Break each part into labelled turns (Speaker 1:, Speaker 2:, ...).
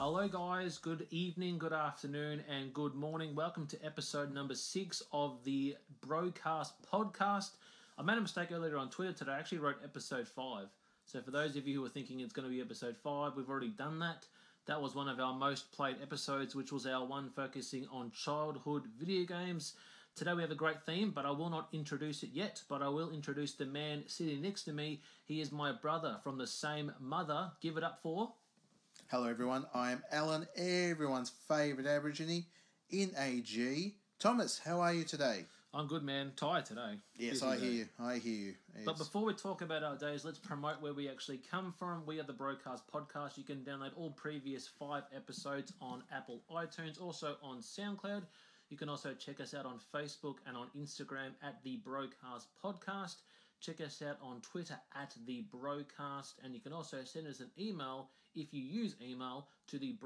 Speaker 1: Hello guys, good evening, good afternoon and good morning. Welcome to episode number 6 of the Broadcast podcast. I made a mistake earlier on Twitter today. I actually wrote episode 5. So for those of you who are thinking it's going to be episode 5, we've already done that. That was one of our most played episodes, which was our one focusing on childhood video games. Today we have a great theme, but I will not introduce it yet, but I will introduce the man sitting next to me. He is my brother from the same mother. Give it up for...
Speaker 2: Hello everyone, I am Alan, everyone's favourite Aborigine in AG. Thomas, how are you today?
Speaker 1: I'm good, man. Tired today.
Speaker 2: Yes,
Speaker 1: Busy
Speaker 2: I
Speaker 1: day.
Speaker 2: hear you. Yes.
Speaker 1: But before we talk about our days, let's promote where we actually come from. We are the Broadcast Podcast. You can download all previous 5 episodes on Apple iTunes, also on SoundCloud. You can also check us out on Facebook and on Instagram at the Broadcast Podcast. Check us out on Twitter at the Broadcast, and you can also send us an email if you use email to the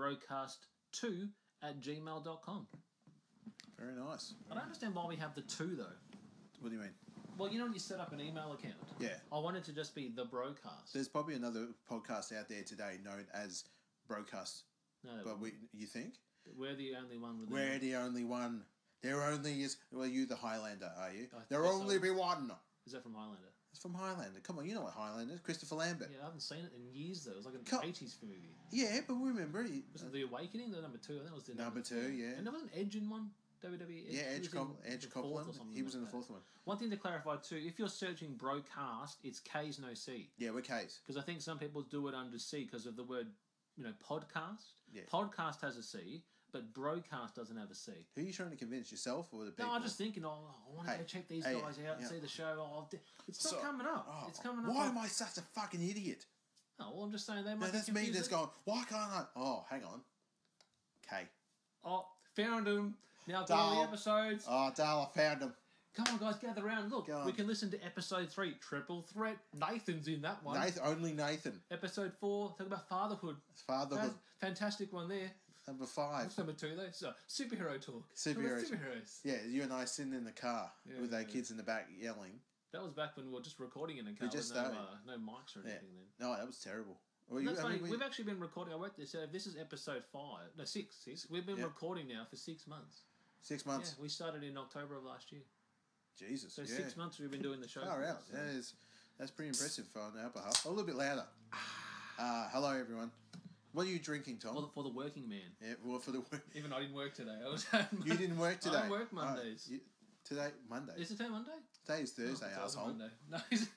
Speaker 1: broadcast2@gmail.com.
Speaker 2: Very nice.
Speaker 1: I don't understand why we have the 2 though.
Speaker 2: What do you mean?
Speaker 1: Well, you know when you set up an email account?
Speaker 2: Yeah.
Speaker 1: I want it to just be the Broadcast.
Speaker 2: There's probably another podcast out there today known as Broadcast.
Speaker 1: No,
Speaker 2: But you think?
Speaker 1: we're the only one with
Speaker 2: We're the only one. There only is... Well, you the Highlander, are you?
Speaker 1: I
Speaker 2: There
Speaker 1: guess
Speaker 2: only
Speaker 1: so.
Speaker 2: be one.
Speaker 1: Is that from Highlander?
Speaker 2: It's from Highlander. Come on, you know what Highlander is. Christopher Lambert.
Speaker 1: Yeah, I haven't seen it in years though. It was like an
Speaker 2: Come-
Speaker 1: 80s movie.
Speaker 2: Yeah, but remember...
Speaker 1: Was it The Awakening? The number 2? I think it was the
Speaker 2: Number 2, yeah.
Speaker 1: And there was an Edge in one? WWE Edge?
Speaker 2: Yeah,
Speaker 1: He
Speaker 2: Edge
Speaker 1: was in
Speaker 2: Edge
Speaker 1: the fourth or
Speaker 2: Copeland.
Speaker 1: something
Speaker 2: He was
Speaker 1: like
Speaker 2: in the
Speaker 1: that.
Speaker 2: 4th one.
Speaker 1: One thing to clarify too, if you're searching Broadcast, it's K's no C.
Speaker 2: Yeah, we're Case.
Speaker 1: Because I think some people do it under C because of the word, podcast.
Speaker 2: Yeah.
Speaker 1: Podcast has a C, but Broadcast doesn't have a C.
Speaker 2: Who are you trying to convince, yourself or the people?
Speaker 1: No, I'm just thinking, I want to
Speaker 2: Hey,
Speaker 1: go check these
Speaker 2: hey,
Speaker 1: guys out and
Speaker 2: yeah.
Speaker 1: see the show. It's not
Speaker 2: So-
Speaker 1: coming up.
Speaker 2: Oh,
Speaker 1: It's coming up.
Speaker 2: Why am I such a fucking idiot?
Speaker 1: Oh, well, I'm just saying they might
Speaker 2: No, that's
Speaker 1: be
Speaker 2: me
Speaker 1: confused.
Speaker 2: that's going, why can't I? Oh, hang on. K.
Speaker 1: Oh, found him. Now to all the
Speaker 2: Dal.
Speaker 1: episodes.
Speaker 2: Oh, Dale, I found him.
Speaker 1: Come on, guys, gather around. Look,
Speaker 2: Go on.
Speaker 1: we can listen to episode 3, Triple Threat. Nathan's in that one.
Speaker 2: Only Nathan.
Speaker 1: Episode 4, talk about fatherhood.
Speaker 2: Fatherhood.
Speaker 1: Fantastic one there.
Speaker 2: Number
Speaker 1: What's
Speaker 2: 5.
Speaker 1: number 2 though? So, superhero talk.
Speaker 2: Superheroes.
Speaker 1: Talk about superheroes.
Speaker 2: Yeah, you and I sitting in the car
Speaker 1: Yeah,
Speaker 2: with our
Speaker 1: yeah.
Speaker 2: kids in the back yelling.
Speaker 1: That was back when we were just recording in a car
Speaker 2: We just
Speaker 1: with
Speaker 2: started.
Speaker 1: no mics or
Speaker 2: Yeah.
Speaker 1: anything then.
Speaker 2: No, that was terrible. Well,
Speaker 1: That's funny.
Speaker 2: we-
Speaker 1: We've actually been recording. I worked this. So this is episode 5. No, 6. We've been
Speaker 2: Yeah.
Speaker 1: recording now for 6 months.
Speaker 2: 6 months.
Speaker 1: Yeah, we started in October of last year.
Speaker 2: Jesus.
Speaker 1: So
Speaker 2: yeah.
Speaker 1: 6 months we've been doing the show.
Speaker 2: Far
Speaker 1: for.
Speaker 2: out.
Speaker 1: So-
Speaker 2: That's pretty impressive on our behalf. A little bit louder. Hello, everyone. What are you drinking, Tom?
Speaker 1: For the working man.
Speaker 2: Yeah, well, for the...
Speaker 1: Even I didn't work today. I was.
Speaker 2: You didn't work today?
Speaker 1: I don't work Mondays.
Speaker 2: Today, Monday.
Speaker 1: Is it today Monday?
Speaker 2: Today is Thursday,
Speaker 1: Oh, it's
Speaker 2: asshole.
Speaker 1: Monday. No,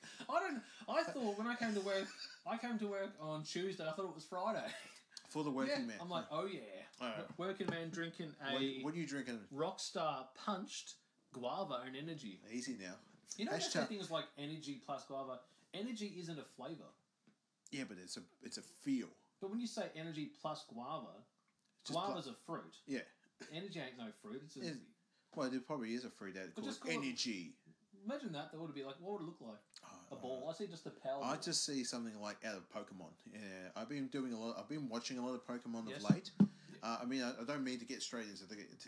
Speaker 1: I thought when I came to work on Tuesday. I thought it was Friday.
Speaker 2: For the working man.
Speaker 1: I'm like, oh yeah,
Speaker 2: Alright.
Speaker 1: working man drinking
Speaker 2: What are you drinking?
Speaker 1: Rockstar punched guava and energy.
Speaker 2: Easy now.
Speaker 1: You know, that's
Speaker 2: Hashtag-
Speaker 1: the thing is like energy plus guava. Energy isn't a flavour,
Speaker 2: Yeah, but it's a feel.
Speaker 1: but when you say energy plus guava,
Speaker 2: Just
Speaker 1: guava's a fruit.
Speaker 2: Yeah.
Speaker 1: Energy ain't no fruit. It's a,
Speaker 2: Is- Well, there probably is a fruit out called
Speaker 1: just call it-
Speaker 2: energy.
Speaker 1: imagine that. That would be like, what would it look like? A ball. I see just a powder.
Speaker 2: I just see something like out of Pokemon. Yeah, I've been watching a lot of Pokemon
Speaker 1: Yes.
Speaker 2: of late. I mean, I don't mean to get straight into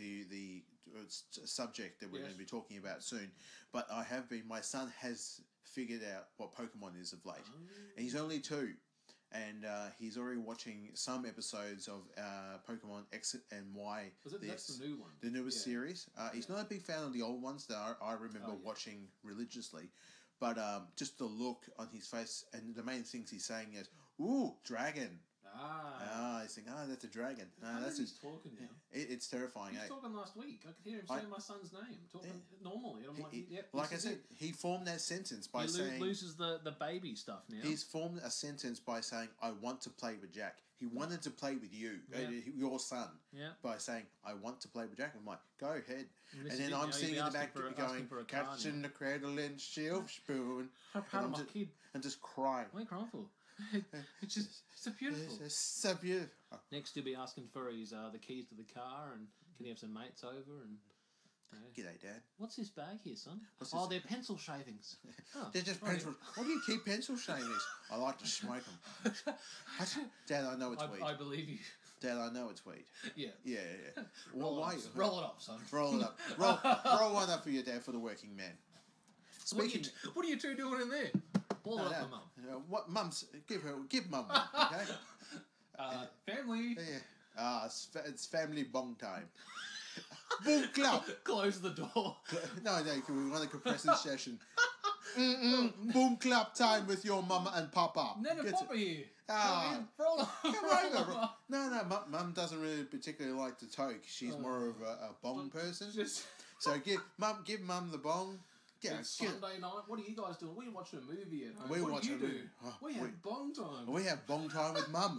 Speaker 2: the subject that we're
Speaker 1: Yes.
Speaker 2: going to be talking about soon, but I have been. My son has figured out what Pokemon is of late, and he's only 2, and he's already watching some episodes of Pokemon X and Y.
Speaker 1: That's the new one.
Speaker 2: The newest
Speaker 1: Yeah.
Speaker 2: series. He's not a big fan of the old ones that I remember
Speaker 1: Oh, yeah.
Speaker 2: watching religiously. But just the look on his face, and the main things he's saying is, ooh, dragon. He's saying, that's a dragon. That's
Speaker 1: he's talking now.
Speaker 2: It's terrifying,
Speaker 1: He was
Speaker 2: eh?
Speaker 1: talking last week. I could hear him saying my son's name, talking normally. And I'm like, yep,
Speaker 2: Like I
Speaker 1: this is
Speaker 2: said,
Speaker 1: it.
Speaker 2: he formed that sentence by
Speaker 1: He
Speaker 2: saying...
Speaker 1: loses the baby stuff now.
Speaker 2: He's formed a sentence by saying, I want to play with Jack. He wanted to play with you,
Speaker 1: Yeah.
Speaker 2: your son,
Speaker 1: Yeah.
Speaker 2: by saying, I want to play with Jack. I'm like, go ahead.
Speaker 1: And
Speaker 2: And
Speaker 1: this is
Speaker 2: then
Speaker 1: it
Speaker 2: I'm
Speaker 1: now,
Speaker 2: sitting
Speaker 1: you'll
Speaker 2: in
Speaker 1: be
Speaker 2: the back
Speaker 1: asking
Speaker 2: going,
Speaker 1: for a car
Speaker 2: catch in
Speaker 1: now.
Speaker 2: the cradle and silver spoon.
Speaker 1: How proud of my kid.
Speaker 2: And just crying.
Speaker 1: What are you crying for? It's so beautiful.
Speaker 2: It's so beautiful.
Speaker 1: Next, he'll be asking for his the keys to the car, and can he have some mates over? And
Speaker 2: G'day, Dad.
Speaker 1: what's this bag here, son?
Speaker 2: What's
Speaker 1: Oh,
Speaker 2: this?
Speaker 1: they're pencil shavings. Oh,
Speaker 2: They're just
Speaker 1: right.
Speaker 2: pencils. Why do you keep pencil shavings? I like to smoke them. Dad, I know it's weed.
Speaker 1: I believe you.
Speaker 2: Dad, I know it's weed.
Speaker 1: Yeah.
Speaker 2: Yeah.
Speaker 1: Roll,
Speaker 2: Why?
Speaker 1: roll it up, son.
Speaker 2: Roll it up. Roll one up for your dad for the working man. Speaking.
Speaker 1: What are you two doing in there? Ball it up for mum.
Speaker 2: What Mum's give Mum one, okay?
Speaker 1: Family.
Speaker 2: Yeah. It's family bong time. Boom clap.
Speaker 1: Close the door.
Speaker 2: No, we want a compressing session. Boom clap time with your mama and papa.
Speaker 1: Nana Papa here.
Speaker 2: Ah.
Speaker 1: Come
Speaker 2: Come over, bro. No, mum doesn't really particularly like to toke. She's more of a bong person. So give mum the bong. Yeah,
Speaker 1: it's Sunday night. What are you guys doing? We watching a movie at home.
Speaker 2: We
Speaker 1: what
Speaker 2: watch
Speaker 1: do you
Speaker 2: a
Speaker 1: do?
Speaker 2: movie.
Speaker 1: We have bong time.
Speaker 2: We have bong time with mum.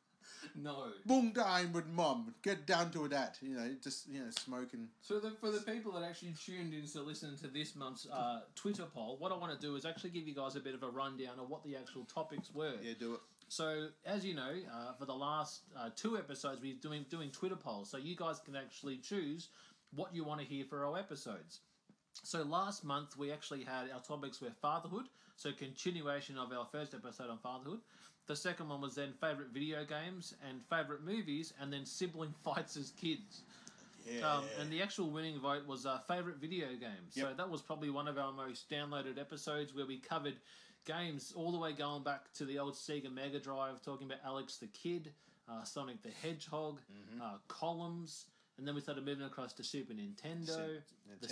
Speaker 1: No.
Speaker 2: Bong time with mum. Get down to that. Just smoking.
Speaker 1: So for the people that actually tuned in to listen to this month's Twitter poll, what I want to do is actually give you guys a bit of a rundown of what the actual topics were.
Speaker 2: Yeah, do it.
Speaker 1: So, as you know, for the last 2 episodes, we're doing Twitter polls. So you guys can actually choose what you want to hear for our episodes. So last month, we actually had our topics were fatherhood, so continuation of our first episode on fatherhood. The second one was then favourite video games and favourite movies, and then sibling fights as kids.
Speaker 2: Yeah.
Speaker 1: And the actual winning vote was favourite video games.
Speaker 2: Yep.
Speaker 1: So that was probably one of our most downloaded episodes where we covered games all the way going back to the old Sega Mega Drive, talking about Alex the Kid, Sonic the Hedgehog, Columns, and then we started moving across to Super Nintendo, the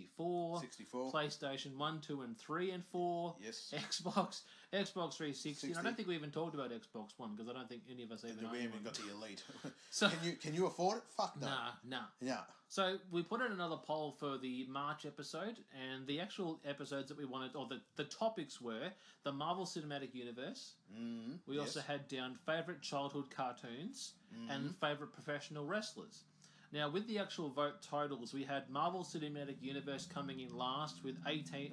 Speaker 1: 64, PlayStation 1, 2, and 3 and 4,
Speaker 2: Yes.
Speaker 1: Xbox 360. And I don't think we even talked about Xbox One because I don't think any of us even own
Speaker 2: We
Speaker 1: one.
Speaker 2: haven't got the Elite.
Speaker 1: So,
Speaker 2: Can you afford it? Fuck no.
Speaker 1: Nah.
Speaker 2: Yeah.
Speaker 1: So we put in another poll for the March episode, and the actual episodes that we wanted, or the topics were the Marvel Cinematic Universe. We also had down favourite childhood cartoons and favourite professional wrestlers. Now, with the actual vote totals, we had Marvel Cinematic Universe coming in last with 22%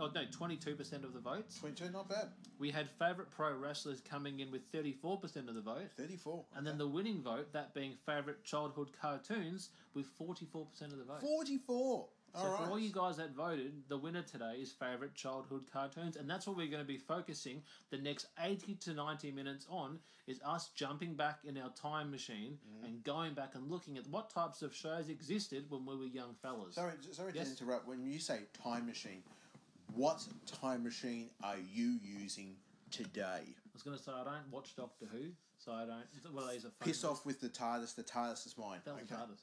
Speaker 1: of the votes.
Speaker 2: 22, not bad.
Speaker 1: We had favourite pro wrestlers coming in with 34% of the vote.
Speaker 2: 34.
Speaker 1: And then the winning vote, that being favourite childhood cartoons, with 44% of the vote.
Speaker 2: 44.
Speaker 1: So for all you guys that voted, the winner today is favourite childhood cartoons, and that's what we're going to be focusing the next 80 to 90 minutes on, is us jumping back in our time machine and going back and looking at what types of shows existed when we were young fellas.
Speaker 2: Sorry to interrupt. When you say time machine, what time machine are you using today?
Speaker 1: I was going to say, I don't watch Doctor Who, so I don't... Well, these are
Speaker 2: Piss off with the TARDIS. The TARDIS is mine.
Speaker 1: That was TARDIS.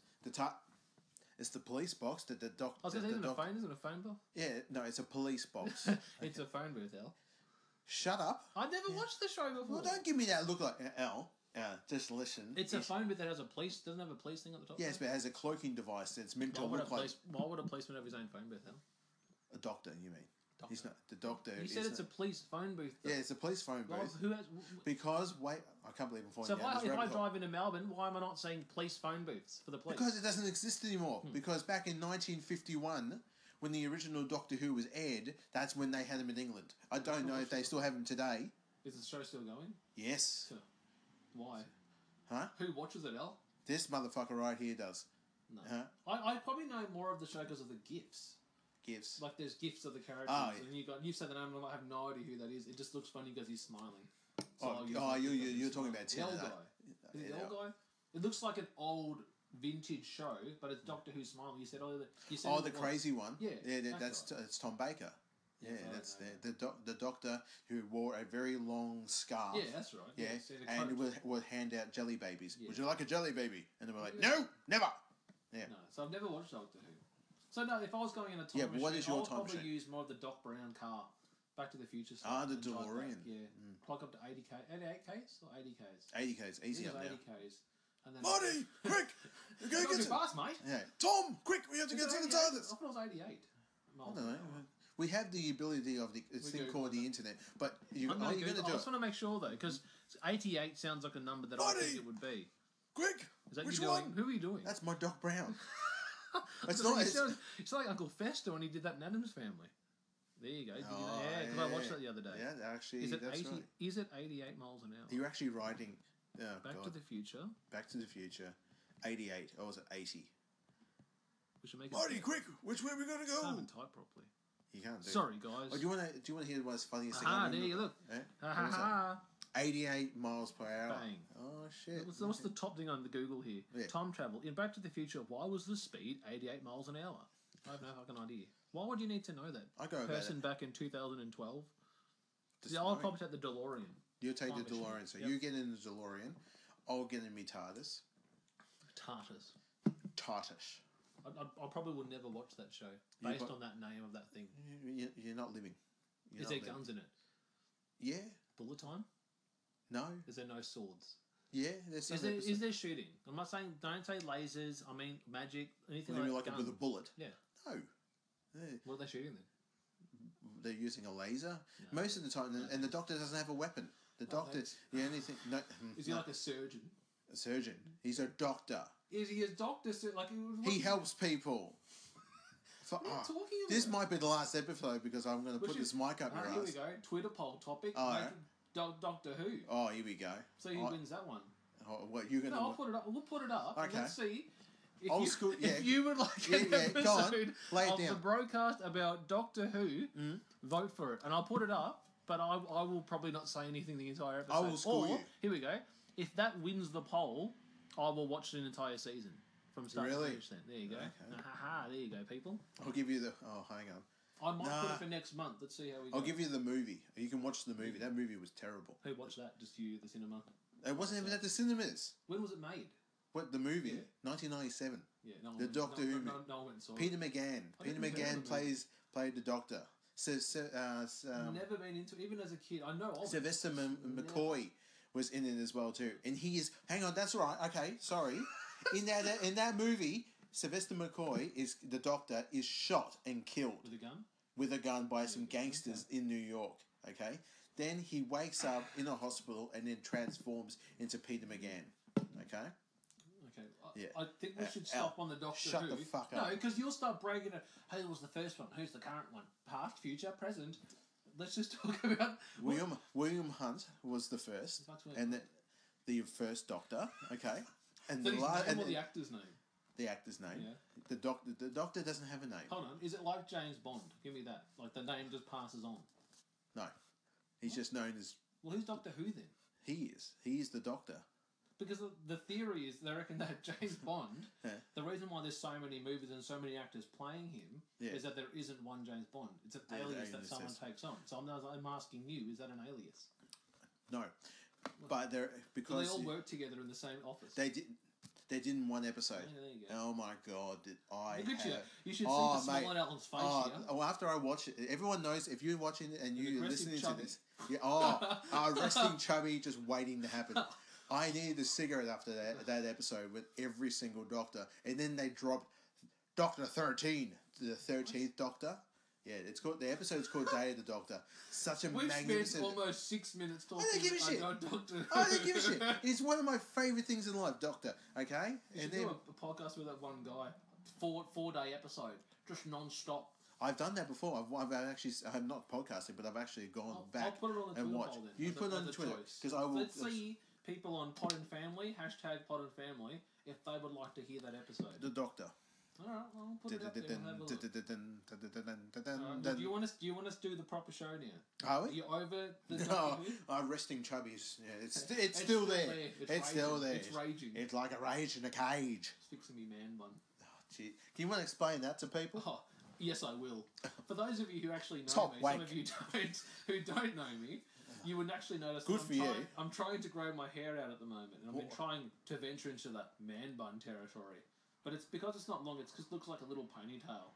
Speaker 2: It's the police box. The doc.
Speaker 1: I was going to say, is it a phone booth?
Speaker 2: Yeah, no, it's a police box.
Speaker 1: It's a phone booth, Al.
Speaker 2: Shut up.
Speaker 1: I never watched the show before.
Speaker 2: Well, don't give me that look like Al. Just listen.
Speaker 1: It's a phone booth that has doesn't have a police thing at the top?
Speaker 2: Yes, but it has a cloaking device that's meant to
Speaker 1: Why
Speaker 2: look like...
Speaker 1: Why would a policeman have his own phone booth, Al?
Speaker 2: A doctor, you mean?
Speaker 1: Doctor.
Speaker 2: He's not... The doctor...
Speaker 1: You said it's a police phone booth, though.
Speaker 2: Yeah, it's a police phone
Speaker 1: Well,
Speaker 2: booth.
Speaker 1: who has...
Speaker 2: Because, wait, I can't believe I'm
Speaker 1: So
Speaker 2: falling down this
Speaker 1: if I
Speaker 2: rabbit hole.
Speaker 1: drive into Melbourne, why am I not seeing police phone booths for the police?
Speaker 2: Because it doesn't exist anymore. Because back in 1951, when the original Doctor Who was aired, that's when they had them in England. I don't know if they still have them today.
Speaker 1: Is the show still going?
Speaker 2: Yes.
Speaker 1: Why?
Speaker 2: Huh?
Speaker 1: Who watches it, Al?
Speaker 2: This motherfucker right here does.
Speaker 1: No.
Speaker 2: Huh?
Speaker 1: I probably know more of the show because of the GIFs.
Speaker 2: GIFs.
Speaker 1: Like there's GIFs of the characters, and you've said the name, and I have no idea who that is. It just looks funny because he's smiling. So
Speaker 2: you're talking about
Speaker 1: the L guy. Is it the L guy? It looks like an old vintage show, but it's Doctor Who smiling. You said
Speaker 2: the crazy one.
Speaker 1: Yeah,
Speaker 2: that's
Speaker 1: right.
Speaker 2: It's Tom Baker. Yeah, that's the doctor who wore a very long scarf.
Speaker 1: Yeah, that's right.
Speaker 2: Yeah, and would hand out jelly babies.
Speaker 1: Yeah.
Speaker 2: Would you like a jelly baby? And they were like, no, never. Yeah.
Speaker 1: No, so I've never watched Doctor Who. So no, if I was going in a time machine,
Speaker 2: what is your
Speaker 1: I would
Speaker 2: time
Speaker 1: probably
Speaker 2: machine?
Speaker 1: use more of the Doc Brown car, Back to the Future stuff.
Speaker 2: The
Speaker 1: and drive
Speaker 2: DeLorean.
Speaker 1: back, yeah, clock up to 88Ks or 80Ks.
Speaker 2: 80Ks, easy up now.
Speaker 1: 80Ks. And then
Speaker 2: Marty, quick! We're going to get
Speaker 1: fast, mate.
Speaker 2: Yeah, Tom, quick! We have to get to the TARDIS.
Speaker 1: I thought it was 88.
Speaker 2: I don't know. We have the ability of this thing called the internet, but are you going to do
Speaker 1: I just want to make sure though, because 88 sounds like a number that I think it would be.
Speaker 2: Quick!
Speaker 1: Is that
Speaker 2: Which
Speaker 1: you
Speaker 2: one?
Speaker 1: doing? Who are you doing?
Speaker 2: That's my Doc Brown.
Speaker 1: It's like Uncle Fester when he did that in Addams Family. There you go. Yeah, because I watched that the other day.
Speaker 2: Yeah, actually,
Speaker 1: is it
Speaker 2: that's
Speaker 1: 80?
Speaker 2: right.
Speaker 1: Is it 88 miles an hour?
Speaker 2: You're actually writing.
Speaker 1: Back to the Future.
Speaker 2: Back to the Future. 88. Or was it 80?
Speaker 1: We should make it.
Speaker 2: Marty, quick! Which way are we gonna go?
Speaker 1: I can't type properly.
Speaker 2: You can't do.
Speaker 1: Sorry, guys.
Speaker 2: Oh, do you want to hear what's funniest thing?
Speaker 1: There you look.
Speaker 2: Yeah? 88 miles per hour.
Speaker 1: Bang.
Speaker 2: Oh shit.
Speaker 1: What's the top thing on the Google here?
Speaker 2: Yeah.
Speaker 1: Time travel. In Back to the Future, why was the speed 88 miles an hour? I have no fucking idea. Why would you need to know that?
Speaker 2: I go
Speaker 1: Person back in 2012. See, I'll probably take the DeLorean.
Speaker 2: You'll take the
Speaker 1: Time machine.
Speaker 2: DeLorean. So
Speaker 1: Yep.
Speaker 2: you get in the DeLorean. I'll get in me TARDIS.
Speaker 1: Tartus.
Speaker 2: Tartus.
Speaker 1: I probably would never watch that show based on that name of that thing.
Speaker 2: You're not living.
Speaker 1: Is there guns in it?
Speaker 2: Yeah.
Speaker 1: Bullet time?
Speaker 2: No.
Speaker 1: Is there no swords?
Speaker 2: Yeah. There's some
Speaker 1: Is there shooting? I'm not saying, don't say lasers. I mean magic. Anything
Speaker 2: like
Speaker 1: guns.
Speaker 2: with a bullet?
Speaker 1: Yeah.
Speaker 2: No.
Speaker 1: What are they shooting then?
Speaker 2: They're using a laser
Speaker 1: No.
Speaker 2: most of the time, and the doctor doesn't have a weapon. The doctor, the only thing, no,
Speaker 1: Is he like a surgeon?
Speaker 2: a surgeon? He's a doctor.
Speaker 1: Is he a doctor? Like
Speaker 2: He helps people.
Speaker 1: What are you talking about?
Speaker 2: This might be the last episode because I'm going to put this mic up your
Speaker 1: Here
Speaker 2: ass.
Speaker 1: we go. Twitter poll topic.
Speaker 2: Oh,
Speaker 1: Doctor Who.
Speaker 2: Oh, here we go.
Speaker 1: So who wins that one?
Speaker 2: Oh, what you're going to?
Speaker 1: No, I'll put it up. We'll put it up.
Speaker 2: Okay.
Speaker 1: Let's see. If
Speaker 2: Old
Speaker 1: you,
Speaker 2: school. Yeah.
Speaker 1: If you would like an
Speaker 2: Go on.
Speaker 1: episode
Speaker 2: Lay it
Speaker 1: of
Speaker 2: down.
Speaker 1: the broadcast about Doctor Who, vote for it, and I'll put it up. But I will probably not say anything the entire episode.
Speaker 2: I will school you.
Speaker 1: Here we go. If that wins the poll, I will watch an entire season from start to finish. Then there you go.
Speaker 2: Okay.
Speaker 1: There you go, people.
Speaker 2: I'll give you the. Oh, hang on.
Speaker 1: I might put it for next month. Let's see how we go.
Speaker 2: I'll give you the movie. You can watch the movie. That movie was terrible.
Speaker 1: Who watched that? Just you at the cinema.
Speaker 2: It wasn't even at the cinemas.
Speaker 1: When was it made?
Speaker 2: What, the movie?
Speaker 1: Yeah.
Speaker 2: 1997.
Speaker 1: Yeah, no one
Speaker 2: The
Speaker 1: went,
Speaker 2: Doctor
Speaker 1: no,
Speaker 2: Who.
Speaker 1: No, no one went and saw
Speaker 2: Peter
Speaker 1: it.
Speaker 2: McGann.
Speaker 1: I
Speaker 2: Peter
Speaker 1: didn't even know
Speaker 2: McGann played the Doctor.
Speaker 1: Never been into it, even as a kid. I know of
Speaker 2: Sylvester
Speaker 1: it.
Speaker 2: McCoy was in it as well too, and he is. Hang on, that's right. Okay, sorry. in that movie, Sylvester McCoy is the Doctor is shot and killed
Speaker 1: With a gun?
Speaker 2: by some gangsters in New York. Okay, then he wakes up in a hospital and then transforms into Peter McGann. Okay.
Speaker 1: Okay,
Speaker 2: Yeah.
Speaker 1: I think we should stop on the Doctor
Speaker 2: Shut
Speaker 1: Who.
Speaker 2: the fuck up.
Speaker 1: No, because you'll start breaking it. Who was the first one? Who's the current one? Past, future, present. Let's just talk about
Speaker 2: William Hunt was the first, and the first Doctor. Okay, and
Speaker 1: the
Speaker 2: the
Speaker 1: his
Speaker 2: last
Speaker 1: name or the actor's name?
Speaker 2: the actor's name.
Speaker 1: Yeah.
Speaker 2: The Doctor doesn't have a name.
Speaker 1: Hold on, is it like James Bond? Give me that. Like the name just passes on.
Speaker 2: No, he's just known as.
Speaker 1: Well, who's Doctor Who then?
Speaker 2: He is the Doctor.
Speaker 1: Because the theory is they reckon that James Bond,
Speaker 2: Yeah.
Speaker 1: the reason why there's so many movies and so many actors playing him is that there isn't one James Bond. It's an alias that someone takes on. So I'm asking you, is that an alias?
Speaker 2: No, but they're because
Speaker 1: So they all work together in the same office.
Speaker 2: they did. They did in one episode.
Speaker 1: Yeah, there you go.
Speaker 2: Oh my god! Did I?
Speaker 1: Look at you!
Speaker 2: have-
Speaker 1: You should see the smile
Speaker 2: mate.
Speaker 1: on Alan's face here.
Speaker 2: Well, after I watch it, everyone knows if you're watching it and you're
Speaker 1: aggressive
Speaker 2: listening
Speaker 1: chubby.
Speaker 2: to this. Yeah, resting chubby, just waiting to happen. I needed a cigarette after that episode with every single Doctor, and then they dropped Doctor 13, the 13th Doctor. Yeah, it's called the episode's called Day of the Doctor. Such a
Speaker 1: We've
Speaker 2: magnificent.
Speaker 1: spent almost 6 minutes talking.
Speaker 2: I don't give a shit.
Speaker 1: about Doctor.
Speaker 2: I don't give a shit. It's one of my favourite things in life, Doctor. Okay,
Speaker 1: You should do a podcast with that one guy. 4-day episode, just non-stop.
Speaker 2: I've done that before. I'm not podcasting, but I've actually gone
Speaker 1: I'll
Speaker 2: back
Speaker 1: put it on the
Speaker 2: and
Speaker 1: Twitter
Speaker 2: watched.
Speaker 1: poll then.
Speaker 2: You
Speaker 1: as
Speaker 2: put it
Speaker 1: a-
Speaker 2: on
Speaker 1: as a
Speaker 2: Twitter
Speaker 1: choice.
Speaker 2: because I will.
Speaker 1: Let's see people on Pod and Family, #Pod and Family, if they would like to hear that episode.
Speaker 2: The Doctor.
Speaker 1: Alright, I'll put it up there and have a look.
Speaker 2: Dun-dun-dun-dun-dun-dun-dun-dun-dun.
Speaker 1: Do you want us to do the proper show now?
Speaker 2: Are
Speaker 1: Are
Speaker 2: we?
Speaker 1: you over the
Speaker 2: No,
Speaker 1: Doctor Who?
Speaker 2: resting chubbies. Yeah, it's still there. It's still there.
Speaker 1: It's raging.
Speaker 2: It's like a rage in a cage.
Speaker 1: It's fixing me man bun.
Speaker 2: Oh, gee. Can you want to explain that to people?
Speaker 1: Oh, yes, I will. For those of you who actually know
Speaker 2: Top
Speaker 1: me,
Speaker 2: wank.
Speaker 1: some of you who don't know me, you would actually notice
Speaker 2: Good
Speaker 1: that
Speaker 2: for you.
Speaker 1: I'm trying to grow my hair out at the moment, and I've been trying to venture into that man bun territory. But it's because it's not long, it's because it looks like a little ponytail.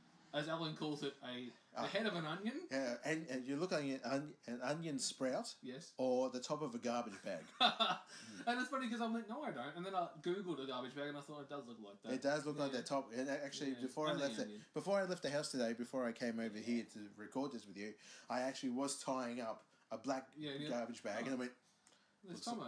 Speaker 1: As Alan calls it, the head of an onion.
Speaker 2: Yeah, and you're looking at an onion sprout
Speaker 1: Yes.
Speaker 2: or the top of a garbage bag.
Speaker 1: And it's funny because I'm like, no, I don't. And then I Googled a garbage bag and I thought it does look like that.
Speaker 2: It does look like
Speaker 1: Yeah.
Speaker 2: that top. And actually,
Speaker 1: Yeah,
Speaker 2: before I
Speaker 1: and the
Speaker 2: left
Speaker 1: onion.
Speaker 2: before I left the house today, before I came over here to record this with you, I actually was tying up a black
Speaker 1: Yeah, yeah.
Speaker 2: garbage bag, and I went,
Speaker 1: There's Tomo.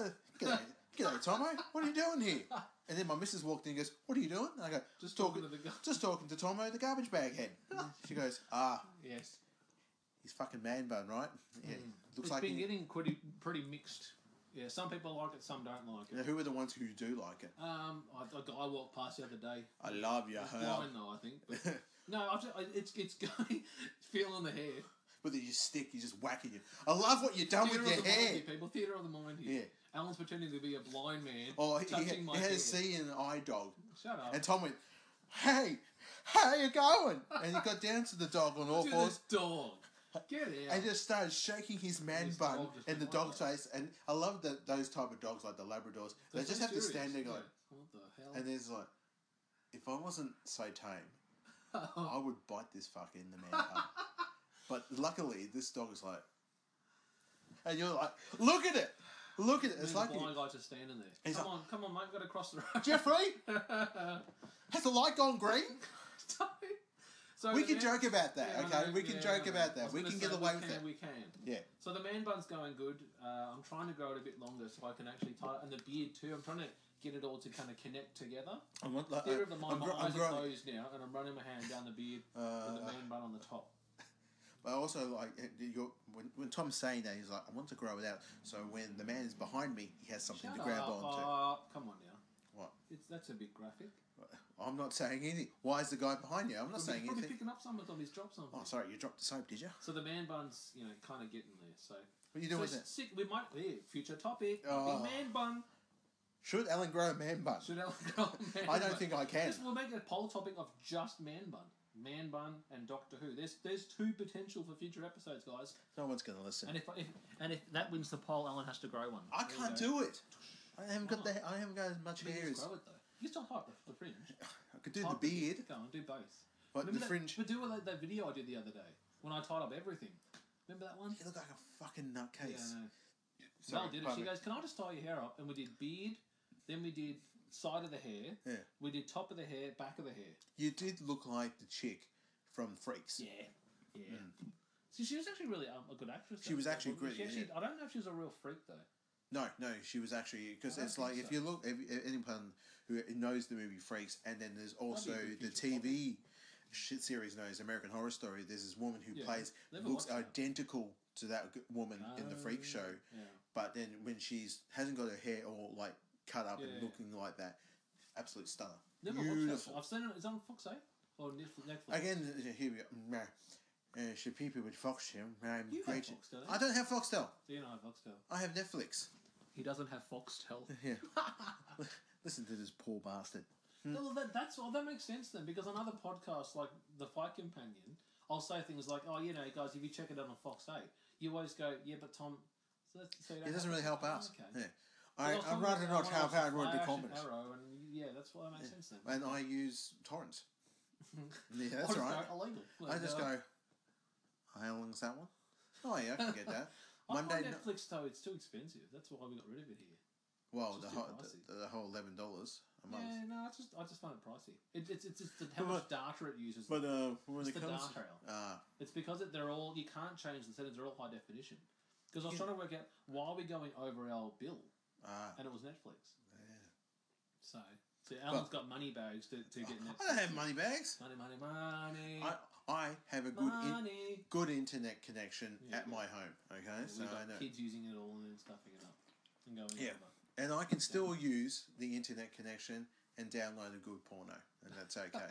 Speaker 2: G'day, Tomo. What are you doing here?" And then my missus walked in and goes, "What are you doing?" And I go,
Speaker 1: Just talking to the guy.
Speaker 2: Just talking to Tomo, the garbage bag head." She goes,
Speaker 1: Yes.
Speaker 2: he's fucking man bun, right? Yeah, looks
Speaker 1: It's
Speaker 2: like
Speaker 1: been getting pretty mixed. Yeah, some people like it, some don't like it.
Speaker 2: Now, who are the ones who do like it?
Speaker 1: A guy walked past the other day.
Speaker 2: I love your
Speaker 1: He's
Speaker 2: hair.
Speaker 1: blind though, I think. But no, it's going feeling the hair.
Speaker 2: With your stick, he's just whacking you. I love what you've done with your
Speaker 1: of the
Speaker 2: hair.
Speaker 1: mind here, people. Theatre of the mind here.
Speaker 2: Yeah.
Speaker 1: Alan's pretending to be a blind man.
Speaker 2: Oh,
Speaker 1: touching my
Speaker 2: he had
Speaker 1: hair.
Speaker 2: a C and an eye dog.
Speaker 1: Shut up.
Speaker 2: And Tom went, "Hey, how you going?" And he got down to the dog on all
Speaker 1: Look at
Speaker 2: fours
Speaker 1: this dog. Get out.
Speaker 2: and just started shaking his man
Speaker 1: This
Speaker 2: bun
Speaker 1: dog just
Speaker 2: in the
Speaker 1: went
Speaker 2: dog's
Speaker 1: like
Speaker 2: face. And I love those type of dogs, like the Labradors. They
Speaker 1: They're
Speaker 2: just
Speaker 1: so
Speaker 2: have to
Speaker 1: serious,
Speaker 2: stand there
Speaker 1: yeah.
Speaker 2: going,
Speaker 1: What the hell?
Speaker 2: And there's like, if I wasn't so tame, I would bite this fucker in the man bun. But luckily, this dog is like, and you're like, look at it, look at it. It's
Speaker 1: There's
Speaker 2: like
Speaker 1: a blind guy just standing there.
Speaker 2: He's
Speaker 1: Come on, mate, got to cross the road.
Speaker 2: Jeffrey, has the light gone green?
Speaker 1: So
Speaker 2: We
Speaker 1: the
Speaker 2: can
Speaker 1: man-
Speaker 2: joke about that,
Speaker 1: Yeah, I
Speaker 2: okay?
Speaker 1: know,
Speaker 2: We can
Speaker 1: yeah,
Speaker 2: joke
Speaker 1: I know.
Speaker 2: about
Speaker 1: I
Speaker 2: that.
Speaker 1: was
Speaker 2: We
Speaker 1: gonna
Speaker 2: can
Speaker 1: say
Speaker 2: get away with that.
Speaker 1: We can.
Speaker 2: Yeah.
Speaker 1: So the man bun's going good. I'm trying to grow it a bit longer so I can actually tie it, and the beard too. I'm trying to get it all to kind of connect together. Theater of the mind. My eyes are closed now, and I'm running my hand down the beard with the man bun on the top.
Speaker 2: But also, like, when Tom's saying that, he's like, I want to grow it out. So when the man is behind me, he has something to grab onto.
Speaker 1: Come on now.
Speaker 2: What?
Speaker 1: That's a bit graphic.
Speaker 2: I'm not saying anything. Why is the guy behind you? I'm not saying
Speaker 1: Probably
Speaker 2: anything.
Speaker 1: picking up something on his dropped something.
Speaker 2: Oh, sorry, you dropped the soap, did you?
Speaker 1: So the man bun's, kind of getting there. So
Speaker 2: What are you doing with it?
Speaker 1: We might future topic.
Speaker 2: Oh.
Speaker 1: Big man bun.
Speaker 2: Should Alan grow a man bun?
Speaker 1: Should Ellen go man
Speaker 2: I don't
Speaker 1: bun?
Speaker 2: think I can.
Speaker 1: We'll make it a poll topic of just man bun and Doctor Who. There's two potential for future episodes, guys.
Speaker 2: No one's going to listen.
Speaker 1: And if that wins the poll, Alan has to grow one.
Speaker 2: I
Speaker 1: There
Speaker 2: can't
Speaker 1: you go.
Speaker 2: do it. I haven't got I haven't got as much
Speaker 1: But you
Speaker 2: hair
Speaker 1: just
Speaker 2: as
Speaker 1: grow it though. You still hype the fringe.
Speaker 2: I could do the beard,
Speaker 1: Go on, do both.
Speaker 2: but
Speaker 1: Remember
Speaker 2: the fringe.
Speaker 1: But do that video I did the other day when I tied up everything. Remember that one?
Speaker 2: You look like a fucking nutcase.
Speaker 1: Yeah, I know.
Speaker 2: Sorry,
Speaker 1: Mel did it.
Speaker 2: pardon
Speaker 1: She
Speaker 2: me.
Speaker 1: goes, "Can I just tie your hair up?" And we did beard, then we did side of the hair,
Speaker 2: Yeah.
Speaker 1: we did top of the hair, back of the hair.
Speaker 2: You did look like the chick from Freaks.
Speaker 1: Yeah. See, she was actually really a good actress.
Speaker 2: She was actually great,
Speaker 1: She actually,
Speaker 2: yeah.
Speaker 1: I don't know if she was a real freak though.
Speaker 2: No, she was actually because
Speaker 1: I don't
Speaker 2: it's like
Speaker 1: think
Speaker 2: if
Speaker 1: so.
Speaker 2: you look, anyone who knows the movie Freaks, and then there's also
Speaker 1: That'd be a
Speaker 2: the
Speaker 1: good future
Speaker 2: TV shit series known as American Horror Story. There's this woman who
Speaker 1: Yeah,
Speaker 2: plays
Speaker 1: never
Speaker 2: looks
Speaker 1: watched that.
Speaker 2: identical to that woman in the Freak show,
Speaker 1: Yeah.
Speaker 2: but then when she's hasn't got her hair all like cut up
Speaker 1: Yeah.
Speaker 2: and looking like that, absolute stunner.
Speaker 1: Never watched that.
Speaker 2: Beautiful.
Speaker 1: I've seen it. It's on Fox 8 or Netflix.
Speaker 2: Again, here we go. Should people with Foxtel?
Speaker 1: You have Foxtel,
Speaker 2: I don't have Foxtel.
Speaker 1: Do you know Foxtel?
Speaker 2: I have Netflix.
Speaker 1: He doesn't have Foxtel.
Speaker 2: Yeah. Listen to this poor bastard.
Speaker 1: Well, that makes sense then, because on other podcasts like The Fight Companion, I'll say things like, "Oh, guys, if you check it out on Fox 8, you always go, yeah, but Tom." So you don't
Speaker 2: It doesn't
Speaker 1: have
Speaker 2: really help
Speaker 1: Oh,
Speaker 2: us.
Speaker 1: okay.
Speaker 2: Yeah.
Speaker 1: Well,
Speaker 2: I'd
Speaker 1: sometimes
Speaker 2: rather not
Speaker 1: I
Speaker 2: have
Speaker 1: watch
Speaker 2: everyone to
Speaker 1: Flash and
Speaker 2: comment.
Speaker 1: Arrow, and yeah, that's why that makes sense then.
Speaker 2: And I use torrents. Yeah, that's
Speaker 1: I'll just
Speaker 2: right.
Speaker 1: go illegal.
Speaker 2: I just go, how long's that one? Oh, yeah, I can get that.
Speaker 1: I find
Speaker 2: Monday.
Speaker 1: Netflix though, it's too expensive. That's why we got rid of it here.
Speaker 2: Well,
Speaker 1: It's
Speaker 2: the
Speaker 1: just
Speaker 2: whole,
Speaker 1: too pricey.
Speaker 2: the whole $11 a month.
Speaker 1: Yeah, no, I just find it pricey. It's how much data it uses.
Speaker 2: But when
Speaker 1: It's
Speaker 2: it
Speaker 1: the
Speaker 2: comes,
Speaker 1: data. It's because they're all, you can't change the settings. They're all high definition. Because I was trying to work out why are we going over our bill, and it was Netflix.
Speaker 2: yeah.
Speaker 1: So Alan's got money bags to get Netflix.
Speaker 2: I don't have money bags.
Speaker 1: Money.
Speaker 2: I have a
Speaker 1: Money.
Speaker 2: good internet connection
Speaker 1: Yeah,
Speaker 2: at my home. Okay, so
Speaker 1: We've
Speaker 2: I
Speaker 1: got
Speaker 2: know.
Speaker 1: kids using it all and then stuffing it up and going
Speaker 2: Yeah.
Speaker 1: over.
Speaker 2: And I can still use the internet connection and download a good porno, and that's okay.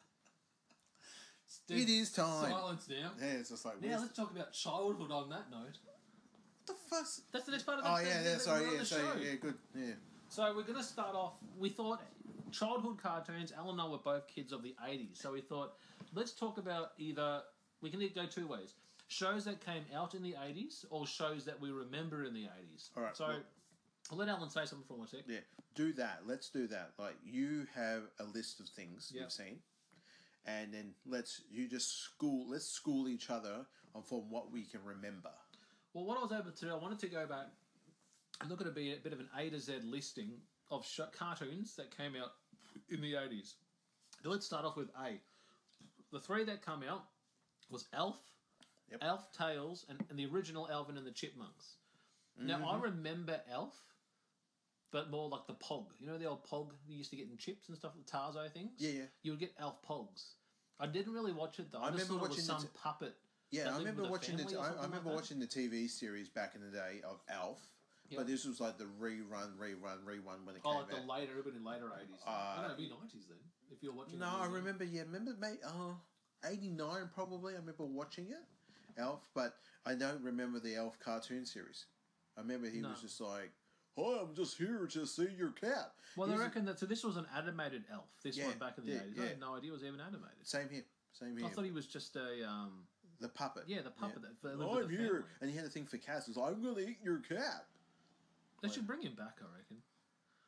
Speaker 2: It is time.
Speaker 1: Silence now.
Speaker 2: Yeah, it's just like,
Speaker 1: Now
Speaker 2: where's
Speaker 1: let's talk about childhood on that note.
Speaker 2: the fuss?
Speaker 1: That's the next part of the
Speaker 2: Oh yeah, sorry,
Speaker 1: the
Speaker 2: yeah, so
Speaker 1: show.
Speaker 2: yeah, good, yeah.
Speaker 1: So we're going to start off, we thought childhood cartoons, Alan and I were both kids of the 80s, so we thought let's talk about either, we can go two ways, shows that came out in the 80s or shows that we remember in the 80s.
Speaker 2: All right,
Speaker 1: So
Speaker 2: well-
Speaker 1: I'll let Alan say something for 1 sec.
Speaker 2: Yeah, do that. Let's do that. Like you have a list of things
Speaker 1: Yep.
Speaker 2: you've seen, and then let's school each other on from what we can remember.
Speaker 1: Well, what I was able to do, I wanted to go back and look at a bit of an A to Z listing of cartoons that came out in the 80s. So let's start off with A. The three that come out was Elf,
Speaker 2: Yep.
Speaker 1: Elf Tales, and the original Alvin and the Chipmunks. Now, I remember Elf, but more like the Pog. You know the old Pog you used to get in chips and stuff, the Tarzo things?
Speaker 2: Yeah, yeah.
Speaker 1: You would get Elf Pogs. I didn't really watch it, though. I just
Speaker 2: remember
Speaker 1: thought it was
Speaker 2: watching
Speaker 1: some puppet.
Speaker 2: Yeah,
Speaker 1: that
Speaker 2: I
Speaker 1: lived
Speaker 2: remember
Speaker 1: with a
Speaker 2: watching
Speaker 1: family or
Speaker 2: I
Speaker 1: something like
Speaker 2: remember
Speaker 1: that.
Speaker 2: watching the TV series back in the day of Alf,
Speaker 1: Yep.
Speaker 2: but this was like the rerun when it
Speaker 1: Oh,
Speaker 2: came
Speaker 1: like the
Speaker 2: out.
Speaker 1: later, a bit in later 80s. I don't know, it'd be 90s then, if you're watching
Speaker 2: No,
Speaker 1: it.
Speaker 2: I remember. Yeah, remember, mate. 89 probably. I remember watching it, Alf, but I don't remember the Elf cartoon series. I remember he
Speaker 1: No.
Speaker 2: was just like, "Hi, I'm just here to see your cat."
Speaker 1: Well, I
Speaker 2: He's-
Speaker 1: reckon that, so this was an animated Elf, this
Speaker 2: Yeah,
Speaker 1: one back in the
Speaker 2: yeah,
Speaker 1: 80s. I
Speaker 2: yeah.
Speaker 1: had no idea it was even animated.
Speaker 2: Same here.
Speaker 1: I thought he was just a,
Speaker 2: The puppet.
Speaker 1: yeah, the puppet
Speaker 2: Yeah.
Speaker 1: that lived with
Speaker 2: I'm
Speaker 1: the
Speaker 2: here,
Speaker 1: family.
Speaker 2: and he had a thing for cats. He was like, "I'm gonna eat your cat."
Speaker 1: They should bring him back, I reckon.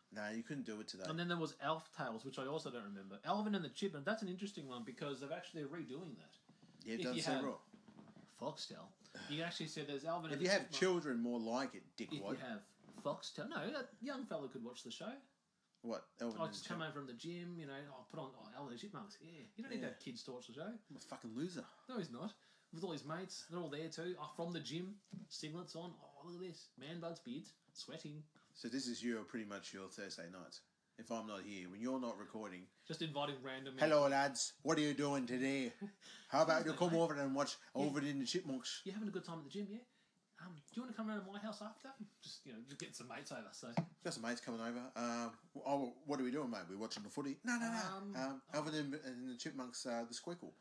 Speaker 2: No, you couldn't do it today.
Speaker 1: And then there was Elf Tales, which I also don't remember. Alvin and the Chipmunks. That's an interesting one because they're actually redoing that.
Speaker 2: Yeah, it
Speaker 1: if
Speaker 2: does
Speaker 1: you
Speaker 2: say
Speaker 1: have-
Speaker 2: raw.
Speaker 1: Foxtel. You can actually say there's Alvin
Speaker 2: If
Speaker 1: and
Speaker 2: you
Speaker 1: the
Speaker 2: have
Speaker 1: Chipmunks.
Speaker 2: children, more like it,
Speaker 1: If
Speaker 2: dickwad.
Speaker 1: you have Foxtel. No, a young fella could watch the show.
Speaker 2: What? Elvin
Speaker 1: I
Speaker 2: and
Speaker 1: just
Speaker 2: the
Speaker 1: come
Speaker 2: Chipmunks?
Speaker 1: home from the gym, put on Alvin and the Chipmunks. Yeah. You don't need to
Speaker 2: Yeah.
Speaker 1: have kids to watch the show.
Speaker 2: I'm a fucking loser.
Speaker 1: No, he's not. With all his mates, they're all there too. Oh, from the gym, singlets on. Oh, look at this. Man buds, beards, sweating.
Speaker 2: So this is pretty much your Thursday nights. If I'm not here, when you're not recording.
Speaker 1: Just inviting random...
Speaker 2: Hello, lads. What are you doing today? How about you come over and watch Alvin and the Chipmunks?
Speaker 1: You having a good time at the gym, yeah? Do you want to come around to my house after? Just get some mates over, so...
Speaker 2: Got some mates coming over. What are we doing, mate? We're watching the footy. No. Alvin and the Chipmunks, the Squickle.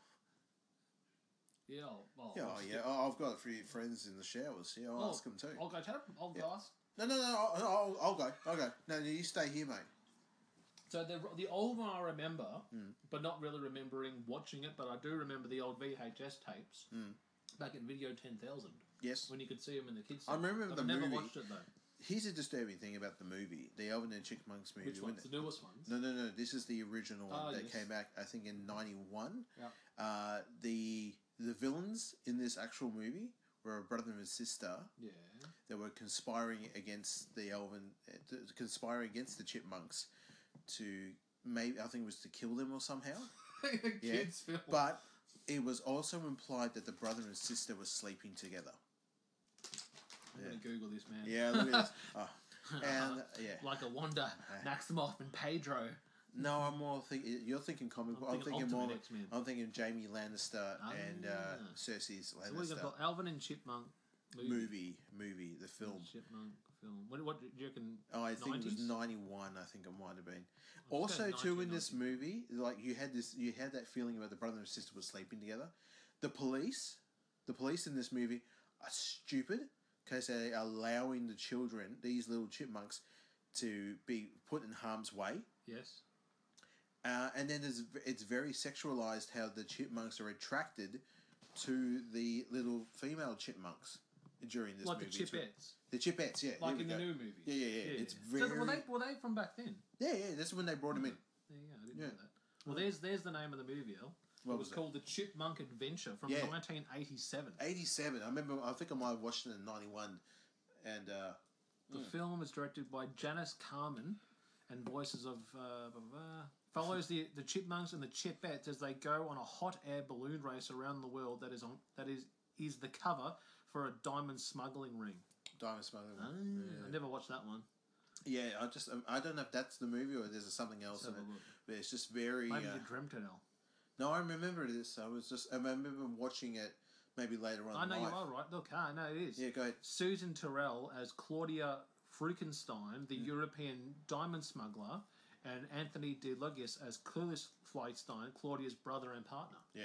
Speaker 1: Yeah,
Speaker 2: I've got a few friends in the showers. Yeah, I'll ask them too.
Speaker 1: I'll go chat. I'll go ask.
Speaker 2: No. I'll go. No, you stay here, mate.
Speaker 1: So the old one I remember, but not really remembering watching it, but I do remember the old VHS tapes back in Video 10,000.
Speaker 2: Yes.
Speaker 1: When you could see them in the kids'
Speaker 2: I remember the
Speaker 1: I never
Speaker 2: movie.
Speaker 1: watched it, though.
Speaker 2: Here's a disturbing thing about the movie, the Alvin and the Chipmunks movie.
Speaker 1: Which ones? The newest ones?
Speaker 2: No. This is the original one that
Speaker 1: yes.
Speaker 2: came back, I think, in '91.
Speaker 1: Yeah.
Speaker 2: The villains in this actual movie were a brother and a sister.
Speaker 1: Yeah.
Speaker 2: That were conspiring against the Chipmunks to maybe, I think it was to kill them or somehow.
Speaker 1: Kids film.
Speaker 2: But it was also implied that the brother and sister were sleeping together.
Speaker 1: I'm going to Google this, man.
Speaker 2: Yeah, look at this. And
Speaker 1: Like a Wanda, Maximoff and Pedro.
Speaker 2: No, I'm more thinking. You're thinking comic book. I'm thinking more.
Speaker 1: Ultimate X-Men.
Speaker 2: I'm thinking Jamie Lannister and Cersei's
Speaker 1: So what are you
Speaker 2: Lannister.
Speaker 1: going to Alvin and Chipmunk
Speaker 2: movie, the film.
Speaker 1: Chipmunk film. What do you reckon?
Speaker 2: Oh, I think
Speaker 1: 90s?
Speaker 2: it was '91. I think it might have been.
Speaker 1: I'll
Speaker 2: Also,
Speaker 1: say
Speaker 2: too, in this
Speaker 1: 1990.
Speaker 2: movie, like you had that feeling about the brother and sister were sleeping together. The police in this movie are stupid because they're allowing the children, these little chipmunks, to be put in harm's way.
Speaker 1: Yes.
Speaker 2: And then it's very sexualized how the chipmunks are attracted to the little female chipmunks during this
Speaker 1: Like
Speaker 2: movie.
Speaker 1: the Chipettes.
Speaker 2: The Chipettes, yeah.
Speaker 1: Like
Speaker 2: there
Speaker 1: in
Speaker 2: we
Speaker 1: the
Speaker 2: go.
Speaker 1: new movie.
Speaker 2: Yeah. It's very...
Speaker 1: So were they from back then?
Speaker 2: Yeah, that's when they brought him in.
Speaker 1: There you go. I didn't know that. Well, there's the name of the movie, El.
Speaker 2: What
Speaker 1: It
Speaker 2: was
Speaker 1: was
Speaker 2: it?
Speaker 1: called The Chipmunk Adventure from 1987.
Speaker 2: 87. I think I might have watched it in 91. And,
Speaker 1: The film was directed by Janice Carmen and voices of... follows the chipmunks and the chipettes as they go on a hot air balloon race around the world that is the cover for a diamond smuggling ring.
Speaker 2: Diamond Smuggler.
Speaker 1: I never watched that one.
Speaker 2: Yeah, I don't know if that's the movie or there's something else in
Speaker 1: Let's
Speaker 2: it.
Speaker 1: have a look.
Speaker 2: But it's just very...
Speaker 1: Maybe you dreamt it, El.
Speaker 2: No, I remember this. I remember watching it maybe later on
Speaker 1: I
Speaker 2: in
Speaker 1: know you
Speaker 2: life.
Speaker 1: are right. Look, no, it is.
Speaker 2: Yeah, go ahead.
Speaker 1: Susan Terrell as Claudia Frukenstein, the European diamond smuggler, and Anthony De Lugis as Clueless Flightstein, Claudia's brother and partner.
Speaker 2: Yeah.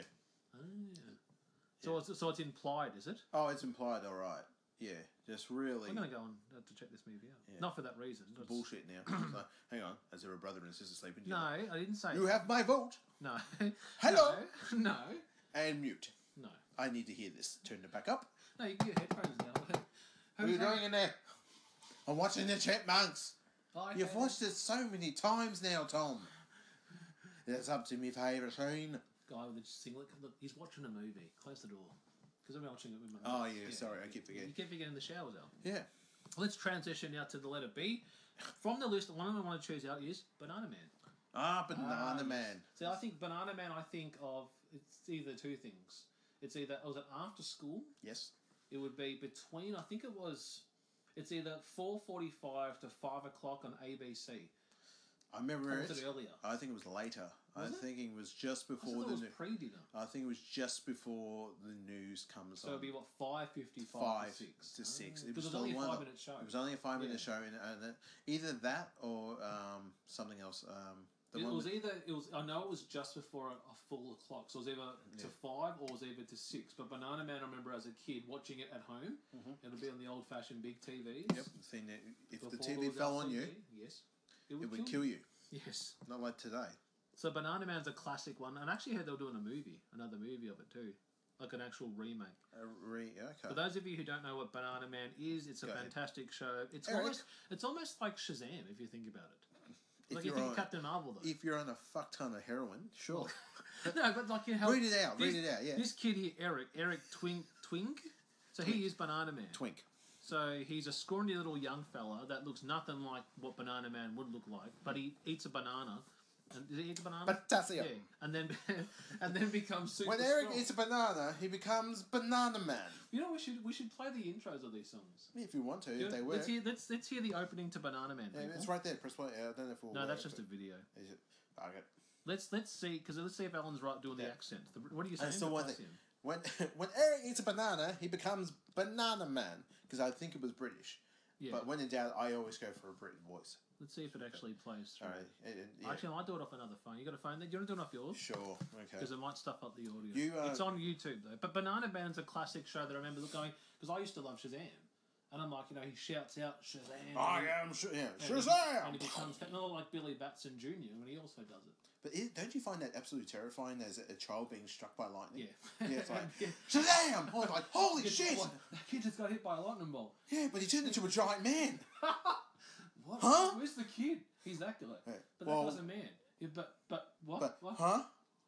Speaker 1: So it's implied, is it?
Speaker 2: Oh, it's implied, all right. Yeah, just really
Speaker 1: I'm going to go and have to check this movie out.
Speaker 2: Yeah.
Speaker 1: Not for that reason. Just-
Speaker 2: bullshit now. So, hang on, is there a brother and sister sleeping
Speaker 1: No,
Speaker 2: together?
Speaker 1: I didn't say
Speaker 2: You have my vote.
Speaker 1: No.
Speaker 2: Hello?
Speaker 1: No.
Speaker 2: And mute.
Speaker 1: No.
Speaker 2: I need to hear this. Turn it back up.
Speaker 1: No, you can get headphones now.
Speaker 2: What are you doing in there? I'm watching the Chipmunks.
Speaker 1: Oh, okay.
Speaker 2: You've watched it so many times now, Tom. That's up to me favourite scene.
Speaker 1: Guy with the singlet. Look, he's watching a movie. Close the door. Because I'm watching it with my
Speaker 2: Oh,
Speaker 1: mates.
Speaker 2: yeah, sorry, I keep forgetting.
Speaker 1: You keep forgetting the showers out.
Speaker 2: Yeah.
Speaker 1: Let's transition now to the letter B. From the list, the one I want to choose out is Banana Man.
Speaker 2: Banana Man.
Speaker 1: So I think Banana Man, I think of, it's either two things. It's either, was it after school?
Speaker 2: Yes.
Speaker 1: It would be between, I think it's either 4:45 to 5 o'clock on ABC.
Speaker 2: I remember
Speaker 1: Or
Speaker 2: it.
Speaker 1: was it earlier?
Speaker 2: I think it was later.
Speaker 1: Was
Speaker 2: I'm
Speaker 1: it?
Speaker 2: thinking it was just
Speaker 1: I
Speaker 2: before
Speaker 1: thought it
Speaker 2: the
Speaker 1: was
Speaker 2: news.
Speaker 1: pre-dinner.
Speaker 2: I think it was just before the news comes
Speaker 1: So
Speaker 2: on.
Speaker 1: it'd be what, 5:55
Speaker 2: 5
Speaker 1: to 6?
Speaker 2: to 6.
Speaker 1: Because it was only a 5-minute show.
Speaker 2: It was only a 5-minute
Speaker 1: Yeah.
Speaker 2: show, and either that or something else.
Speaker 1: I know it was just before a full clock, so it was either to 5 or it was either to 6. But Banana Man, I remember as a kid watching it at home. It would be on the old-fashioned big TVs.
Speaker 2: Yep. The thing that if the
Speaker 1: Before there
Speaker 2: TV
Speaker 1: was
Speaker 2: fell on
Speaker 1: LCD,
Speaker 2: you,
Speaker 1: yes,
Speaker 2: it would kill you.
Speaker 1: Yes.
Speaker 2: Not like today.
Speaker 1: So Banana Man's a classic one, and I actually heard they were doing another movie of it too, like an actual remake.
Speaker 2: Okay.
Speaker 1: For those of you who don't know what Banana Man is, it's a
Speaker 2: Go ahead.
Speaker 1: fantastic show. It's
Speaker 2: Eric?
Speaker 1: almost like Shazam if you think about it. Like you think of Captain Marvel though.
Speaker 2: If you're on a fuck ton of heroin, sure.
Speaker 1: No, but like you help.
Speaker 2: Read it out. Yeah.
Speaker 1: This kid here, Eric Twink. So he is Banana Man.
Speaker 2: Twink.
Speaker 1: So he's a scrawny little young fella that looks nothing like what Banana Man would look like, but he eats a banana. And does he eat a banana?
Speaker 2: Potassium.
Speaker 1: Yeah, and then becomes super
Speaker 2: When Eric
Speaker 1: strong.
Speaker 2: eats a banana, he becomes Banana Man.
Speaker 1: You know, we should play the intros of these songs.
Speaker 2: If you want to, if they work.
Speaker 1: Let's hear the opening to Banana Man.
Speaker 2: Yeah,
Speaker 1: people.
Speaker 2: it's right there. Press play. I don't know if we'll.
Speaker 1: No, that's just a video.
Speaker 2: Is it? Okay.
Speaker 1: Let's see let's see if Alan's right doing the accent. What are you saying?
Speaker 2: Still one thing. When Eric eats a banana, he becomes Banana Man because I think it was British.
Speaker 1: Yeah.
Speaker 2: But when in doubt, I always go for a British voice.
Speaker 1: Let's see if it actually plays through.
Speaker 2: All right. Yeah.
Speaker 1: Actually, I might do it off another phone. You got a phone there? Do you want to do it off yours?
Speaker 2: Sure. Okay.
Speaker 1: Because it might stuff up the audio. It's on YouTube though. But Banana Man's a classic show that I remember going because I used to love Shazam, and I'm like, he shouts out Shazam.
Speaker 2: I am Shazam.
Speaker 1: And he becomes not like Billy Batson Jr. when he also does it.
Speaker 2: But don't you find that absolutely terrifying as a child being struck by lightning?
Speaker 1: Yeah.
Speaker 2: Yeah, it's like, Shazam! I was like, holy shit!
Speaker 1: The kid just got hit by a lightning bolt.
Speaker 2: Yeah, but he turned into a giant man.
Speaker 1: What?
Speaker 2: Huh?
Speaker 1: Where's the kid? He's that guy.
Speaker 2: Yeah.
Speaker 1: But that guy's a man. Yeah, but what? What?
Speaker 2: Huh?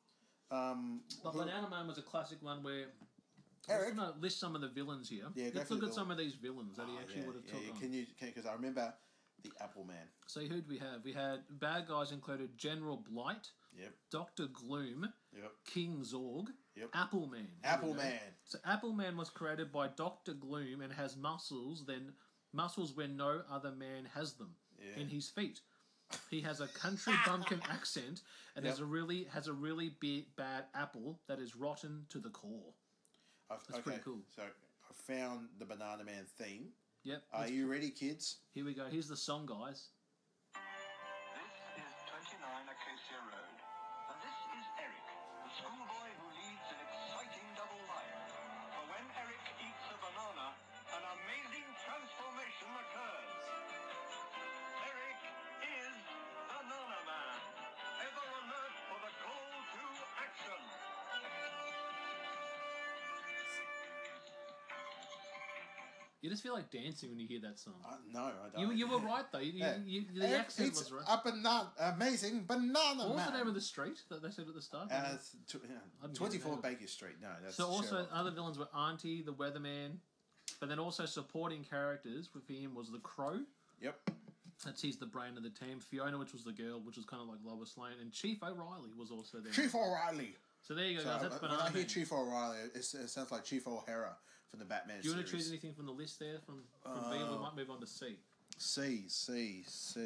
Speaker 1: But Banana Man was a classic one where...
Speaker 2: Eric?
Speaker 1: I'm going to list some of the villains here.
Speaker 2: Yeah,
Speaker 1: Let's look at some of these villains that he actually would have took on.
Speaker 2: Because I remember the Apple Man.
Speaker 1: So who did we have? We had bad guys included General Blight,
Speaker 2: Yep.
Speaker 1: Dr. Gloom,
Speaker 2: Yep.
Speaker 1: King Zorg,
Speaker 2: Yep.
Speaker 1: Apple Man.
Speaker 2: Apple Man.
Speaker 1: So Apple Man was created by Dr. Gloom and has muscles when no other man has them in his feet. He has a country bumpkin accent and has a really big bad apple that is rotten to the core. That's pretty cool.
Speaker 2: So I found the Banana Man theme.
Speaker 1: Yep.
Speaker 2: Are you ready, kids?
Speaker 1: Here we go. Here's the song, guys.
Speaker 3: This is 29 Acacia Road, and this is Eric, the schoolboy who leads an exciting double life. For when Eric eats a banana, an amazing transformation occurs. Eric is Banana Man, ever alert for the call to action.
Speaker 1: You just feel like dancing when you hear that song.
Speaker 2: No, I don't.
Speaker 1: You were right though. The accent was right.
Speaker 2: A banana, amazing Banana Man.
Speaker 1: What was the name of the street that they said at the start?
Speaker 2: 24 Baker Street. No, that's
Speaker 1: so also
Speaker 2: Sherlock.
Speaker 1: other villains were Auntie, the Weatherman, but then also supporting characters with him was the Crow.
Speaker 2: Yep.
Speaker 1: He's the brain of the team. Fiona, which was the girl, which was kind of like Lois Lane, and Chief O'Reilly was also there.
Speaker 2: Chief O'Reilly.
Speaker 1: So there you go,
Speaker 2: So
Speaker 1: guys. That's
Speaker 2: when
Speaker 1: Banana
Speaker 2: I hear
Speaker 1: Man.
Speaker 2: Chief O'Reilly, it sounds like Chief O'Hara from the Batman
Speaker 1: Do you want to
Speaker 2: series.
Speaker 1: choose anything from the list there from B? We might move on to C.
Speaker 2: C.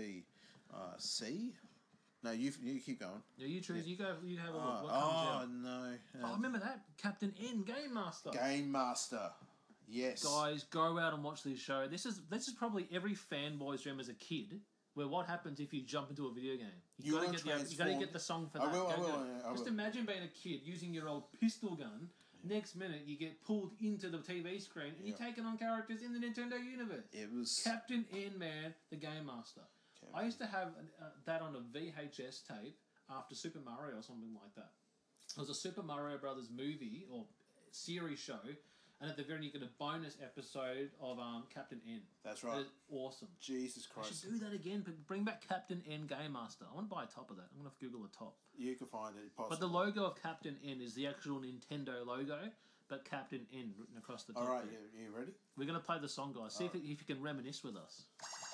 Speaker 2: No, you keep going.
Speaker 1: Yeah, you choose. You go. You have a look. What comes
Speaker 2: Oh
Speaker 1: out?
Speaker 2: no.
Speaker 1: Oh, remember that Captain N, Game Master.
Speaker 2: Game Master. Yes.
Speaker 1: Guys, go out and watch this show. This is probably every fanboy's dream as a kid. Where what happens if you jump into a video game? You gotta get the song for that.
Speaker 2: I will.
Speaker 1: Just imagine being a kid using your old pistol gun. Next minute, you get pulled into the TV screen and you're taking on characters in the Nintendo universe.
Speaker 2: It was
Speaker 1: Captain N-Man, the Game Master. I used to have that on a VHS tape after Super Mario or something like that. It was a Super Mario Brothers movie or series show, and at the very end you get a bonus episode of Captain N.
Speaker 2: That's right.
Speaker 1: That is awesome.
Speaker 2: Jesus
Speaker 1: I
Speaker 2: Christ.
Speaker 1: should do that again. But bring back Captain N Game Master. I want to buy a top of that. I'm going to Google a top.
Speaker 2: You can find it. Possibly.
Speaker 1: But the logo of Captain N is the actual Nintendo logo, but Captain N written across the top.
Speaker 2: All right,
Speaker 1: there.
Speaker 2: you ready?
Speaker 1: We're going to play the song, guys. See if you can reminisce with us.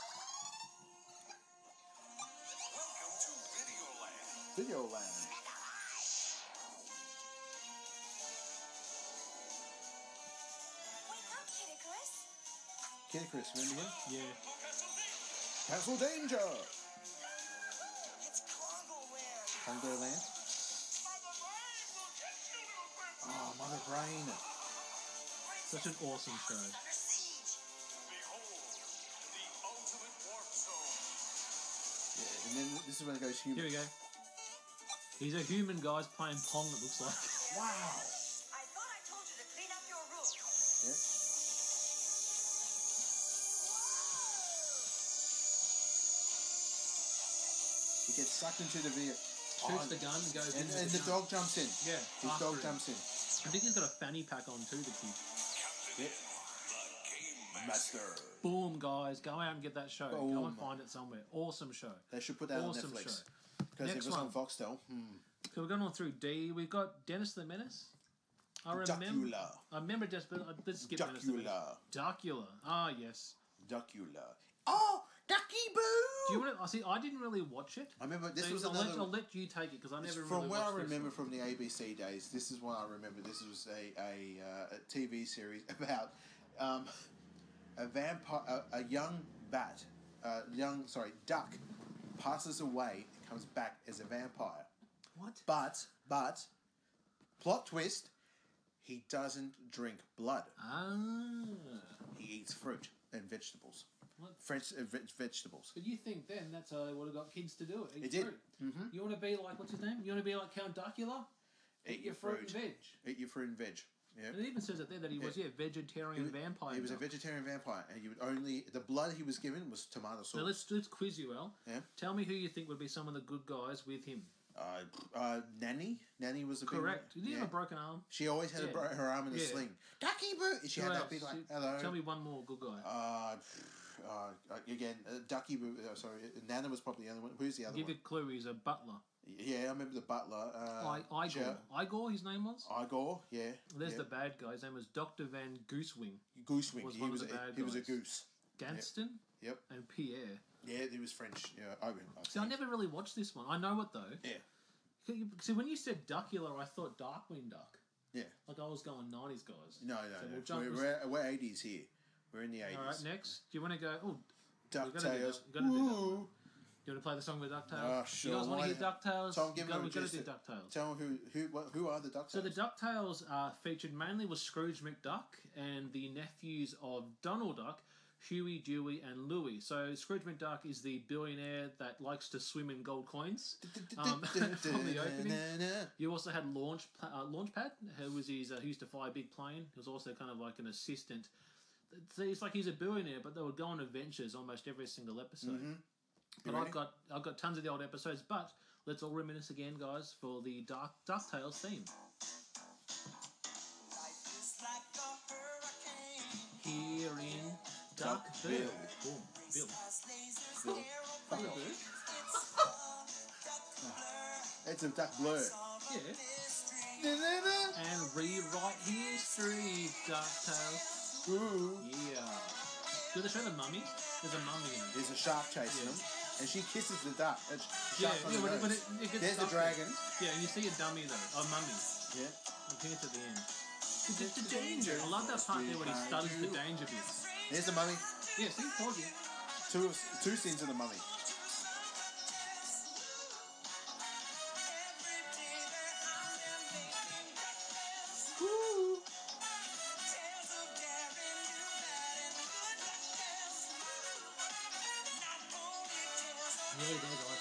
Speaker 3: Welcome to Videoland.
Speaker 2: Videoland.
Speaker 4: Wake up, Kid Icarus.
Speaker 2: Kid Chris, remember him?
Speaker 1: Yeah.
Speaker 2: Castle Danger.
Speaker 3: It's Congo Land.
Speaker 2: Congo Land. Oh, Mother Brain.
Speaker 1: Such an awesome show.
Speaker 3: Behold, the ultimate warp zone.
Speaker 2: Yeah, and then this is when it goes human.
Speaker 1: Here we go. He's a human, guys, playing Pong, it looks like.
Speaker 2: Wow.
Speaker 4: I thought I told you to clean up your room.
Speaker 2: Yeah. He gets sucked into the video.
Speaker 1: Shoots the gun and goes
Speaker 2: And
Speaker 1: into
Speaker 2: the
Speaker 1: gun.
Speaker 2: dog jumps in.
Speaker 1: Yeah.
Speaker 2: His
Speaker 1: after
Speaker 2: dog
Speaker 1: him.
Speaker 2: jumps in.
Speaker 1: I think he's got a fanny pack on too, the kid.
Speaker 2: Yep. Master.
Speaker 1: Boom, guys, go out and get that show. Go
Speaker 2: Boom.
Speaker 1: and find it somewhere. Awesome show.
Speaker 2: They should put that
Speaker 1: Awesome
Speaker 2: on Netflix.
Speaker 1: show.
Speaker 2: Because if
Speaker 1: Next
Speaker 2: it was on
Speaker 1: one.
Speaker 2: Foxtel,
Speaker 1: So we're going on through D. We've got Dennis the Menace. I remember just, but let's skip Dennis the Menace. Darkula. Ah, yes.
Speaker 2: Darkula. Oh, Ducky Boo!
Speaker 1: Do you want to? See, I didn't really watch it.
Speaker 2: I remember this
Speaker 1: So
Speaker 2: was
Speaker 1: I'll
Speaker 2: another.
Speaker 1: let you take it because I never
Speaker 2: From
Speaker 1: really
Speaker 2: what I
Speaker 1: watched this
Speaker 2: remember
Speaker 1: one.
Speaker 2: from the ABC days, this is what I remember. This was a TV series about a vampire, a young bat, duck, passes away and comes back as a vampire.
Speaker 1: What?
Speaker 2: But, plot twist, he doesn't drink blood.
Speaker 1: Ah.
Speaker 2: He eats fruit and vegetables.
Speaker 1: What?
Speaker 2: Fresh vegetables.
Speaker 1: But you think then that's how they would have got kids to do it? Eat
Speaker 2: It did.
Speaker 1: fruit.
Speaker 2: Mm-hmm.
Speaker 1: You want to be like, what's his name? You want to be like Count Darkula? Eat your fruit and veg.
Speaker 2: Eat your fruit and veg. Yeah.
Speaker 1: And it even says it there that he was, vegetarian vampire.
Speaker 2: He was a
Speaker 1: now.
Speaker 2: vegetarian vampire, and you would only the blood he was given was tomato sauce.
Speaker 1: So let's quiz you, Al.
Speaker 2: Yeah.
Speaker 1: Tell me who you think would be some of the good guys with him.
Speaker 2: Nanny. Nanny was a big
Speaker 1: Correct.
Speaker 2: one.
Speaker 1: Did he
Speaker 2: Yeah.
Speaker 1: have a broken arm?
Speaker 2: She always had
Speaker 1: Yeah.
Speaker 2: her arm in a
Speaker 1: Yeah.
Speaker 2: sling. Ducky Boo. She
Speaker 1: Who
Speaker 2: had that
Speaker 1: else?
Speaker 2: big like hello.
Speaker 1: Tell me one more good guy.
Speaker 2: Again, Ducky Boo. Sorry, Nana was probably the other one. Who's the other
Speaker 1: Give you
Speaker 2: one?
Speaker 1: a clue. He's a butler.
Speaker 2: Yeah, I remember the butler.
Speaker 1: Igor. Igor, his name was.
Speaker 2: Igor. Yeah.
Speaker 1: There's
Speaker 2: yeah.
Speaker 1: the bad guy. His name was Dr. Van Goosewing.
Speaker 2: Goosewing.
Speaker 1: was
Speaker 2: He
Speaker 1: one
Speaker 2: was
Speaker 1: of the bad
Speaker 2: he was a
Speaker 1: guys.
Speaker 2: goose.
Speaker 1: Ganston
Speaker 2: Yep.
Speaker 1: and Pierre.
Speaker 2: Yeah, he was French. Yeah,
Speaker 1: See, I never really watched this one. I know it though.
Speaker 2: Yeah.
Speaker 1: See, when you said Duckula, I thought Darkwing Duck.
Speaker 2: Yeah.
Speaker 1: Like I was going 90s guys.
Speaker 2: No,
Speaker 1: So we'll
Speaker 2: no.
Speaker 1: jump-
Speaker 2: We're 80s here. We're in the 80s.
Speaker 1: All right, next. Do you want to go? Oh,
Speaker 2: DuckTales.
Speaker 1: We've got to do that.
Speaker 2: Woo!
Speaker 1: Do you want to play the song with DuckTales?
Speaker 2: Oh, sure.
Speaker 1: You guys want to
Speaker 2: Why-
Speaker 1: hear DuckTales?
Speaker 2: Tom, give me
Speaker 1: We've got to
Speaker 2: just
Speaker 1: do
Speaker 2: a-
Speaker 1: DuckTales.
Speaker 2: Tell me who are the DuckTales?
Speaker 1: So the DuckTales featured mainly was Scrooge McDuck and the nephews of Donald Duck, Huey, Dewey, and Louie. So Scrooge McDuck is the billionaire that likes to swim in gold coins. From the opening. You also had Launchpad, who was he used to fly a big plane. He was also kind of like an assistant. So it's like he's a billionaire, but they would go on adventures almost every single episode.
Speaker 2: Mm-hmm.
Speaker 1: But
Speaker 2: ready?
Speaker 1: I've got tons of the old episodes. But let's all reminisce again, guys, for the DuckTales theme. Here in Duckville. Boom, Bill.
Speaker 2: Fuck off. It's a duck blur.
Speaker 1: Yeah. And rewrite history, DuckTales.
Speaker 2: Ooh.
Speaker 1: Yeah. Do they show the mummy? There's a mummy in it.
Speaker 2: There's a shark chasing
Speaker 1: Yeah.
Speaker 2: them, and she kisses the duck. It's
Speaker 1: Yeah,
Speaker 2: shark on
Speaker 1: yeah,
Speaker 2: the
Speaker 1: but
Speaker 2: nose.
Speaker 1: it gets
Speaker 2: There's the
Speaker 1: stuck there.
Speaker 2: dragon.
Speaker 1: Yeah, and you see a dummy though, a mummy.
Speaker 2: Yeah.
Speaker 1: I think it's at the end. It's the danger. I love that part there when he stutters the danger bit.
Speaker 2: There's the mummy.
Speaker 1: Yeah, see, told you.
Speaker 2: Two scenes of the mummy.
Speaker 1: Really go, guys.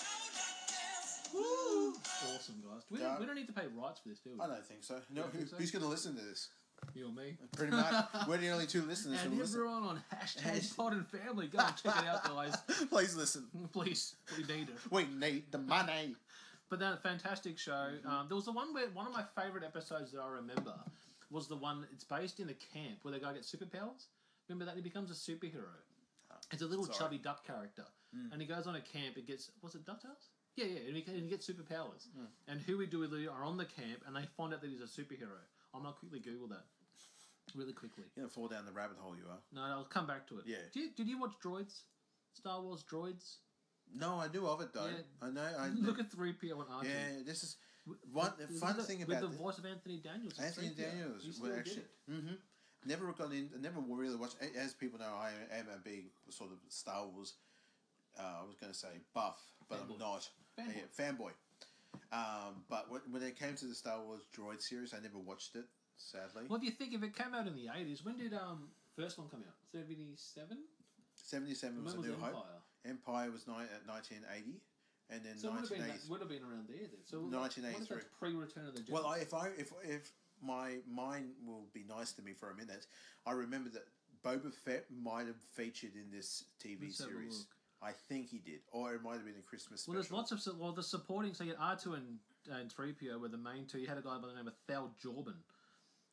Speaker 1: Woo! Awesome, guys. We don't need to pay rights for this, do we?
Speaker 2: I don't think so. No,
Speaker 1: don't think so?
Speaker 2: who's going to listen to this?
Speaker 1: You or me?
Speaker 2: Pretty much. We're the only two listeners
Speaker 1: And
Speaker 2: who listen.
Speaker 1: everyone on hashtag Pod and Family, go and check it out, guys.
Speaker 2: Please listen.
Speaker 1: Please, we need it.
Speaker 2: We need the money.
Speaker 1: But that fantastic show. There was the one where one of my favourite episodes that I remember was the one. It's based in a camp where the guy gets superpowers. Remember that he becomes a superhero. It's a little
Speaker 2: Sorry.
Speaker 1: chubby duck character, and he goes on a camp. It gets was it DuckTales? Yeah, and he gets superpowers. And Huey, Dewey, Louie are on the camp, and they find out that he's a superhero. I'm gonna quickly Google that, really quickly.
Speaker 2: You're going to fall down the rabbit hole, you are.
Speaker 1: No, I'll come back to it.
Speaker 2: Yeah.
Speaker 1: Did you watch Droids? Star Wars Droids?
Speaker 2: No, I knew of it, though.
Speaker 1: Yeah.
Speaker 2: I know.
Speaker 1: Look at 3PO and R2.
Speaker 2: Yeah, this is... One the fun thing about
Speaker 1: with the
Speaker 2: this-
Speaker 1: voice of Anthony Daniels. as
Speaker 2: Anthony
Speaker 1: 3PO.
Speaker 2: Daniels
Speaker 1: He
Speaker 2: was
Speaker 1: still did
Speaker 2: actually...
Speaker 1: it.
Speaker 2: Mm-hmm. Never got in... Never really watched... As people know, I am a big sort of Star Wars... I was going to say buff, but
Speaker 1: Fanboy.
Speaker 2: I'm not.
Speaker 1: Fanboy.
Speaker 2: Yeah, fanboy. But when it came to the Star Wars Droid series, I never watched it, sadly.
Speaker 1: Well, if you think if it came out in the 80s, when did first one come out? 77?
Speaker 2: 77 was
Speaker 1: When
Speaker 2: A
Speaker 1: was
Speaker 2: New
Speaker 1: Empire?
Speaker 2: Hope. Empire was 1980, and then
Speaker 1: So it
Speaker 2: 1980.
Speaker 1: would have been around there then. So
Speaker 2: 1983.
Speaker 1: What is that pre-Return of the Jedi?
Speaker 2: Well, if my mind will be nice to me for a minute, I remember that Boba Fett might have featured in this TV
Speaker 1: Let's have a
Speaker 2: series.
Speaker 1: look.
Speaker 2: I think he did, or it might have been a Christmas special.
Speaker 1: Well, there's lots of the supporting. So you had R2 and 3PO were the main two. You had a guy by the name of Thal Jordan.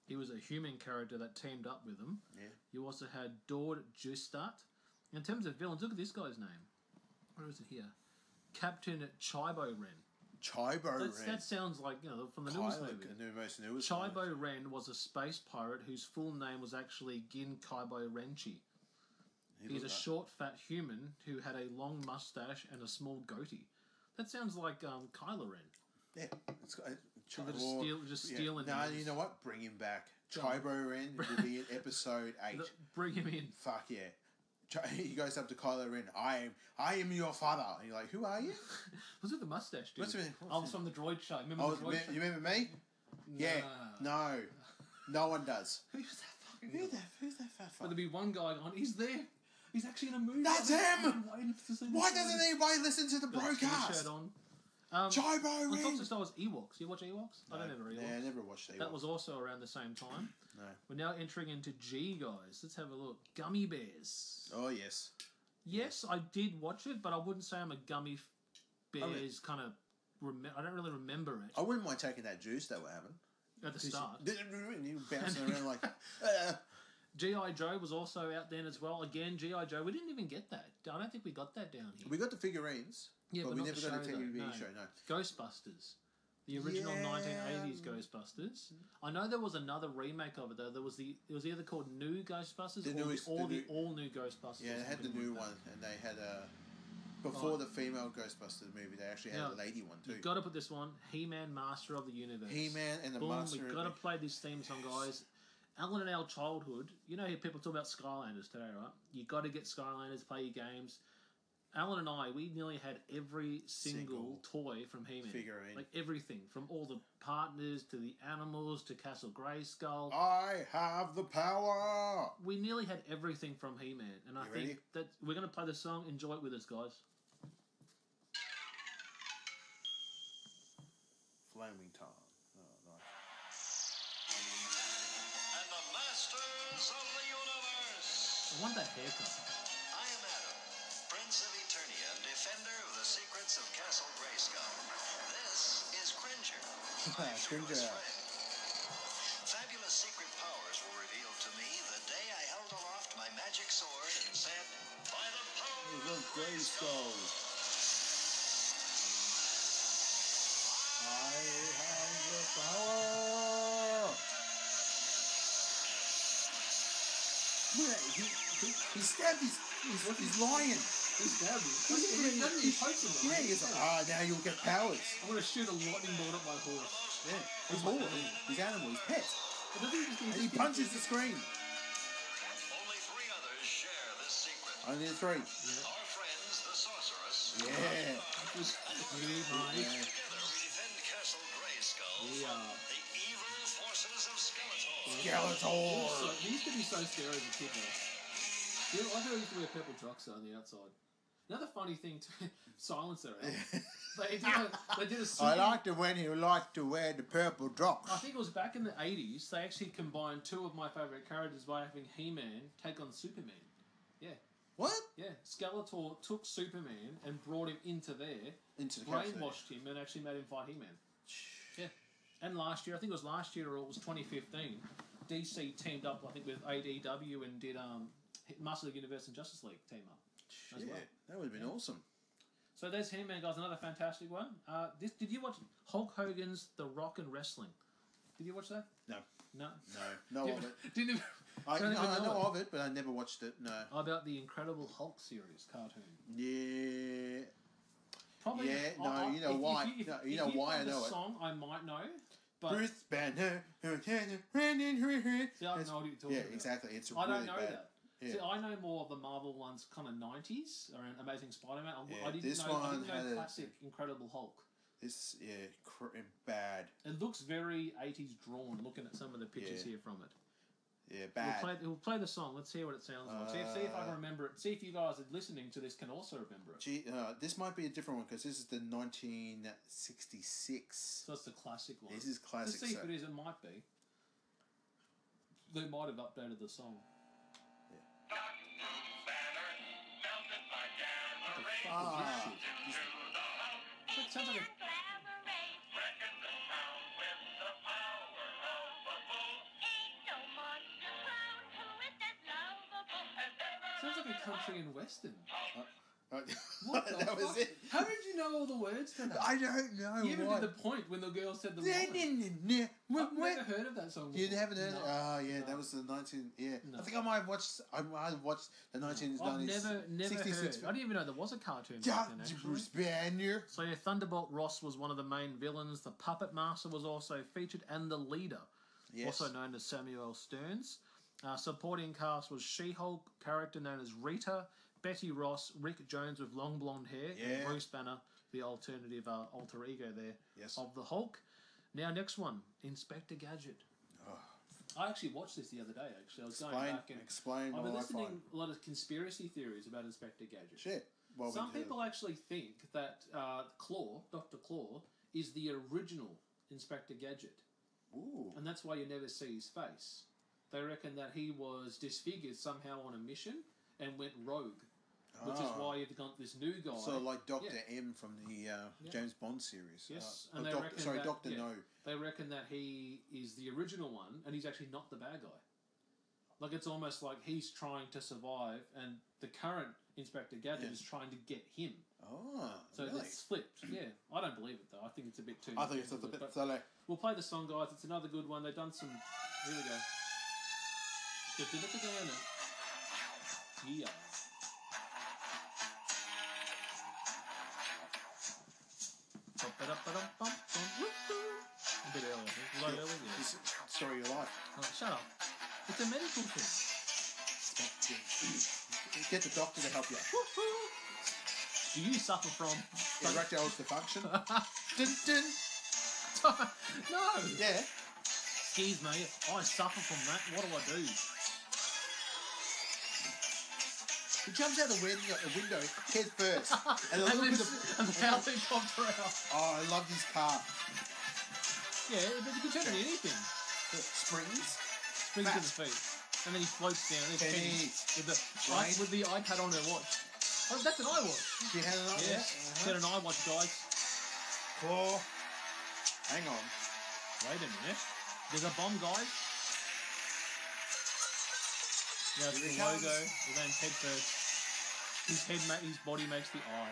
Speaker 1: He was a human character that teamed up with him.
Speaker 2: Yeah.
Speaker 1: You also had Dord Justat. In terms of villains, look at this guy's name. Where is it here? Captain Chibo Ren.
Speaker 2: Chibo Ren.
Speaker 1: That sounds like, from the newest movie.
Speaker 2: The most newest
Speaker 1: Chibo Ren was a space pirate whose full name was actually Gin Kaibo Renchi. He's a short, fat human who had a long mustache and a small goatee. That sounds like Kylo Ren.
Speaker 2: Yeah. It's got,
Speaker 1: stealing
Speaker 2: No,
Speaker 1: names.
Speaker 2: you know what? Bring him back.
Speaker 1: Go
Speaker 2: Chibo Ren will be in episode 8.
Speaker 1: Bring him in.
Speaker 2: Fuck yeah. He goes up to Kylo Ren. I am your father. And you're like, who are you?
Speaker 1: Was it the mustache dude?
Speaker 2: What's it?
Speaker 1: I was from the Droid Show. Remember the Droid Show?
Speaker 2: You remember me? Yeah. No. No one does.
Speaker 1: Who's that fucking
Speaker 2: Who's that fat
Speaker 1: But
Speaker 2: fuck?
Speaker 1: there'd be one guy going, he's there. He's actually in a movie.
Speaker 2: That's
Speaker 1: I've
Speaker 2: him!
Speaker 1: been waiting to see
Speaker 2: Why
Speaker 1: this
Speaker 2: doesn't
Speaker 1: guy.
Speaker 2: anybody listen to the
Speaker 1: Got a
Speaker 2: broadcast?
Speaker 1: t-shirt on.
Speaker 2: Chibo
Speaker 1: On
Speaker 2: Ren.
Speaker 1: top of Star Wars, Ewoks. You watch Ewoks? I don't ever Ewoks.
Speaker 2: Yeah, I never watched Ewoks.
Speaker 1: That was also around the same time.
Speaker 2: No.
Speaker 1: We're now entering into G, guys. Let's have a look. Gummy Bears.
Speaker 2: Oh, yes.
Speaker 1: Yes, I did watch it, but I wouldn't say I'm a Gummy Bears kind of... I don't really remember it
Speaker 2: I wouldn't mind taking that juice they were having.
Speaker 1: at the start.
Speaker 2: You bouncing around like...
Speaker 1: G.I. Joe was also out then as well. Again, G.I. Joe. We didn't even get that. I don't think we got that down here.
Speaker 2: We got the figurines,
Speaker 1: Yeah,
Speaker 2: but
Speaker 1: but
Speaker 2: we
Speaker 1: not
Speaker 2: never
Speaker 1: the
Speaker 2: got a
Speaker 1: show,
Speaker 2: TV
Speaker 1: though. No.
Speaker 2: show, no.
Speaker 1: Ghostbusters. The original
Speaker 2: Yeah.
Speaker 1: 1980s Ghostbusters. I know there was another remake of it though. It was either called New Ghostbusters
Speaker 2: The
Speaker 1: or
Speaker 2: newest-
Speaker 1: the all new Ghostbusters.
Speaker 2: Yeah, they had the
Speaker 1: something
Speaker 2: new
Speaker 1: like
Speaker 2: one,
Speaker 1: that.
Speaker 2: and they had a... Before the female Ghostbusters movie, they actually had
Speaker 1: Now,
Speaker 2: a lady one too.
Speaker 1: You've got to put this one. He-Man, Master of the Universe.
Speaker 2: He-Man and the
Speaker 1: Boom,
Speaker 2: Master
Speaker 1: we've
Speaker 2: of
Speaker 1: got to
Speaker 2: the...
Speaker 1: play this theme song, guys. Alan and our childhood, you know how people talk about Skylanders today, right? You got to get Skylanders, play your games. Alan and I, we nearly had every single toy from He-Man.
Speaker 2: Figurine.
Speaker 1: Like everything, from all the partners to the animals to Castle Grayskull.
Speaker 2: I have the power!
Speaker 1: We nearly had everything from He-Man, and I
Speaker 2: You
Speaker 1: think
Speaker 2: ready?
Speaker 1: that we're going to play the song. Enjoy it with us, guys.
Speaker 2: Flaming Tom. Oh, nice.
Speaker 3: And the masters of the universe.
Speaker 1: I want that haircut.
Speaker 3: I am Adam, Prince of Eternia, defender of the secrets of Castle Grayskull. This is Cringer, life's
Speaker 2: Cringer.
Speaker 3: closest friend. Fabulous secret powers were revealed to me the day I held aloft my magic sword and said, "By the power of Grayskull."
Speaker 2: I have the power! Look at that, he stabbed his lion!
Speaker 1: He stabbed me.
Speaker 2: He he's like, now you'll get powers.
Speaker 1: I'm going to shoot a lightning bolt at my horse.
Speaker 2: Yeah, his horse, his animal, his pet.
Speaker 1: But doesn't he just
Speaker 2: And he punches the screen.
Speaker 3: Only 3 others share this secret.
Speaker 2: Only the 3.
Speaker 3: Our friends, the sorceress.
Speaker 2: Yeah.
Speaker 3: Together we defend Castle Grayskull
Speaker 1: We
Speaker 3: from
Speaker 1: are.
Speaker 3: the evil forces of Skeletor.
Speaker 2: Skeletor.
Speaker 1: He used to be so scary as a kid, though. I thought he used to wear purple trucks on the outside. Another funny thing, too, Silencer. They did a scene.
Speaker 2: I liked it when he liked to wear the purple drop.
Speaker 1: I think it was back in the 80s, they actually combined 2 of my favourite characters by having He-Man take on Superman. Yeah,
Speaker 2: What?
Speaker 1: yeah. Skeletor took Superman and brought him into there,
Speaker 2: Into the castle.
Speaker 1: brainwashed him, and actually made him fight He-Man. Yeah. And last year, I think it was last year or it was 2015, DC teamed up, I think, with ADW and did Master of the Universe and Justice League team up. As
Speaker 2: Yeah,
Speaker 1: well.
Speaker 2: that would have been awesome.
Speaker 1: So there's He-Man, guys. Another fantastic one. Did you watch Hulk Hogan's The Rock and Wrestling? Did you watch that?
Speaker 2: No.
Speaker 1: No.
Speaker 2: No, know of it.
Speaker 1: Didn't even,
Speaker 2: I
Speaker 1: don't even
Speaker 2: know
Speaker 1: it.
Speaker 2: of it, but I never watched it. No.
Speaker 1: About the Incredible Hulk series cartoon.
Speaker 2: Yeah.
Speaker 1: Probably.
Speaker 2: Yeah, no, you know why. No, you know why I know
Speaker 1: the
Speaker 2: it.
Speaker 1: song, I might know. But
Speaker 2: Bruce Banner.
Speaker 1: see, I don't know what you're talking
Speaker 2: Yeah,
Speaker 1: about.
Speaker 2: exactly. It's
Speaker 1: I
Speaker 2: really
Speaker 1: don't know
Speaker 2: bad.
Speaker 1: that.
Speaker 2: Yeah.
Speaker 1: See, I know more of the Marvel ones, kind of 90s, around Amazing Spider-Man.
Speaker 2: Yeah,
Speaker 1: I didn't
Speaker 2: this
Speaker 1: know, I
Speaker 2: one
Speaker 1: didn't
Speaker 2: had
Speaker 1: know
Speaker 2: a-
Speaker 1: classic Incredible Hulk.
Speaker 2: This, bad.
Speaker 1: It looks very 80s drawn, looking at some of the pictures
Speaker 2: Yeah.
Speaker 1: here from it.
Speaker 2: Yeah, bad.
Speaker 1: We'll play the song. Let's hear what it sounds like. See if I can remember it. See if you guys listening to this can also remember it.
Speaker 2: Gee, this might be a different one because this is the 1966.
Speaker 1: So it's the classic one.
Speaker 2: This is classic.
Speaker 1: Let's see
Speaker 2: so-
Speaker 1: if it is. It might be. They might have updated the song.
Speaker 2: Ah,
Speaker 1: It sounds like a... Sounds like a country and western.
Speaker 2: What
Speaker 1: the
Speaker 2: that was
Speaker 1: fuck?
Speaker 2: it.
Speaker 1: How did you know all the words to that?
Speaker 2: I don't know.
Speaker 1: You even
Speaker 2: what.
Speaker 1: did the point when the girl said the
Speaker 2: Yeah,
Speaker 1: line. I've never heard of that song before.
Speaker 2: You haven't heard
Speaker 1: No.
Speaker 2: it? Oh, yeah,
Speaker 1: No.
Speaker 2: that was the 19... Yeah.
Speaker 1: No.
Speaker 2: I think I might have watched the 1990s.
Speaker 1: I've never heard. I didn't even know there was a cartoon back then, actually.
Speaker 2: Bruce Banner.
Speaker 1: So yeah, Thunderbolt Ross was one of the main villains. The Puppet Master was also featured, and the leader,
Speaker 2: Yes.
Speaker 1: also known as Samuel Stearns. Supporting cast was She-Hulk, character known as Rita, Betty Ross, Rick Jones with long blonde hair,
Speaker 2: Yeah.
Speaker 1: and Bruce Banner, the alternative alter ego there
Speaker 2: Yes.
Speaker 1: of the Hulk. Now, next one, Inspector Gadget.
Speaker 2: Oh.
Speaker 1: I actually watched this the other day. Actually, I was going back and
Speaker 2: Explain
Speaker 1: I've been
Speaker 2: what I
Speaker 1: listening
Speaker 2: find.
Speaker 1: a lot of conspiracy theories about Inspector Gadget.
Speaker 2: Shit. Well,
Speaker 1: Some people actually think that Claw, Dr. Claw, is the original Inspector Gadget.
Speaker 2: Ooh.
Speaker 1: And that's why you never see his face. They reckon that he was disfigured somehow on a mission and went rogue. Which is why you've got this new guy.
Speaker 2: So like Dr. M from the James Bond series.
Speaker 1: Yes.
Speaker 2: Oh,
Speaker 1: And they reckon that,
Speaker 2: Dr. No.
Speaker 1: They reckon that he is the original one and he's actually not the bad guy. Like, it's almost like he's trying to survive and the current Inspector Gadget is trying to get him.
Speaker 2: Oh,
Speaker 1: So
Speaker 2: really?
Speaker 1: it's flipped. Yeah. I don't believe it, though. I think it's a bit too...
Speaker 2: I think it's a bit
Speaker 1: but
Speaker 2: silly.
Speaker 1: we'll play the song, guys. It's another good one. They've done some... Here we go. Yeah. A bit early, I think. Was I early? Yeah.
Speaker 2: This story of your life.
Speaker 1: Oh, shut up. It's a medical thing.
Speaker 2: Get the doctor to help you.
Speaker 1: Do you suffer from...
Speaker 2: Erectile dysfunction. Dun, dun.
Speaker 1: No!
Speaker 2: Yeah.
Speaker 1: Excuse me, I suffer from that. What do I do?
Speaker 2: He jumps out the window head first. And a
Speaker 1: And
Speaker 2: little
Speaker 1: then
Speaker 2: bit of...
Speaker 1: and the helicopter out.
Speaker 2: Oh, I love this car.
Speaker 1: Yeah, but you can turn it anything.
Speaker 2: Springs.
Speaker 1: Springs to
Speaker 2: Fast.
Speaker 1: the feet. And then he floats down. There's
Speaker 2: Penny.
Speaker 1: Penny with the iPad on her watch. Oh, that's an iWatch.
Speaker 2: She had an
Speaker 1: Yeah, she had an iWatch, guys.
Speaker 2: Claw. Hang on.
Speaker 1: Wait a minute. There's a bomb, guys. Now it's
Speaker 2: Here
Speaker 1: the
Speaker 2: it
Speaker 1: logo.
Speaker 2: comes.
Speaker 1: We're going head first. His body makes the eye.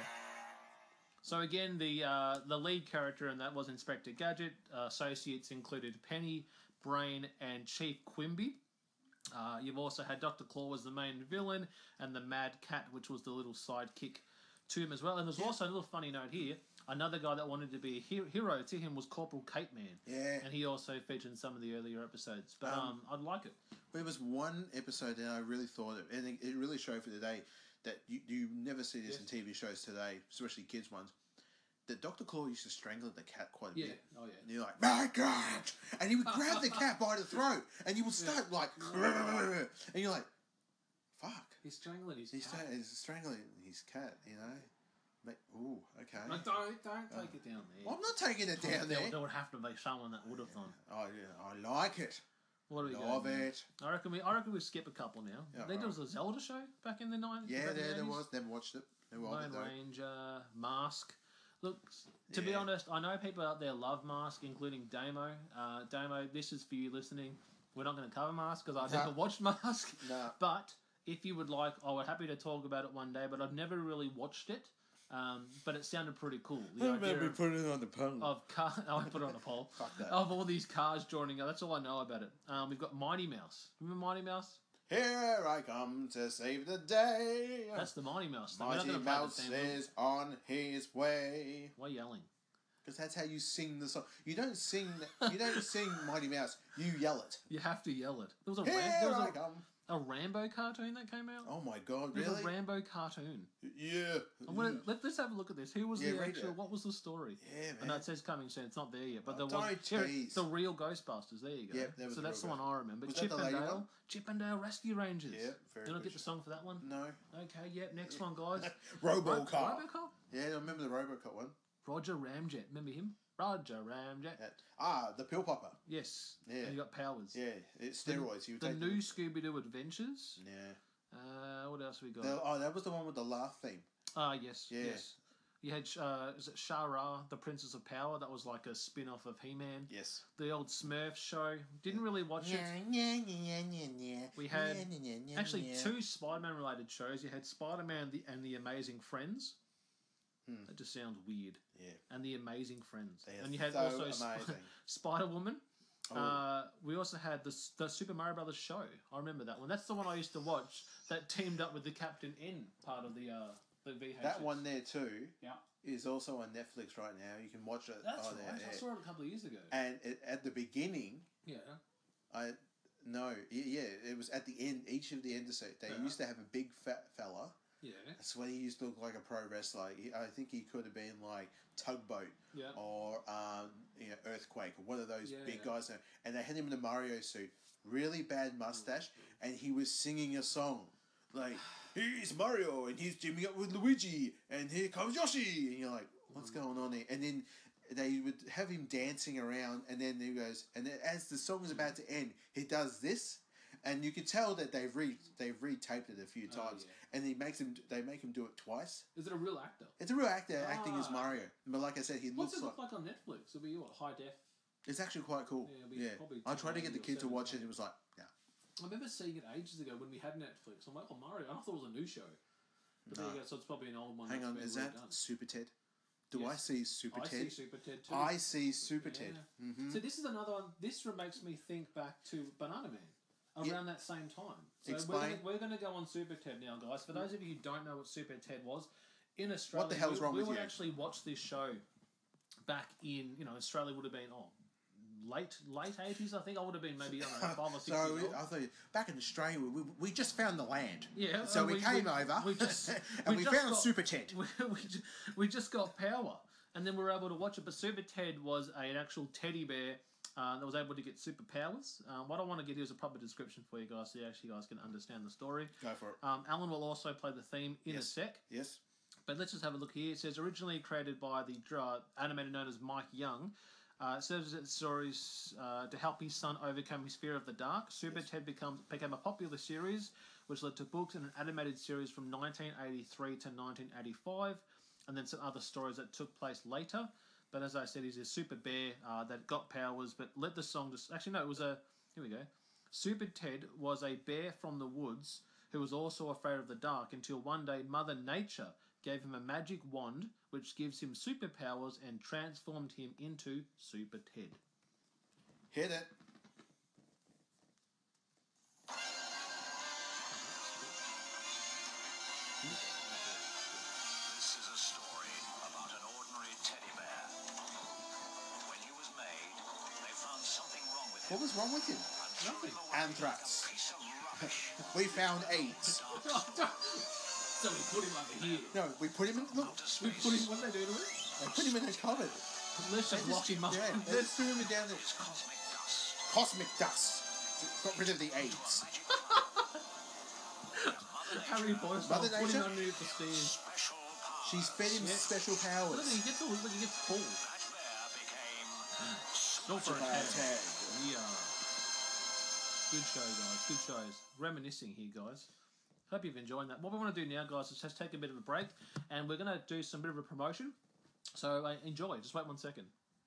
Speaker 1: So again, the lead character in that was Inspector Gadget. Associates included Penny, Brain, and Chief Quimby. You've also had Dr. Claw as the main villain, and the Mad Cat, which was the little sidekick to him as well. And there's also a little funny note here. Another guy that wanted to be a hero to him was Corporal Cape Man.
Speaker 2: Yeah.
Speaker 1: And he also featured in some of the earlier episodes. But I'd like it.
Speaker 2: There was one episode that I really thought, and it really showed for today, that you never see this in TV shows today, especially kids ones, that Dr. Claw used to strangle the cat quite a bit.
Speaker 1: Oh, yeah.
Speaker 2: And you're like, my God! And he would grab the cat by the throat, and you would start like, and you're like, fuck.
Speaker 1: He's strangling his
Speaker 2: He's
Speaker 1: cat.
Speaker 2: strangling his cat, you know? Ooh, okay.
Speaker 1: No, don't take it down there.
Speaker 2: Well, I'm not taking it down there.
Speaker 1: There would have to be someone that would have done.
Speaker 2: Oh, yeah, I like it.
Speaker 1: What do we
Speaker 2: Love
Speaker 1: go?
Speaker 2: it.
Speaker 1: I reckon we skip a couple now.
Speaker 2: Yeah,
Speaker 1: There
Speaker 2: right.
Speaker 1: was a Zelda show back in the 90s.
Speaker 2: Yeah,
Speaker 1: back in the
Speaker 2: there
Speaker 1: 80s.
Speaker 2: was. Never watched it. Never watched
Speaker 1: Lone
Speaker 2: it, though.
Speaker 1: Ranger, Mask. Look, to be
Speaker 2: Yeah.
Speaker 1: honest, I know people out there love Mask, including Damo. Damo, this is for you listening. We're not going to cover Mask because I never watched Mask.
Speaker 2: No.
Speaker 1: But if you would like, I would happy to talk about it one day. But I've never really watched it. But it sounded pretty cool. The idea of,
Speaker 2: putting it on the poll.
Speaker 1: I put it on a poll.
Speaker 2: Fuck that.
Speaker 1: Of all these cars joining us, that's all I know about it. We've got Mighty Mouse. Remember Mighty Mouse?
Speaker 2: Here I come to save the day.
Speaker 1: That's the Mighty Mouse. We're not
Speaker 2: Mighty
Speaker 1: gonna play the
Speaker 2: Mouse
Speaker 1: theme.
Speaker 2: is on his way.
Speaker 1: Why yelling?
Speaker 2: Because that's how you sing the song. You don't sing. You don't sing Mighty Mouse. You yell it.
Speaker 1: You have to yell it. There was a
Speaker 2: Here I come.
Speaker 1: a Rambo cartoon that came out.
Speaker 2: Oh my God!
Speaker 1: There's
Speaker 2: Really?
Speaker 1: a Rambo cartoon.
Speaker 2: Yeah.
Speaker 1: Let's have a look at this. Who was
Speaker 2: Yeah,
Speaker 1: the
Speaker 2: read
Speaker 1: actual?
Speaker 2: it.
Speaker 1: What was the story?
Speaker 2: Yeah,
Speaker 1: I know
Speaker 2: man.
Speaker 1: it says coming soon. It's not there yet, but
Speaker 2: Oh,
Speaker 1: there was
Speaker 2: don't
Speaker 1: here,
Speaker 2: tease.
Speaker 1: the real Ghostbusters. There you go.
Speaker 2: Yep, that was
Speaker 1: so
Speaker 2: the
Speaker 1: that's the
Speaker 2: real
Speaker 1: one I remember.
Speaker 2: Was that the lady one?
Speaker 1: Chippendale Rescue Rangers.
Speaker 2: Yeah, very
Speaker 1: Did I
Speaker 2: good
Speaker 1: get the song for that one?
Speaker 2: No.
Speaker 1: Okay. Yep. Next one, guys.
Speaker 2: RoboCop.
Speaker 1: RoboCop.
Speaker 2: Yeah, I remember the RoboCop one.
Speaker 1: Roger Ramjet. Remember him? Roger Ramjet.
Speaker 2: The pill popper.
Speaker 1: Yes.
Speaker 2: Yeah.
Speaker 1: And he got powers.
Speaker 2: Yeah, it's steroids. You would
Speaker 1: The
Speaker 2: take
Speaker 1: new
Speaker 2: them.
Speaker 1: Scooby Doo Adventures.
Speaker 2: Yeah.
Speaker 1: What else we got?
Speaker 2: That was the one with the laugh theme.
Speaker 1: Yes.
Speaker 2: Yeah.
Speaker 1: Yes. You had is it Shah-Ra, the Princess of Power? That was like a spin-off of He-Man.
Speaker 2: Yes.
Speaker 1: The old Smurf show. Didn't really watch it. We had actually two Spider-Man related shows. You had Spider-Man and the Amazing Friends. That just sounds weird.
Speaker 2: Yeah.
Speaker 1: And the Amazing Friends.
Speaker 2: They are
Speaker 1: And you had
Speaker 2: so
Speaker 1: also
Speaker 2: amazing.
Speaker 1: Spider-Woman.
Speaker 2: Oh.
Speaker 1: We also had the Super Mario Brothers show. I remember that one. That's the one I used to watch that teamed up with the Captain N part of the VHS.
Speaker 2: That one there too
Speaker 1: Yeah.
Speaker 2: is also on Netflix right now. You can watch it.
Speaker 1: That's
Speaker 2: on
Speaker 1: right.
Speaker 2: there.
Speaker 1: I saw it a couple of years ago.
Speaker 2: And at the beginning,
Speaker 1: Yeah.
Speaker 2: it was at the end. Each of the episodes, they used to have a big fat fella.
Speaker 1: Yeah.
Speaker 2: That's what he used to look like, a pro wrestler. I think he could have been like Tugboat or Earthquake or one of those big guys. And they had him in a Mario suit, really bad mustache, and he was singing a song like, "Here's Mario, and he's teaming up with Luigi, and here comes Yoshi," and you're like, "What's going on here?" And then they would have him dancing around, and then he goes, and then as the song is about to end, he does this. And you can tell that they've retaped it a few times, and they make him do it twice.
Speaker 1: Is it a real actor?
Speaker 2: It's a real actor acting as Mario, but like I said, he
Speaker 1: What's
Speaker 2: looks
Speaker 1: it look like on Netflix? It'll be what, high def?
Speaker 2: It's actually quite cool.
Speaker 1: Yeah, probably
Speaker 2: I tried to get the
Speaker 1: 1080
Speaker 2: kid to
Speaker 1: or
Speaker 2: watch it.
Speaker 1: 720.
Speaker 2: He was like, "No."
Speaker 1: I remember seeing it ages ago when we had Netflix. I'm like, oh, Mario. I thought it was a new show. But there you go. So it's probably an old one.
Speaker 2: Hang on,
Speaker 1: that's
Speaker 2: is
Speaker 1: been
Speaker 2: that
Speaker 1: redone.
Speaker 2: Super Ted? Do I
Speaker 1: Yes.
Speaker 2: see Super
Speaker 1: I
Speaker 2: Ted?
Speaker 1: see Super Ted too.
Speaker 2: I see Super Ted.
Speaker 1: Yeah.
Speaker 2: Mm-hmm.
Speaker 1: So this is another one. This makes me think back to Banana Man. Around that same time. So
Speaker 2: Explain.
Speaker 1: we're going to go on Super Ted now, guys. For those of you who don't know what Super Ted was, in Australia,
Speaker 2: What the hell's wrong
Speaker 1: we
Speaker 2: with
Speaker 1: would
Speaker 2: you?
Speaker 1: actually watch this show back in, Australia would have been late 80s. I think I would have been maybe, I don't know, 5 or 6 years old.
Speaker 2: I thought back in Australia, we just found the land.
Speaker 1: Yeah,
Speaker 2: So we came over
Speaker 1: we just-
Speaker 2: and
Speaker 1: we
Speaker 2: we
Speaker 1: just
Speaker 2: found
Speaker 1: got-
Speaker 2: Super Ted.
Speaker 1: we just got power, and then we were able to watch it. But Super Ted was an actual teddy bear that was able to get superpowers. What I want to get here is a proper description for you guys, so you guys can understand the story.
Speaker 2: Go for it.
Speaker 1: Alan will also play the theme in a sec.
Speaker 2: Yes.
Speaker 1: But let's just have a look here. It says originally created by the animator known as Mike Young. It serves its stories to help his son overcome his fear of the dark. Super Ted became a popular series, which led to books and an animated series from 1983 to 1985, and then some other stories that took place later. But as I said, he's a super bear that got powers, but let the song just... Actually, no, it was a... Here we go. Super Ted was a bear from the woods who was also afraid of the dark until one day Mother Nature gave him a magic wand which gives him superpowers and transformed him into Super Ted.
Speaker 2: Hit it.
Speaker 5: This is a story about an ordinary teddy bear. When he was made, they found something wrong with him.
Speaker 2: What was wrong with him?
Speaker 5: And threw him away
Speaker 2: Anthrax.
Speaker 5: like a piece of rubbish.
Speaker 2: We found AIDS.
Speaker 1: So we put him over here.
Speaker 2: No, we put him in. Look,
Speaker 1: We put him... What did they do to him?
Speaker 2: they put him in a cupboard.
Speaker 1: Let's just lock him up.
Speaker 2: Yeah, they just threw him down there.
Speaker 5: It's cosmic dust.
Speaker 2: Cosmic dust. Got rid of the AIDS.
Speaker 5: Magic cloud. Mother
Speaker 1: Harry
Speaker 5: Nature,
Speaker 1: Potter
Speaker 2: Mother
Speaker 1: put him
Speaker 2: Nature?
Speaker 1: underneath the stairs.
Speaker 5: special power.
Speaker 2: She's fed him
Speaker 1: Yeah.
Speaker 2: special
Speaker 1: Look at
Speaker 2: powers.
Speaker 1: him, he gets full.
Speaker 5: That bear became
Speaker 1: Super
Speaker 2: Super
Speaker 1: Ted.
Speaker 2: Ted.
Speaker 1: Yeah. Good show, guys. Good shows. Reminiscing here, guys. Hope you've enjoyed that. What we want to do now, guys, is just take a bit of a break, and we're going to do some bit of a promotion. So enjoy. Just wait 1 second.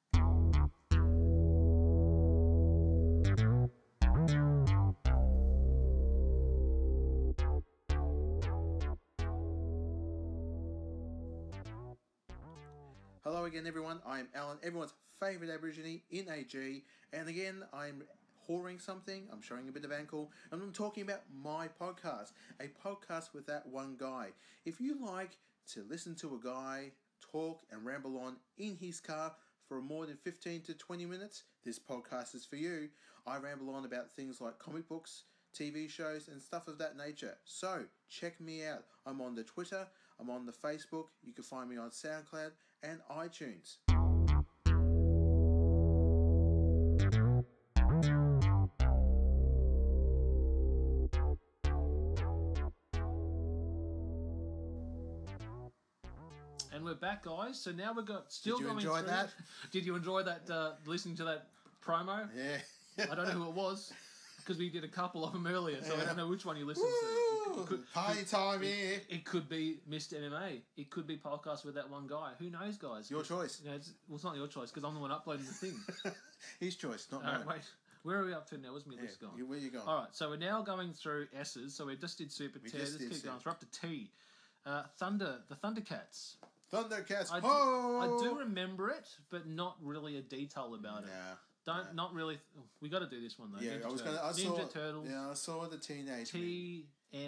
Speaker 2: Hello again, everyone. I'm Alan, everyone's favourite Aborigine in AG, and again, I'm whoring something. I'm showing a bit of ankle, and I'm talking about my podcast, a podcast with that one guy. If you like to listen to a guy talk and ramble on in his car for more than 15 to 20 minutes, this podcast is for you. I ramble on about things like comic books, TV shows, and stuff of that nature. So, check me out. I'm on the Twitter, I'm on the Facebook, you can find me on SoundCloud and iTunes.
Speaker 1: And we're back, guys. So now we've got still
Speaker 2: Did you
Speaker 1: going
Speaker 2: enjoy
Speaker 1: through.
Speaker 2: that?
Speaker 1: Did you enjoy that? Listening to that promo?
Speaker 2: Yeah.
Speaker 1: I don't know who it was. because we did a couple of them earlier, so I don't know which one you listened
Speaker 2: Woo!
Speaker 1: to.
Speaker 2: Party time here.
Speaker 1: It could be Mr. MMA. It could be podcast with that one guy. Who knows, guys?
Speaker 2: Your choice.
Speaker 1: You know, it's not your choice because I'm the one uploading the thing.
Speaker 2: His choice, not
Speaker 1: All
Speaker 2: mine.
Speaker 1: right, wait. Where are we up to now? Where's my
Speaker 2: Yeah,
Speaker 1: list gone?
Speaker 2: where you going?
Speaker 1: All right, so we're now going through S's. So we just did Super
Speaker 2: We
Speaker 1: T.
Speaker 2: just
Speaker 1: Let's
Speaker 2: did
Speaker 1: keep going.
Speaker 2: Super.
Speaker 1: So we're up to T. The Thundercats.
Speaker 2: Thundercats.
Speaker 1: I
Speaker 2: Oh!
Speaker 1: do remember it, but not really a detail about it. Not really. We got to do this one though.
Speaker 2: Yeah,
Speaker 1: Ninja
Speaker 2: I was
Speaker 1: Turtles.
Speaker 2: gonna. I saw.
Speaker 1: Ninja Turtles.
Speaker 2: Yeah, I saw the teenage. Mutant-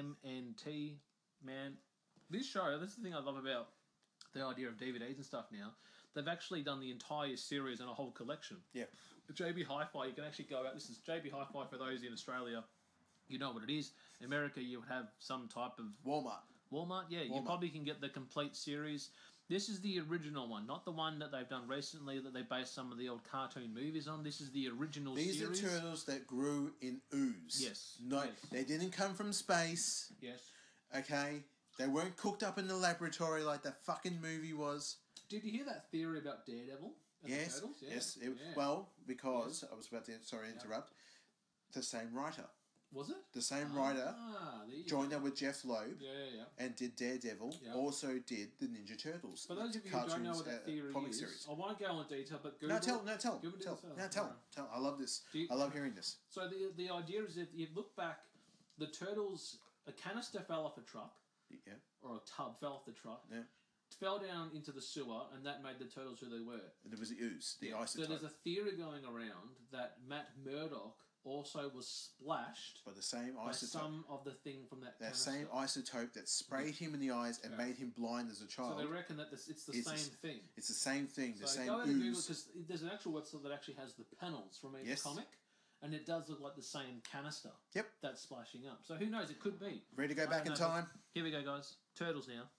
Speaker 1: TMNT. Man, this show. This is the thing I love about the idea of DVDs and stuff. Now they've actually done the entire series and a whole collection.
Speaker 2: Yeah.
Speaker 1: JB Hi-Fi. You can actually go out. This is JB Hi-Fi for those in Australia. You know what it is. In America, you would have some type of
Speaker 2: Walmart.
Speaker 1: Yeah, you
Speaker 2: Walmart.
Speaker 1: probably can get the complete series. This is the original one, not the one that they've done recently that they based some of the old cartoon movies on. This is the original
Speaker 2: These
Speaker 1: series.
Speaker 2: are turtles that grew in ooze.
Speaker 1: Yes.
Speaker 2: No,
Speaker 1: Yes.
Speaker 2: they didn't come from space.
Speaker 1: Yes.
Speaker 2: Okay. They weren't cooked up in the laboratory like that fucking movie was.
Speaker 1: Did you hear that theory about Daredevil? And the
Speaker 2: Yes.
Speaker 1: Turtles? Yeah.
Speaker 2: Yes.
Speaker 1: Yeah.
Speaker 2: Well, because I was about to. Sorry, interrupt. The same writer.
Speaker 1: Was it?
Speaker 2: The same writer
Speaker 1: There you
Speaker 2: joined
Speaker 1: go.
Speaker 2: up with Jeff Loeb.
Speaker 1: Yeah.
Speaker 2: And did Daredevil.
Speaker 1: Yeah.
Speaker 2: Also did the Ninja Turtles.
Speaker 1: For those of you who don't know what that theory
Speaker 2: comic
Speaker 1: is,
Speaker 2: series.
Speaker 1: I won't go into detail, but Google.
Speaker 2: No, tell.
Speaker 1: Give it to yourself.
Speaker 2: No, tell.
Speaker 1: Alright.
Speaker 2: Tell. I love this.
Speaker 1: Do you-
Speaker 2: I love hearing this.
Speaker 1: So the idea is if you look back, the Turtles, a canister fell off a truck,
Speaker 2: Yeah.
Speaker 1: or a tub fell off the truck,
Speaker 2: Yeah.
Speaker 1: fell down into the sewer, and that made the Turtles who they were.
Speaker 2: And there was the ooze, the
Speaker 1: So there's
Speaker 2: isotope.
Speaker 1: a theory going around that Matt Murdock also was splashed
Speaker 2: By the same
Speaker 1: by
Speaker 2: isotope.
Speaker 1: some of the thing from that
Speaker 2: That
Speaker 1: canister.
Speaker 2: same isotope that sprayed him in the eyes and
Speaker 1: Yeah.
Speaker 2: made him blind as a
Speaker 1: So
Speaker 2: child.
Speaker 1: they reckon that it's the
Speaker 2: It's
Speaker 1: same
Speaker 2: the-
Speaker 1: thing.
Speaker 2: It's the same thing, the
Speaker 1: So
Speaker 2: same
Speaker 1: go ahead and Google
Speaker 2: ooze.
Speaker 1: because there's an actual website that actually has the panels from each
Speaker 2: Yes.
Speaker 1: comic, and it does look like the same canister.
Speaker 2: Yep.
Speaker 1: That's splashing up. So who knows? It could be.
Speaker 2: Ready to go
Speaker 1: I
Speaker 2: back
Speaker 1: don't
Speaker 2: in
Speaker 1: know,
Speaker 2: time?
Speaker 1: but Here we go, guys. Turtles now.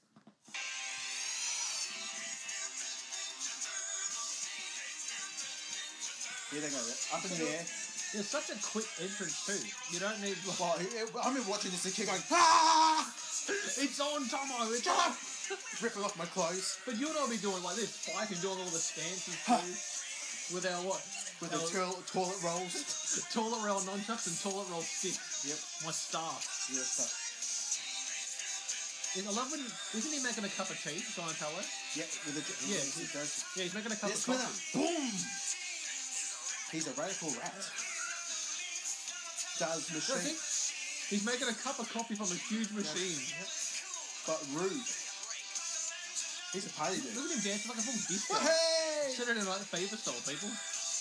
Speaker 2: Here they go. Up in the air.
Speaker 1: There's such a quick entrance too. You don't need.
Speaker 2: Well, I've been watching this and keep going, ah!
Speaker 1: It's on, Tomo. It's
Speaker 2: Shut
Speaker 1: on.
Speaker 2: up! Ripping off my clothes
Speaker 1: But you'll not be doing like this, fighting, doing all the stances too. With our what?
Speaker 2: with the toilet rolls.
Speaker 1: Toilet roll nunchucks and toilet roll sticks.
Speaker 2: Yep.
Speaker 1: My staff.
Speaker 2: Yeah, stuff.
Speaker 1: I love when isn't he making a cup of tea, Donatello?
Speaker 2: Yeah, with the
Speaker 1: Yeah.
Speaker 2: he does.
Speaker 1: Yeah, he's making a cup
Speaker 2: Yes,
Speaker 1: of
Speaker 2: winner.
Speaker 1: coffee.
Speaker 2: Boom! He's a radical rat. Does
Speaker 1: Look,
Speaker 2: machine,
Speaker 1: he's making a cup of coffee from a huge machine.
Speaker 2: but rude. He's a party dude.
Speaker 1: Look at him dancing like a full disco.
Speaker 2: Hey!
Speaker 1: Saturday Night Fever style, people.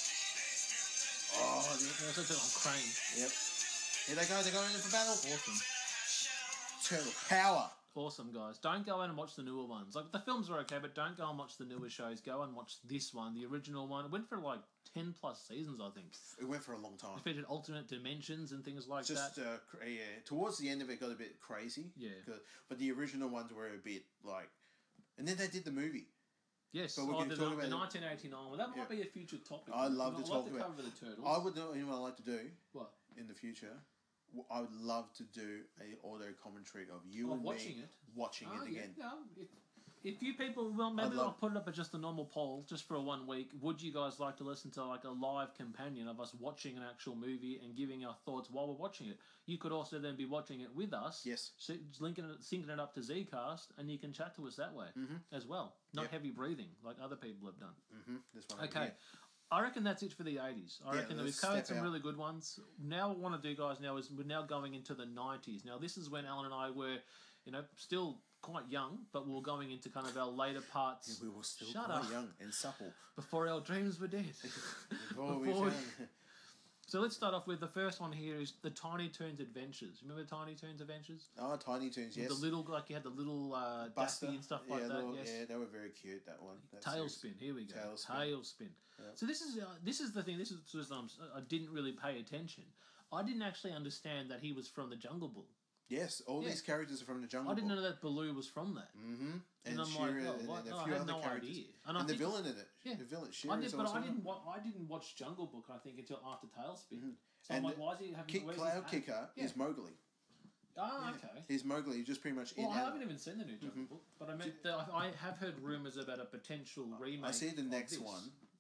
Speaker 2: Oh,
Speaker 1: Yeah, so it's on Crane.
Speaker 2: yep. Here they go. They're going in for battle.
Speaker 1: Awesome.
Speaker 2: Turtle power.
Speaker 1: Awesome, guys. Don't go in and watch the newer ones. Like, the films are okay, but don't go and watch the newer shows. Go and watch this one, the original one. It went for like 10 plus seasons, I think.
Speaker 2: It went for a long time.
Speaker 1: It featured alternate dimensions and things like
Speaker 2: Just
Speaker 1: that.
Speaker 2: yeah. Towards the end of it, got a bit crazy.
Speaker 1: Yeah.
Speaker 2: But the original ones were a bit like, and then they did the movie.
Speaker 1: Yes,
Speaker 2: but we can
Speaker 1: the
Speaker 2: talk about
Speaker 1: 1989 one. That might
Speaker 2: Yeah.
Speaker 1: be a future topic.
Speaker 2: I'd love to
Speaker 1: I'd
Speaker 2: talk about-
Speaker 1: cover the Turtles.
Speaker 2: I would know. You know what I'd like to do
Speaker 1: What?
Speaker 2: in the future. I would love to do a audio commentary of you and
Speaker 1: watching
Speaker 2: me
Speaker 1: it?
Speaker 2: watching
Speaker 1: Oh,
Speaker 2: it
Speaker 1: yeah,
Speaker 2: again.
Speaker 1: yeah. If you people, well, maybe
Speaker 2: love-
Speaker 1: I'll put it up as just a normal poll, just for 1 week. Would you guys like to listen to like a live companion of us watching an actual movie and giving our thoughts while we're watching it? You could also then be watching it with us.
Speaker 2: Yes.
Speaker 1: So syncing it up to Zcast, and you can chat to us that way as well. Not
Speaker 2: Yep.
Speaker 1: heavy breathing like other people have done.
Speaker 2: This one. over
Speaker 1: Okay.
Speaker 2: here.
Speaker 1: I reckon that's it for the 80s. I
Speaker 2: Yeah,
Speaker 1: reckon that
Speaker 2: let's
Speaker 1: we've covered
Speaker 2: step
Speaker 1: some
Speaker 2: out.
Speaker 1: really good ones. Now what I want to do, guys, now is we're now going into the 90s. Now, this is when Alan and I were, still quite young, but we were going into kind of our later parts
Speaker 2: We were still
Speaker 1: Shut
Speaker 2: quite
Speaker 1: up.
Speaker 2: young and supple.
Speaker 1: before our dreams were dead.
Speaker 2: Before we
Speaker 1: Before-
Speaker 2: found-
Speaker 1: So let's start off with the first one here is the Tiny Toons Adventures. Remember Tiny Toons Adventures?
Speaker 2: Oh, Tiny Toons, yes.
Speaker 1: The little, like you had the little
Speaker 2: Buster
Speaker 1: Daffy and stuff like
Speaker 2: yeah,
Speaker 1: that.
Speaker 2: little-
Speaker 1: Yes.
Speaker 2: Yeah, they were very cute. That one. That series.
Speaker 1: Tailspin. Here we go.
Speaker 2: Tailspin.
Speaker 1: Tailspin. So this is the thing. This is I didn't really pay attention. I didn't actually understand that he was from the Jungle Book.
Speaker 2: Yes, all
Speaker 1: Yeah.
Speaker 2: these characters are from the Jungle
Speaker 1: I didn't
Speaker 2: Book.
Speaker 1: know that Baloo was from that.
Speaker 2: Mm-hmm.
Speaker 1: And I'm
Speaker 2: Shira
Speaker 1: like, oh,
Speaker 2: and
Speaker 1: what?
Speaker 2: a
Speaker 1: Oh, I
Speaker 2: few
Speaker 1: had
Speaker 2: other
Speaker 1: no
Speaker 2: characters.
Speaker 1: idea.
Speaker 2: And
Speaker 1: I
Speaker 2: the
Speaker 1: think-
Speaker 2: villain in it.
Speaker 1: Yeah.
Speaker 2: The villain.
Speaker 1: I
Speaker 2: Shira
Speaker 1: did,
Speaker 2: is
Speaker 1: but
Speaker 2: also
Speaker 1: I didn't watch Jungle Book. I think until after Tailspin. So
Speaker 2: And
Speaker 1: I'm like, why is he having
Speaker 2: Kick
Speaker 1: where's his
Speaker 2: Cloud
Speaker 1: hat?
Speaker 2: Kicker
Speaker 1: Yeah.
Speaker 2: is Mowgli.
Speaker 1: Ah, okay.
Speaker 2: He's Mowgli. He's just pretty much in.
Speaker 1: Well, I
Speaker 2: and
Speaker 1: haven't
Speaker 2: out.
Speaker 1: even seen the new Jungle Book, but I meant that I have heard rumours about a potential remake.
Speaker 2: I see the
Speaker 1: of
Speaker 2: next
Speaker 1: this.
Speaker 2: one.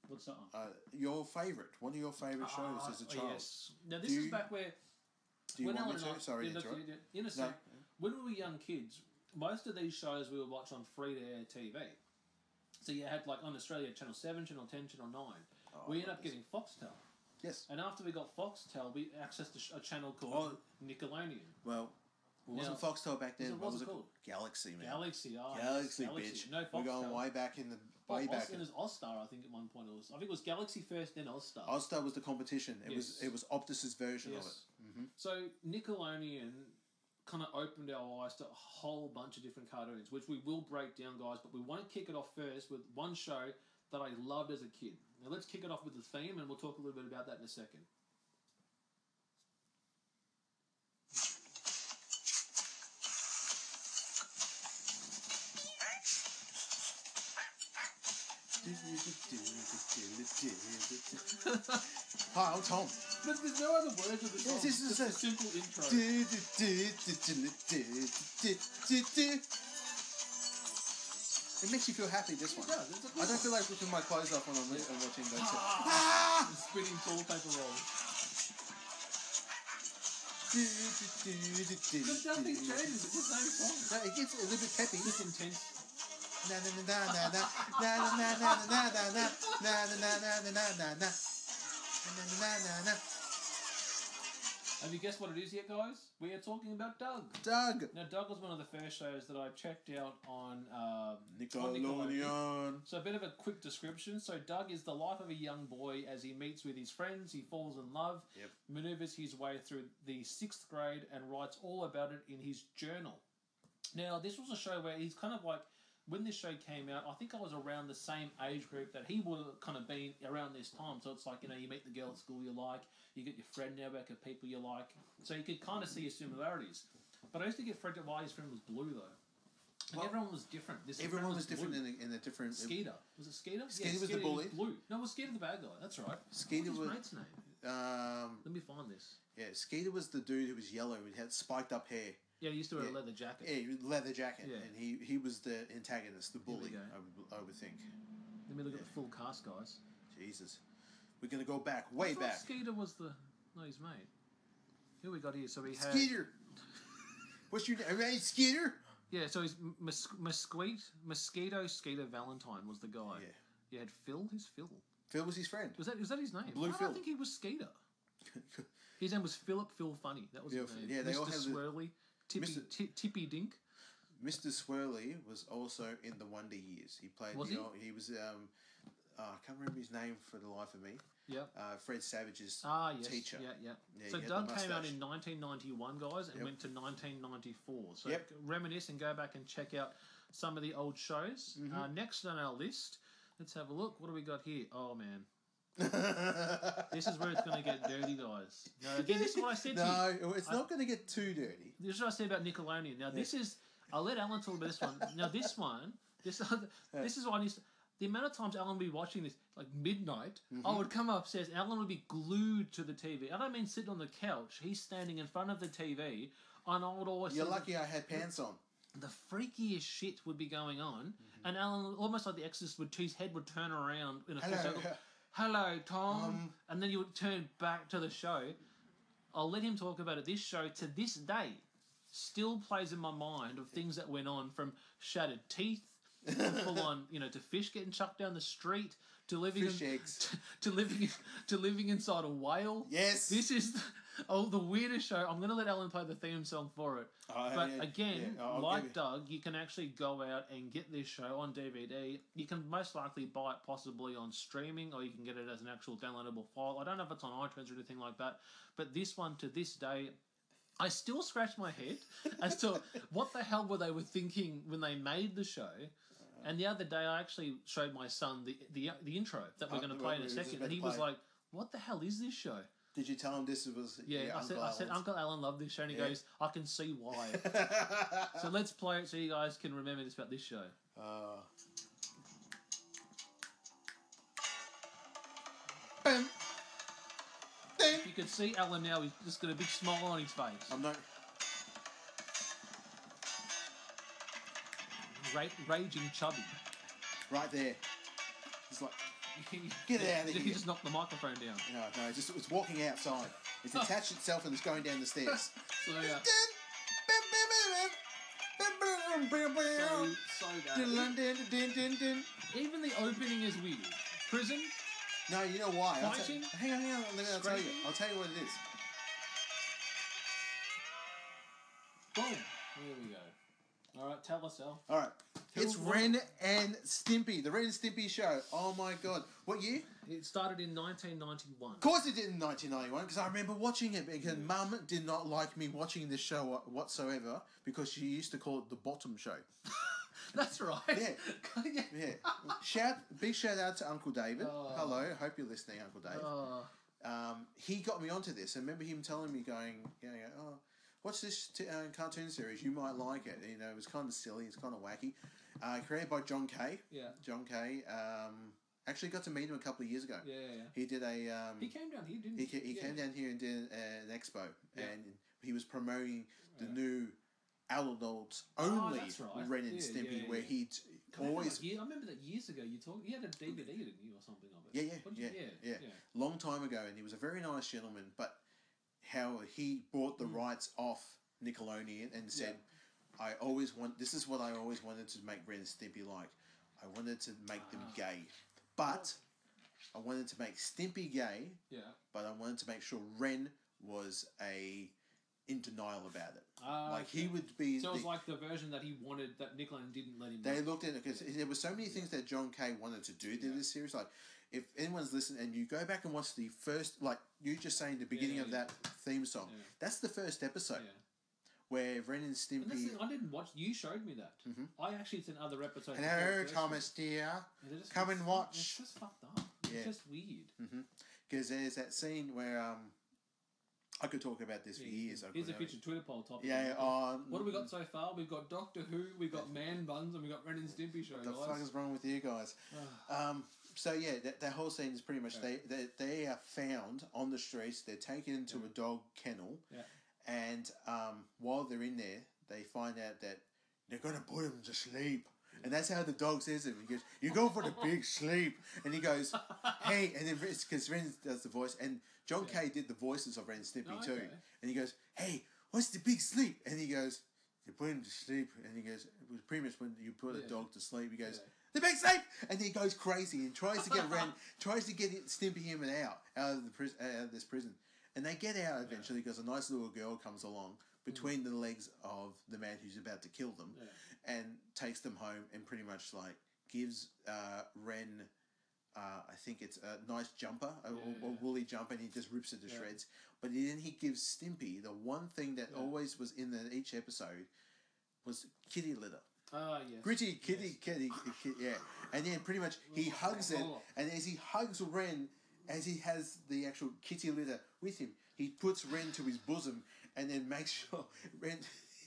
Speaker 1: What's that one?
Speaker 2: Your favourite. One of your favourite shows as a child.
Speaker 1: Yes. Now this
Speaker 2: Do
Speaker 1: is
Speaker 2: you-
Speaker 1: back where
Speaker 2: Do you
Speaker 1: when
Speaker 2: want
Speaker 1: Alan
Speaker 2: me
Speaker 1: and I,
Speaker 2: to? Sorry
Speaker 1: yeah,
Speaker 2: to
Speaker 1: look,
Speaker 2: interrupt.
Speaker 1: in a sec, when we were young kids, most of these shows we would watch on free-to-air TV. So you had like on Australia Channel 7, Channel 10, Channel 9.
Speaker 2: Oh,
Speaker 1: we
Speaker 2: I
Speaker 1: ended
Speaker 2: love
Speaker 1: up
Speaker 2: this.
Speaker 1: getting Foxtel.
Speaker 2: Yes.
Speaker 1: And after we got Foxtel, we accessed a channel called Nickelodeon.
Speaker 2: Well, it wasn't
Speaker 1: Now,
Speaker 2: Foxtel back then.
Speaker 1: what's
Speaker 2: What was
Speaker 1: it
Speaker 2: it
Speaker 1: called?
Speaker 2: Galaxy, man.
Speaker 1: Galaxy,
Speaker 2: Galaxy,
Speaker 1: Galaxy.
Speaker 2: bitch.
Speaker 1: No
Speaker 2: We're
Speaker 1: Foxtel.
Speaker 2: going way back in the way back.
Speaker 1: It was Ozstar, I think at one point it was. I think it was Galaxy first, then Ozstar.
Speaker 2: Ozstar was the competition.
Speaker 1: Yes.
Speaker 2: It was Optus's version of it.
Speaker 1: Yes. So Nickelodeon kind of opened our eyes to a whole bunch of different cartoons, which we will break down, guys. But we want to kick it off first with one show that I loved as a kid. Now let's kick it off with the theme, and we'll talk a little bit about that in a second.
Speaker 2: Hi, I'm Tom.
Speaker 1: But there's no other words of the song.
Speaker 2: Yes, this is
Speaker 1: just
Speaker 2: a-
Speaker 1: a simple intro.
Speaker 2: It makes you feel happy, this one.
Speaker 1: It does, it's a good
Speaker 2: I don't
Speaker 1: one.
Speaker 2: feel like ripping my clothes off when I'm watching those.
Speaker 1: The spinning toilet paper rolls. But nothing changes. It's the same song.
Speaker 2: No, it gets a little bit peppy.
Speaker 1: Just intense.
Speaker 2: Na na na na na na na na na na na na na na na na na na na na.
Speaker 1: Have you guessed what it is yet, guys? We are talking about Doug.
Speaker 2: Doug.
Speaker 1: Now, Doug was one of the first shows that I checked out on
Speaker 2: Nickelodeon.
Speaker 1: So a bit of a quick description. So Doug is the life of a young boy as he meets with his friends, he falls in love,
Speaker 2: Yep.
Speaker 1: maneuvers his way through the 6th grade and writes all about it in his journal. Now, this was a show where he's kind of like, when this show came out, I think I was around the same age group that he would have kind of been around this time. So it's like, you know, you meet the girl at school you like, you get your friend network of people you like. So you could kind of see your similarities. But I used to get freaked out why his friend was blue, though. And
Speaker 2: Well,
Speaker 1: everyone was different. This
Speaker 2: Everyone
Speaker 1: friend
Speaker 2: was different
Speaker 1: blue.
Speaker 2: in a different.
Speaker 1: Skeeter. Was it Skeeter?
Speaker 2: Skeeter was the bully.
Speaker 1: Blue. No, it was Skeeter the bad guy. That's right.
Speaker 2: Skeeter
Speaker 1: What's his
Speaker 2: was-
Speaker 1: mate's name? Let me find this.
Speaker 2: Yeah, Skeeter was the dude who was yellow. He had spiked up hair.
Speaker 1: Yeah, he used to wear
Speaker 2: Yeah.
Speaker 1: a leather jacket.
Speaker 2: Yeah, leather jacket,
Speaker 1: Yeah.
Speaker 2: and he was the antagonist, the
Speaker 1: we
Speaker 2: bully.
Speaker 1: go.
Speaker 2: I would think.
Speaker 1: Let me look at the full cast, guys.
Speaker 2: Jesus, we're gonna go back, way
Speaker 1: I thought
Speaker 2: back.
Speaker 1: Skeeter was the... No, his mate. Who we got here? So we had...
Speaker 2: Skeeter. What's your name? Hey, Skeeter.
Speaker 1: Yeah, so he's Mosquito Skeeter Valentine was the guy.
Speaker 2: Yeah.
Speaker 1: You had Phil. Who's Phil?
Speaker 2: Phil was his friend.
Speaker 1: Was that his name?
Speaker 2: Blue
Speaker 1: I
Speaker 2: Phil.
Speaker 1: don't think he was Skeeter. His name was Philip Phil Funny. That was his name.
Speaker 2: Yeah, they all
Speaker 1: Mr.
Speaker 2: have the-
Speaker 1: Swirly, Tippy Dink.
Speaker 2: Mr. Swirly was also in the Wonder Years. He played.
Speaker 1: Was
Speaker 2: the
Speaker 1: he?
Speaker 2: old- he was. I can't remember his name for the life of me.
Speaker 1: Yep.
Speaker 2: Fred Savage's
Speaker 1: Yes.
Speaker 2: teacher.
Speaker 1: Yeah.
Speaker 2: Yeah,
Speaker 1: So
Speaker 2: he had
Speaker 1: Doug
Speaker 2: the
Speaker 1: came out
Speaker 2: mustache.
Speaker 1: in 1991, guys, and
Speaker 2: Yep.
Speaker 1: went to 1994. So
Speaker 2: Yep.
Speaker 1: reminisce and go back and check out some of the old shows.
Speaker 2: Mm-hmm.
Speaker 1: Next on our list, let's have a look. What do we got here? Oh man, this is where it's going to get dirty, guys. Now, again, this is what I said to you.
Speaker 2: No, it's not going to get too dirty.
Speaker 1: This is what I said about Nickelodeon. Now, this is... I'll let Alan talk about this one. Now, this one... This is what I need to... The amount of times Alan would be watching this, like midnight, I would come upstairs, Alan would be glued to the TV. I don't mean sitting on the couch. He's standing in front of the TV, and I would always...
Speaker 2: You're
Speaker 1: see
Speaker 2: lucky I had pants on.
Speaker 1: the freakiest shit would be going on, and Alan, almost like the Exorcist, his head would turn around in a full
Speaker 2: Hello.
Speaker 1: circle. Hello, Tom. And then you would turn back to the show. I'll let him talk about it. This show, to this day, still plays in my mind of things that went on, from shattered teeth to full on, to fish getting chucked down the street, to living
Speaker 2: Fish eggs.
Speaker 1: to living inside a whale.
Speaker 2: Yes.
Speaker 1: This is the weirdest show. I'm going to let Alan play the theme song for it. But
Speaker 2: yeah,
Speaker 1: again,
Speaker 2: yeah, I'll
Speaker 1: like
Speaker 2: give you-
Speaker 1: Doug, you can actually go out and get this show on DVD. You can most likely buy it possibly on streaming, or you can get it as an actual downloadable file. I don't know if it's on iTunes or anything like that, but this one, to this day, I still scratch my head as to what the hell were they thinking when they made the show. And the other day, I actually showed my son the intro that we're going to play in a
Speaker 2: we were just
Speaker 1: second,
Speaker 2: about
Speaker 1: and he
Speaker 2: to
Speaker 1: was
Speaker 2: play.
Speaker 1: like, "What the hell is this show?"
Speaker 2: Did you tell him this was?
Speaker 1: Yeah,
Speaker 2: your
Speaker 1: I said,
Speaker 2: Alan's?
Speaker 1: Uncle Alan loved this show, and he
Speaker 2: Yeah.
Speaker 1: goes, "I can see why." So let's play it so you guys can remember this about this show.
Speaker 2: Bam. Ding.
Speaker 1: You can see Alan now; he's just got a big smile on his face.
Speaker 2: I'm not.
Speaker 1: Raging chubby.
Speaker 2: Right there. He's like, Get out of
Speaker 1: He
Speaker 2: here.
Speaker 1: just knocked the microphone down.
Speaker 2: No, it's walking outside. It's attached itself and it's going down the stairs.
Speaker 1: So bad. Even the opening is weird. Prison.
Speaker 2: No, you know why?
Speaker 1: Fighting?
Speaker 2: Hang on. I'll tell you.
Speaker 1: Scraping?
Speaker 2: I'll tell you what it is.
Speaker 1: Boom. Here we go. All right, tell us, Al.
Speaker 2: All right. It's
Speaker 1: What-
Speaker 2: Ren and Stimpy, the Ren and Stimpy show. Oh my god. What year?
Speaker 1: It started in 1991.
Speaker 2: Of course it did in 1991 because I remember watching it because Mum did not like me watching this show whatsoever because she used to call it the bottom show.
Speaker 1: That's right.
Speaker 2: Yeah. Yeah. Big shout out to Uncle David.
Speaker 1: Oh.
Speaker 2: Hello. Hope you're listening, Uncle Dave.
Speaker 1: Oh,
Speaker 2: He got me onto this. I remember him telling me, oh, watch this cartoon series. You might like it. You know, it was kind of silly. It's kind of wacky. Created by John Kay.
Speaker 1: yeah.
Speaker 2: John Kay. Actually got to meet him a couple of years ago.
Speaker 1: Yeah.
Speaker 2: He did a.
Speaker 1: He came down here, didn't
Speaker 2: He,
Speaker 1: he?
Speaker 2: he came down here and did an expo,
Speaker 1: Yeah.
Speaker 2: and he was promoting the
Speaker 1: Yeah.
Speaker 2: new adults only
Speaker 1: that's right.
Speaker 2: Ren and
Speaker 1: Yeah,
Speaker 2: Stimpy,
Speaker 1: yeah,
Speaker 2: where
Speaker 1: yeah.
Speaker 2: he'd
Speaker 1: I
Speaker 2: always.
Speaker 1: remember that years ago. You had a DVD, didn't you, or something of it?
Speaker 2: Yeah,
Speaker 1: What did
Speaker 2: yeah. Long time ago, and he was a very nice gentleman, but how he bought the rights off Nickelodeon and said, this is what I always wanted to make Ren and Stimpy like. I wanted to make them gay, but I wanted to make Stimpy gay,
Speaker 1: Yeah.
Speaker 2: but I wanted to make sure Ren was in denial about it. Like
Speaker 1: okay.
Speaker 2: he would be.
Speaker 1: So it was like the version that he wanted that Nickelodeon didn't let him.
Speaker 2: They
Speaker 1: make.
Speaker 2: looked at it because there were so many things that John Kay wanted to do to this series. Like, if anyone's listening and you go back and watch the first, like you just saying the beginning of that theme song,
Speaker 1: Yeah.
Speaker 2: that's the first episode
Speaker 1: Yeah.
Speaker 2: where Ren and
Speaker 1: And that's
Speaker 2: Stimpy.
Speaker 1: the thing, I didn't watch. You showed me that. I actually seen other episodes. before
Speaker 2: Hello,
Speaker 1: the first
Speaker 2: Thomas dear.
Speaker 1: one. And it just-
Speaker 2: Come and
Speaker 1: it's
Speaker 2: watch.
Speaker 1: just fucked up. It's
Speaker 2: Yeah.
Speaker 1: just weird.
Speaker 2: Because there's that scene where I could talk about this for years. I
Speaker 1: Here's a
Speaker 2: could-
Speaker 1: future Twitter poll topic.
Speaker 2: Yeah.
Speaker 1: What have we got so far? We've got Doctor Who, we've got Man Buns, and we've got Ren and Stimpy show.
Speaker 2: What the
Speaker 1: guys.
Speaker 2: fuck is wrong with you guys? So yeah, that whole scene is pretty much they are found on the streets. They're taken into a dog kennel,
Speaker 1: Yeah.
Speaker 2: and while they're in there, they find out that they're gonna put him to sleep. And that's how the dog says it. He goes, "You go for the big sleep," and he goes, "Hey," and then because Ren does the voice, and John Kay did the voices of Ren and Stimpy
Speaker 1: Oh,
Speaker 2: too,
Speaker 1: okay.
Speaker 2: and he goes, "Hey, what's the big sleep?" And he goes, "You put him to sleep," and he goes, "It was pretty much when you put a dog to sleep." He goes, "The big sleep," and he goes crazy and tries to get Stimpy him and out of the out of this prison, and they get out eventually because a nice little girl comes along between the legs of the man who's about to kill them, and takes them home and pretty much like gives Ren. I think it's a nice jumper, a woolly jumper, and he just rips it to shreds. But then he gives Stimpy the one thing that always was in each episode was kitty litter.
Speaker 1: Ah, yes.
Speaker 2: Gritty kitty, yeah. And then pretty much he hugs it, and as he hugs Ren, as he has the actual kitty litter with him, he puts Ren to his bosom, and then makes sure Ren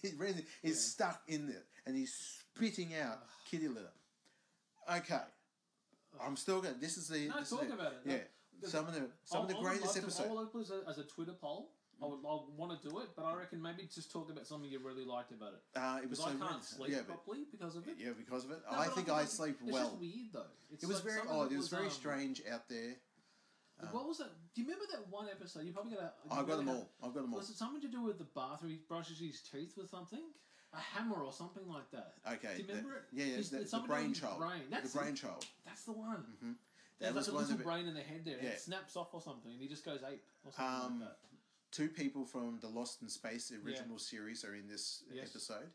Speaker 2: is stuck in there, and he's spitting out kitty litter. Okay, I'm still going. This is the.
Speaker 1: No,
Speaker 2: this
Speaker 1: talk
Speaker 2: is
Speaker 1: about it.
Speaker 2: Yeah,
Speaker 1: No,
Speaker 2: some of the
Speaker 1: I would
Speaker 2: greatest
Speaker 1: love to-
Speaker 2: episodes.
Speaker 1: I would put it as a Twitter poll. I want to do it, but I reckon maybe just talk about something you really liked about it.
Speaker 2: It was
Speaker 1: Because I
Speaker 2: so
Speaker 1: can't
Speaker 2: weird.
Speaker 1: sleep properly because of it.
Speaker 2: Yeah, because of it.
Speaker 1: No,
Speaker 2: I
Speaker 1: but
Speaker 2: think
Speaker 1: feel
Speaker 2: I
Speaker 1: like
Speaker 2: sleep
Speaker 1: it's
Speaker 2: well.
Speaker 1: It's just weird though. It's
Speaker 2: It was
Speaker 1: like
Speaker 2: very
Speaker 1: some of
Speaker 2: odd. It was very strange out there.
Speaker 1: What was that? Do you remember that one episode? You probably got a.
Speaker 2: I've got them all. I've got them all.
Speaker 1: Was it something to do with the bathroom? He brushes his teeth with something, a hammer or something like that.
Speaker 2: Okay.
Speaker 1: Do you remember it?
Speaker 2: Yeah,
Speaker 1: It's
Speaker 2: the
Speaker 1: something to do with his
Speaker 2: brainchild.
Speaker 1: brain. That's
Speaker 2: The
Speaker 1: it.
Speaker 2: brainchild.
Speaker 1: That's the one.
Speaker 2: That
Speaker 1: There's
Speaker 2: was
Speaker 1: like a
Speaker 2: one
Speaker 1: little
Speaker 2: of it.
Speaker 1: brain in the head there. And
Speaker 2: Yeah.
Speaker 1: it snaps off or something, and he just goes ape or something like that.
Speaker 2: Two people from the Lost in Space original series are in this episode.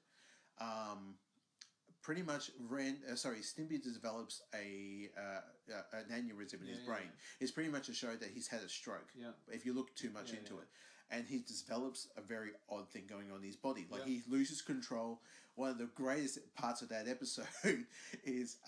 Speaker 2: Pretty much, Stimpy develops an aneurysm in his brain. It's pretty much a show that he's had a stroke.
Speaker 1: Yeah.
Speaker 2: If you look too much into it, and he develops a very odd thing going on in his body. Like he loses control. One of the greatest parts of that episode is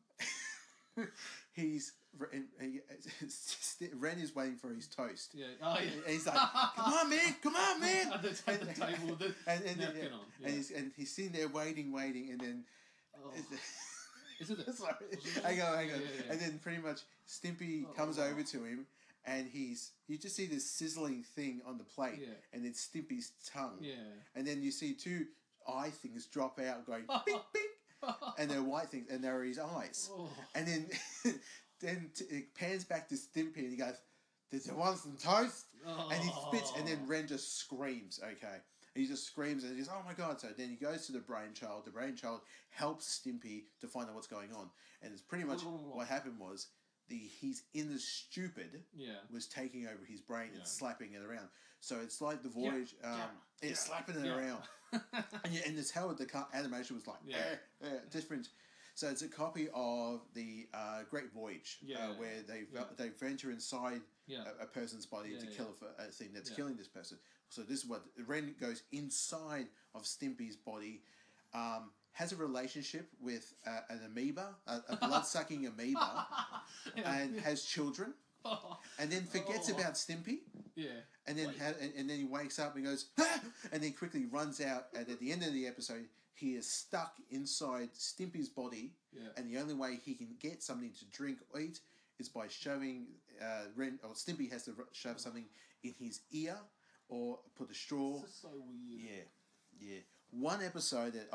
Speaker 2: Ren is waiting for his toast.
Speaker 1: Yeah. Oh yeah.
Speaker 2: And he's like, come on, man!
Speaker 1: At the table with the napkin on. Yeah.
Speaker 2: And he's sitting there waiting, and then.
Speaker 1: Oh. Is it?
Speaker 2: Sorry. Hang on. And then pretty much Stimpy comes over to him, and you just see this sizzling thing on the plate, and then Stimpy's tongue.
Speaker 1: Yeah.
Speaker 2: And then you see two eye things drop out going, bing, bing, and they're white things, and they're his eyes.
Speaker 1: Oh.
Speaker 2: And then then it pans back to Stimpy and he goes, "Did you want some toast?" And he spits, and then Ren just screams. Okay, and he just screams and he's, "Oh my god!" So then he goes to the Brainchild. The Brainchild helps Stimpy to find out what's going on, and it's pretty much what happened was he's in the stupid was taking over his brain and slapping it around. So it's like the Voyage, slapping it around, and it's how the animation was like different. So it's a copy of the Great Voyage, where they venture inside a person's body to kill a thing that's killing this person. So this is what Ren goes inside of Stimpy's body, has a relationship with an amoeba, a blood-sucking amoeba, and has children, and then forgets about Stimpy. And then and then he wakes up and goes, "Ah!" And then quickly runs out. And at the end of the episode, he is stuck inside Stimpy's body. And the only way he can get something to drink or eat is by shoving Ren, or Stimpy has to shove something in his ear or put a straw.
Speaker 1: This is so weird.
Speaker 2: Yeah. One episode that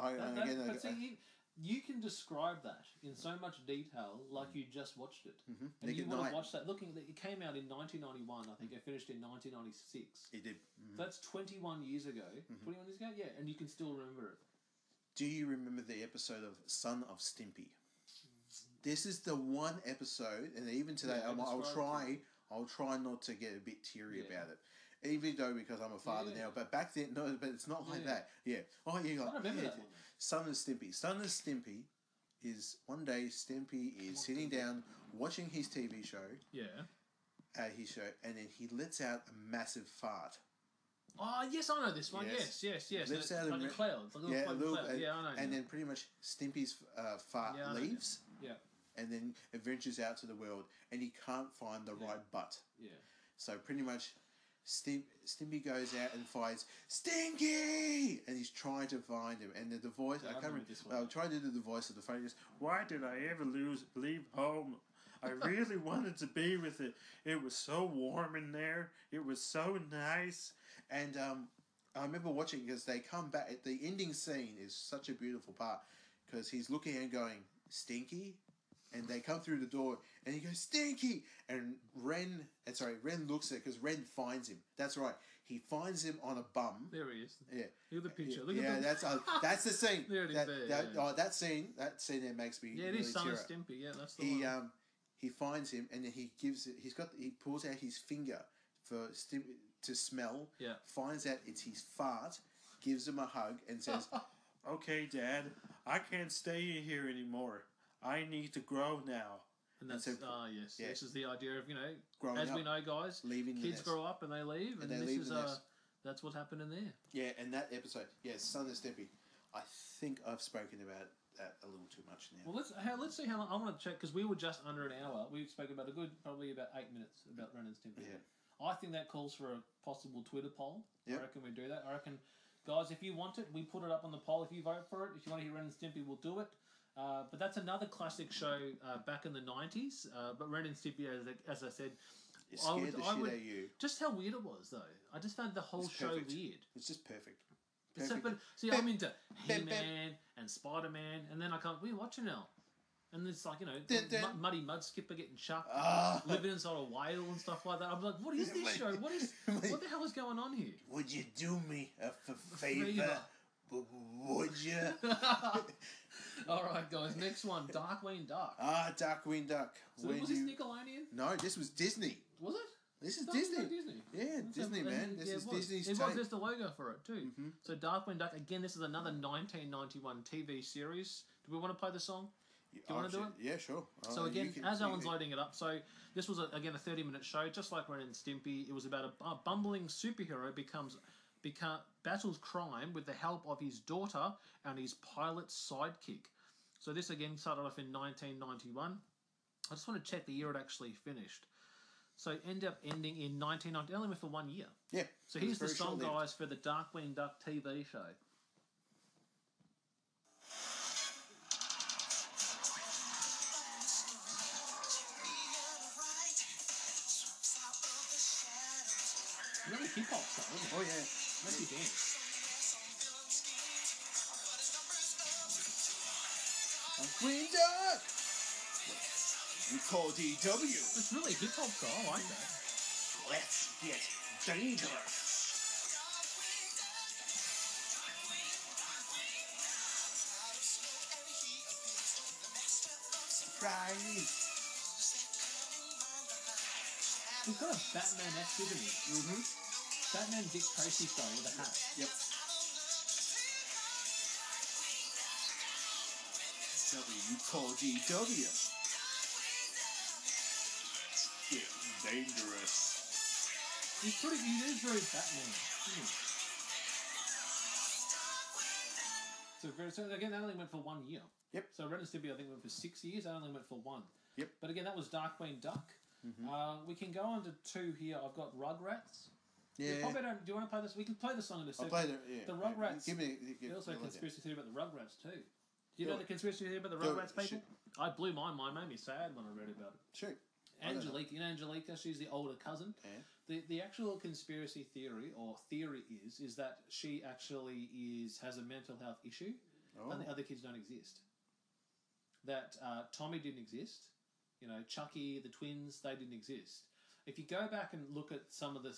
Speaker 1: you can describe that in so much detail, like you just watched it, and
Speaker 2: Nick
Speaker 1: you
Speaker 2: at
Speaker 1: would have
Speaker 2: Night.
Speaker 1: watched that. Looking, it came out in 1991. I think it finished in 1996.
Speaker 2: It did.
Speaker 1: So that's 21 years ago. 21 years ago, yeah, and you can still remember it.
Speaker 2: Do you remember the episode of Son of Stimpy? This is the one episode, and even today, I'll try not to get a bit teary about it. Even though, because I'm a father now, but back then, no, but it's not like that. Yeah. Oh, yeah.
Speaker 1: I remember that one.
Speaker 2: Son of Stimpy. Son of Stimpy is one day Stimpy is sitting down watching his TV show.
Speaker 1: Yeah.
Speaker 2: His show, and then he lets out a massive fart.
Speaker 1: Oh, yes, I know this one. Yes.
Speaker 2: Lets out
Speaker 1: like a cloud. Like a little cloud. Yeah, I know.
Speaker 2: And then pretty much Stimpy's fart leaves.
Speaker 1: Yeah.
Speaker 2: And then it ventures out to the world, and he can't find the right butt.
Speaker 1: Yeah.
Speaker 2: So pretty much, Stimpy goes out and finds Stinky, and he's trying to find him. And the voice, I can't remember. I'll try to do the voice of the phone. He goes, "Why did I ever leave home? I really wanted to be with it. It was so warm in there. It was so nice." And I remember watching, because they come back. The ending scene is such a beautiful part, because he's looking and going, "Stinky?" And they come through the door, and he goes, "Stinky!" And Ren looks at it, because Ren finds him. That's right. He finds him on a bum.
Speaker 1: There he is.
Speaker 2: Yeah.
Speaker 1: Look at the picture. Look
Speaker 2: Yeah,
Speaker 1: at the...
Speaker 2: that's the scene.
Speaker 1: There it is.
Speaker 2: That scene there makes me
Speaker 1: Yeah, it
Speaker 2: really
Speaker 1: is Son
Speaker 2: tear
Speaker 1: of
Speaker 2: up.
Speaker 1: Stimpy. Yeah, that's the one.
Speaker 2: He finds him, and then he pulls out his finger for Stimpy to smell.
Speaker 1: Yeah.
Speaker 2: Finds out it's his fart, gives him a hug, and says, "Okay, Dad, I can't stay here anymore. I need to grow now."
Speaker 1: And that's yes.
Speaker 2: Yeah.
Speaker 1: This is the idea of,
Speaker 2: Growing
Speaker 1: as
Speaker 2: up,
Speaker 1: we know, guys,
Speaker 2: leaving the
Speaker 1: kids
Speaker 2: nest.
Speaker 1: grow up and they leave, and
Speaker 2: they
Speaker 1: this
Speaker 2: leave
Speaker 1: is
Speaker 2: the nest.
Speaker 1: that's what's happening there.
Speaker 2: Yeah, and that episode, Son of Stimpy. I think I've spoken about that a little too much now.
Speaker 1: Well, let's see how long. I want to check, because we were just under an hour. We spoke about probably about 8 minutes about Ren and Stimpy.
Speaker 2: Yeah.
Speaker 1: I think that calls for a possible Twitter poll.
Speaker 2: Yep.
Speaker 1: I reckon we do that. I reckon, guys, if you want it, we put it up on the poll. If you vote for it, if you want to hear Ren and Stimpy, we'll do it. But that's another classic show back in the 90s. But Ren and Stimpy, as I said,
Speaker 2: It scared the shit out of you.
Speaker 1: Just how weird it was, though. I just found the whole show
Speaker 2: perfect.
Speaker 1: weird.
Speaker 2: It's just perfect.
Speaker 1: But see, I'm into He-Man and Spider-Man, and then we're watching now. And it's like, Muddy Mudskipper getting chucked, living inside a whale and stuff like that. I'm like, what is this show? What the hell is going on here?
Speaker 2: Would you do me a favor? Would you?
Speaker 1: All right, guys. Next one, Darkwing Duck.
Speaker 2: Darkwing Duck.
Speaker 1: So was this Nickelodeon?
Speaker 2: No, this was Disney.
Speaker 1: Was it?
Speaker 2: This is
Speaker 1: No,
Speaker 2: Disney.
Speaker 1: it's Disney.
Speaker 2: Yeah, Disney, man. This is Disney's
Speaker 1: It
Speaker 2: take.
Speaker 1: was. There's the logo for it too. So Darkwing Duck. Again, this is another 1991 TV series. Do we want to play the song? Do you want to do it?
Speaker 2: Yeah, sure.
Speaker 1: So again, as Alan's loading it up, so this was again a 30-minute show, just like Ren and Stimpy. It was about a bumbling superhero battles crime with the help of his daughter and his pilot sidekick. So this again started off in 1991. I just want to check the year it actually finished. So it ended up ending in 1990. Only went for 1 year.
Speaker 2: Yeah.
Speaker 1: So here's the song, guys, for the Darkwing Duck TV show. Really hip hop stuff, isn't it?
Speaker 2: Oh yeah.
Speaker 1: Makes you dance.
Speaker 2: Darkwing Duck. You call DW.
Speaker 1: It's really hip hop style. I like that.
Speaker 2: Let's get dangerous. Right.
Speaker 1: He's got a Batman-esque, isn't he?
Speaker 2: Mm-hmm.
Speaker 1: Batman Dick Tracy style with a hat.
Speaker 2: Yep. You call DW. Get dangerous.
Speaker 1: He is very Batman, isn't he? So again, that only went for 1 year.
Speaker 2: Yep.
Speaker 1: So Ren and Stimpy, I think, went for 6 years. That only went for 1.
Speaker 2: Yep.
Speaker 1: But again, that was Darkwing Duck.
Speaker 2: Mm-hmm.
Speaker 1: We can go on to 2 here. I've got Rugrats.
Speaker 2: Yeah.
Speaker 1: We probably don't, do you want to play this? We can play the song in a
Speaker 2: I'll
Speaker 1: second.
Speaker 2: play the
Speaker 1: Rugrats.
Speaker 2: Give me.
Speaker 1: There's also a conspiracy theory about the Rugrats too. Do you
Speaker 2: Do
Speaker 1: know
Speaker 2: it.
Speaker 1: the conspiracy theory about the
Speaker 2: Do it.
Speaker 1: Rugrats people? I blew my mind. Made me sad when I read about it.
Speaker 2: Shoot. I don't know.
Speaker 1: Angelica, you know Angelica? She's the older cousin.
Speaker 2: Yeah.
Speaker 1: The actual conspiracy theory is that she actually has a mental health issue.
Speaker 2: Oh.
Speaker 1: And the other kids don't exist. That Tommy didn't exist. You know, Chucky, the twins, they didn't exist. If you go back and look at some of the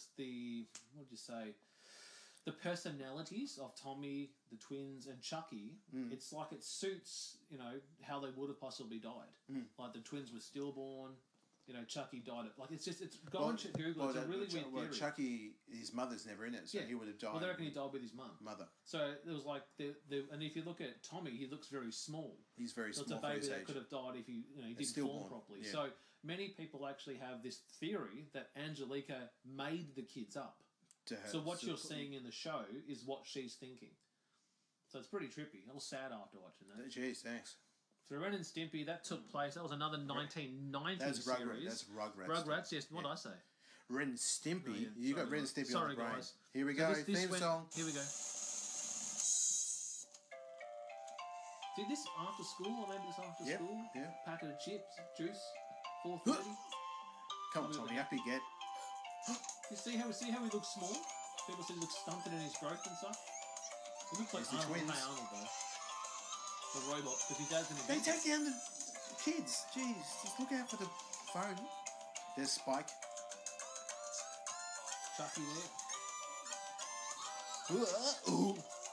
Speaker 1: personalities of Tommy, the twins, and Chucky, it's like it suits, you know, how they would have possibly died. Like the twins were stillborn. You know, Chucky died. It's go and Google. It's a really weird theory.
Speaker 2: Chucky, his mother's never in it, so he would have died.
Speaker 1: Well, they reckon he died with his
Speaker 2: mother.
Speaker 1: So there was like and if you look at Tommy, he looks very small.
Speaker 2: He's very
Speaker 1: So
Speaker 2: small
Speaker 1: it's a
Speaker 2: for
Speaker 1: baby
Speaker 2: his
Speaker 1: that
Speaker 2: age.
Speaker 1: could have died if he didn't
Speaker 2: stillborn,
Speaker 1: form properly.
Speaker 2: yeah.
Speaker 1: So many people actually have this theory that Angelica made the kids up.
Speaker 2: To her.
Speaker 1: So what you're seeing in the show is what she's thinking. So it's pretty trippy. I was sad after watching that.
Speaker 2: Jeez, thanks.
Speaker 1: So Ren and Stimpy, that took place. That was another 1990
Speaker 2: That's
Speaker 1: series.
Speaker 2: Rugrats. That's Rugrats.
Speaker 1: Rugrats, yes. What did I say?
Speaker 2: Ren and Stimpy.
Speaker 1: Brilliant.
Speaker 2: You got
Speaker 1: Sorry,
Speaker 2: Ren and
Speaker 1: guys.
Speaker 2: Stimpy
Speaker 1: Sorry,
Speaker 2: on the brain.
Speaker 1: guys.
Speaker 2: Here we
Speaker 1: So
Speaker 2: go.
Speaker 1: this
Speaker 2: Theme song.
Speaker 1: Here we go. Did this after school? I remember this after
Speaker 2: Yep,
Speaker 1: school.
Speaker 2: yeah.
Speaker 1: Packet of chips, juice, 4:30.
Speaker 2: Come on, Tommy. Up you get.
Speaker 1: You see how he looks small? People say he looks stunted in his growth and stuff. He looks like
Speaker 2: It's the
Speaker 1: Arnold.
Speaker 2: twins.
Speaker 1: Hey, Arnold though. The robot, because his dad's an
Speaker 2: They
Speaker 1: inventor.
Speaker 2: take down the kids. Jeez, just look out for the phone. There's Spike.
Speaker 1: Chucky there.
Speaker 2: Ooh.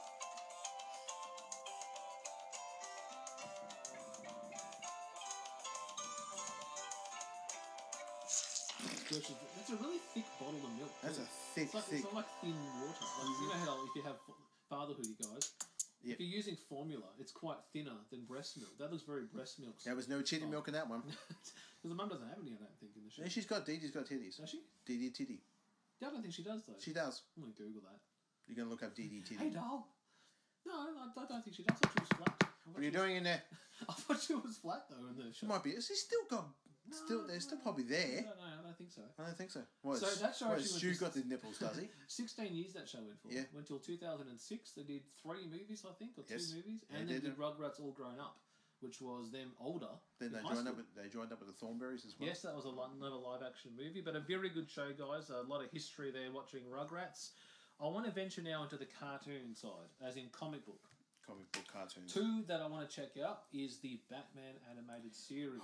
Speaker 1: That's a really thick bottle of milk.
Speaker 2: That's
Speaker 1: too.
Speaker 2: a thick,
Speaker 1: It's
Speaker 2: thick.
Speaker 1: not like thin water. Like, you know how if you have fatherhood, you guys.
Speaker 2: Yep.
Speaker 1: If you're using formula, it's quite thinner than breast milk. That looks very breast milk.
Speaker 2: There was no titty milk in that one.
Speaker 1: Because the mum doesn't have any, I don't think, in the show.
Speaker 2: Yeah, Dee Dee's got titties.
Speaker 1: Does she?
Speaker 2: Dee Dee titty.
Speaker 1: Yeah, I don't think she does though.
Speaker 2: She does.
Speaker 1: I'm gonna Google that.
Speaker 2: You're gonna look up Dee Dee titty.
Speaker 1: Hey, doll. No, I don't think she does. I thought she was flat.
Speaker 2: What are you doing in there?
Speaker 1: I thought she was flat though in the show.
Speaker 2: She might be. She's still got. They're still probably there.
Speaker 1: No, I don't think so.
Speaker 2: I don't think so. What?
Speaker 1: So that show
Speaker 2: what,
Speaker 1: actually
Speaker 2: Stu
Speaker 1: was
Speaker 2: got the nipples, does he?
Speaker 1: 16 years that show went for.
Speaker 2: Yeah.
Speaker 1: Went till 2006. They did 3 movies, I think, or 2
Speaker 2: Yes.
Speaker 1: movies,
Speaker 2: They
Speaker 1: and then
Speaker 2: did
Speaker 1: did
Speaker 2: it.
Speaker 1: Rugrats All Grown Up, which was them older.
Speaker 2: Then
Speaker 1: in
Speaker 2: they
Speaker 1: high
Speaker 2: joined up.
Speaker 1: school.
Speaker 2: They joined up with the Thornberrys as well.
Speaker 1: Yes, that was another live action movie, but a very good show, guys. A lot of history there watching Rugrats. I want to venture now into the cartoon side, as in comic book.
Speaker 2: Comic book cartoons.
Speaker 1: 2 that I want to check out is the Batman animated series.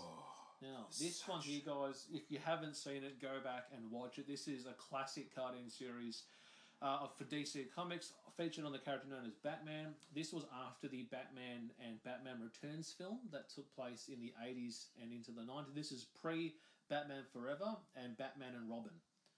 Speaker 1: Now, this one here, guys, if you haven't seen it, go back and watch it. This is a classic cartoon series for DC Comics, featured on the character known as Batman. This was after the Batman and Batman Returns film that took place in the 80s and into the 90s. This is pre-Batman Forever and Batman and Robin.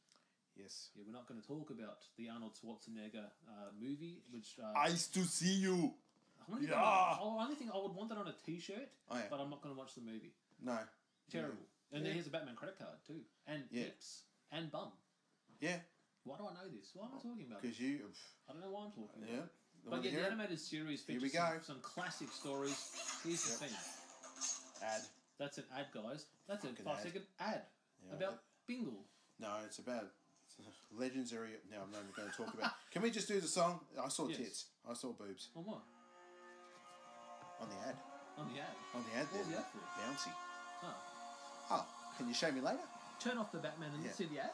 Speaker 2: Yes.
Speaker 1: Yeah, we're not going to talk about the Arnold Schwarzenegger movie, which...
Speaker 2: Ice to see you.
Speaker 1: I only think
Speaker 2: Yeah.
Speaker 1: I only think I would want that on a T-shirt,
Speaker 2: Oh, yeah.
Speaker 1: but I'm not going to watch the movie.
Speaker 2: No.
Speaker 1: Terrible. And
Speaker 2: Yeah.
Speaker 1: here's a Batman credit card too, and
Speaker 2: Yeah.
Speaker 1: hips and bum.
Speaker 2: Yeah.
Speaker 1: Why do I know this? Why am I talking about it?
Speaker 2: Because you.
Speaker 1: I don't know why I'm talking about
Speaker 2: Yeah.
Speaker 1: it. But yeah, the animated series
Speaker 2: Here
Speaker 1: features
Speaker 2: we go.
Speaker 1: some classic stories. Here's the thing.
Speaker 2: Ad.
Speaker 1: That's an ad, guys. That's a
Speaker 2: Fucking
Speaker 1: 5-second ad
Speaker 2: Yeah,
Speaker 1: about Bingle.
Speaker 2: No, it's about Legends area. No, I'm not even going to talk about. Can we just do the song? I saw
Speaker 1: Yes.
Speaker 2: tits. I saw boobs
Speaker 1: On what?
Speaker 2: on the ad.
Speaker 1: On the ad.
Speaker 2: On the ad,
Speaker 1: What was
Speaker 2: there.
Speaker 1: the ad for?
Speaker 2: Bouncy.
Speaker 1: Oh.
Speaker 2: Oh, can you show me later?
Speaker 1: Turn off the Batman and
Speaker 2: Yeah.
Speaker 1: see the ad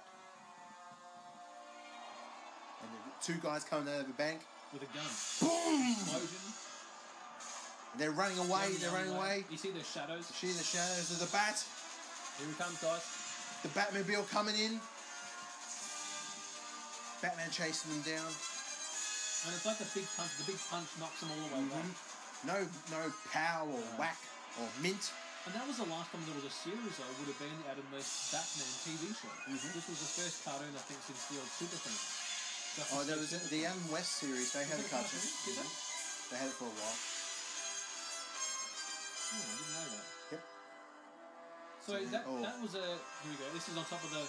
Speaker 2: And the 2 guys coming out of a bank.
Speaker 1: with a gun.
Speaker 2: Boom!
Speaker 1: Explosion.
Speaker 2: They're running away. They're running away.
Speaker 1: You see the shadows?
Speaker 2: See the shadows of the bat.
Speaker 1: Here he comes, guys.
Speaker 2: The Batmobile coming in. Batman chasing them down.
Speaker 1: And it's like the big punch. The big punch knocks them all the way back.
Speaker 2: No pow or whack or mint.
Speaker 1: And that was the last time there was a series, though, would have been the Adam West Batman TV show. This was the first cartoon, I think, since the old Super Friends.
Speaker 2: Oh, there was the Adam West series. They had a cartoon.
Speaker 1: Did they?
Speaker 2: They had it for a while.
Speaker 1: Oh, I didn't know that.
Speaker 2: Yep.
Speaker 1: So that was a... Here we go. This is on top of the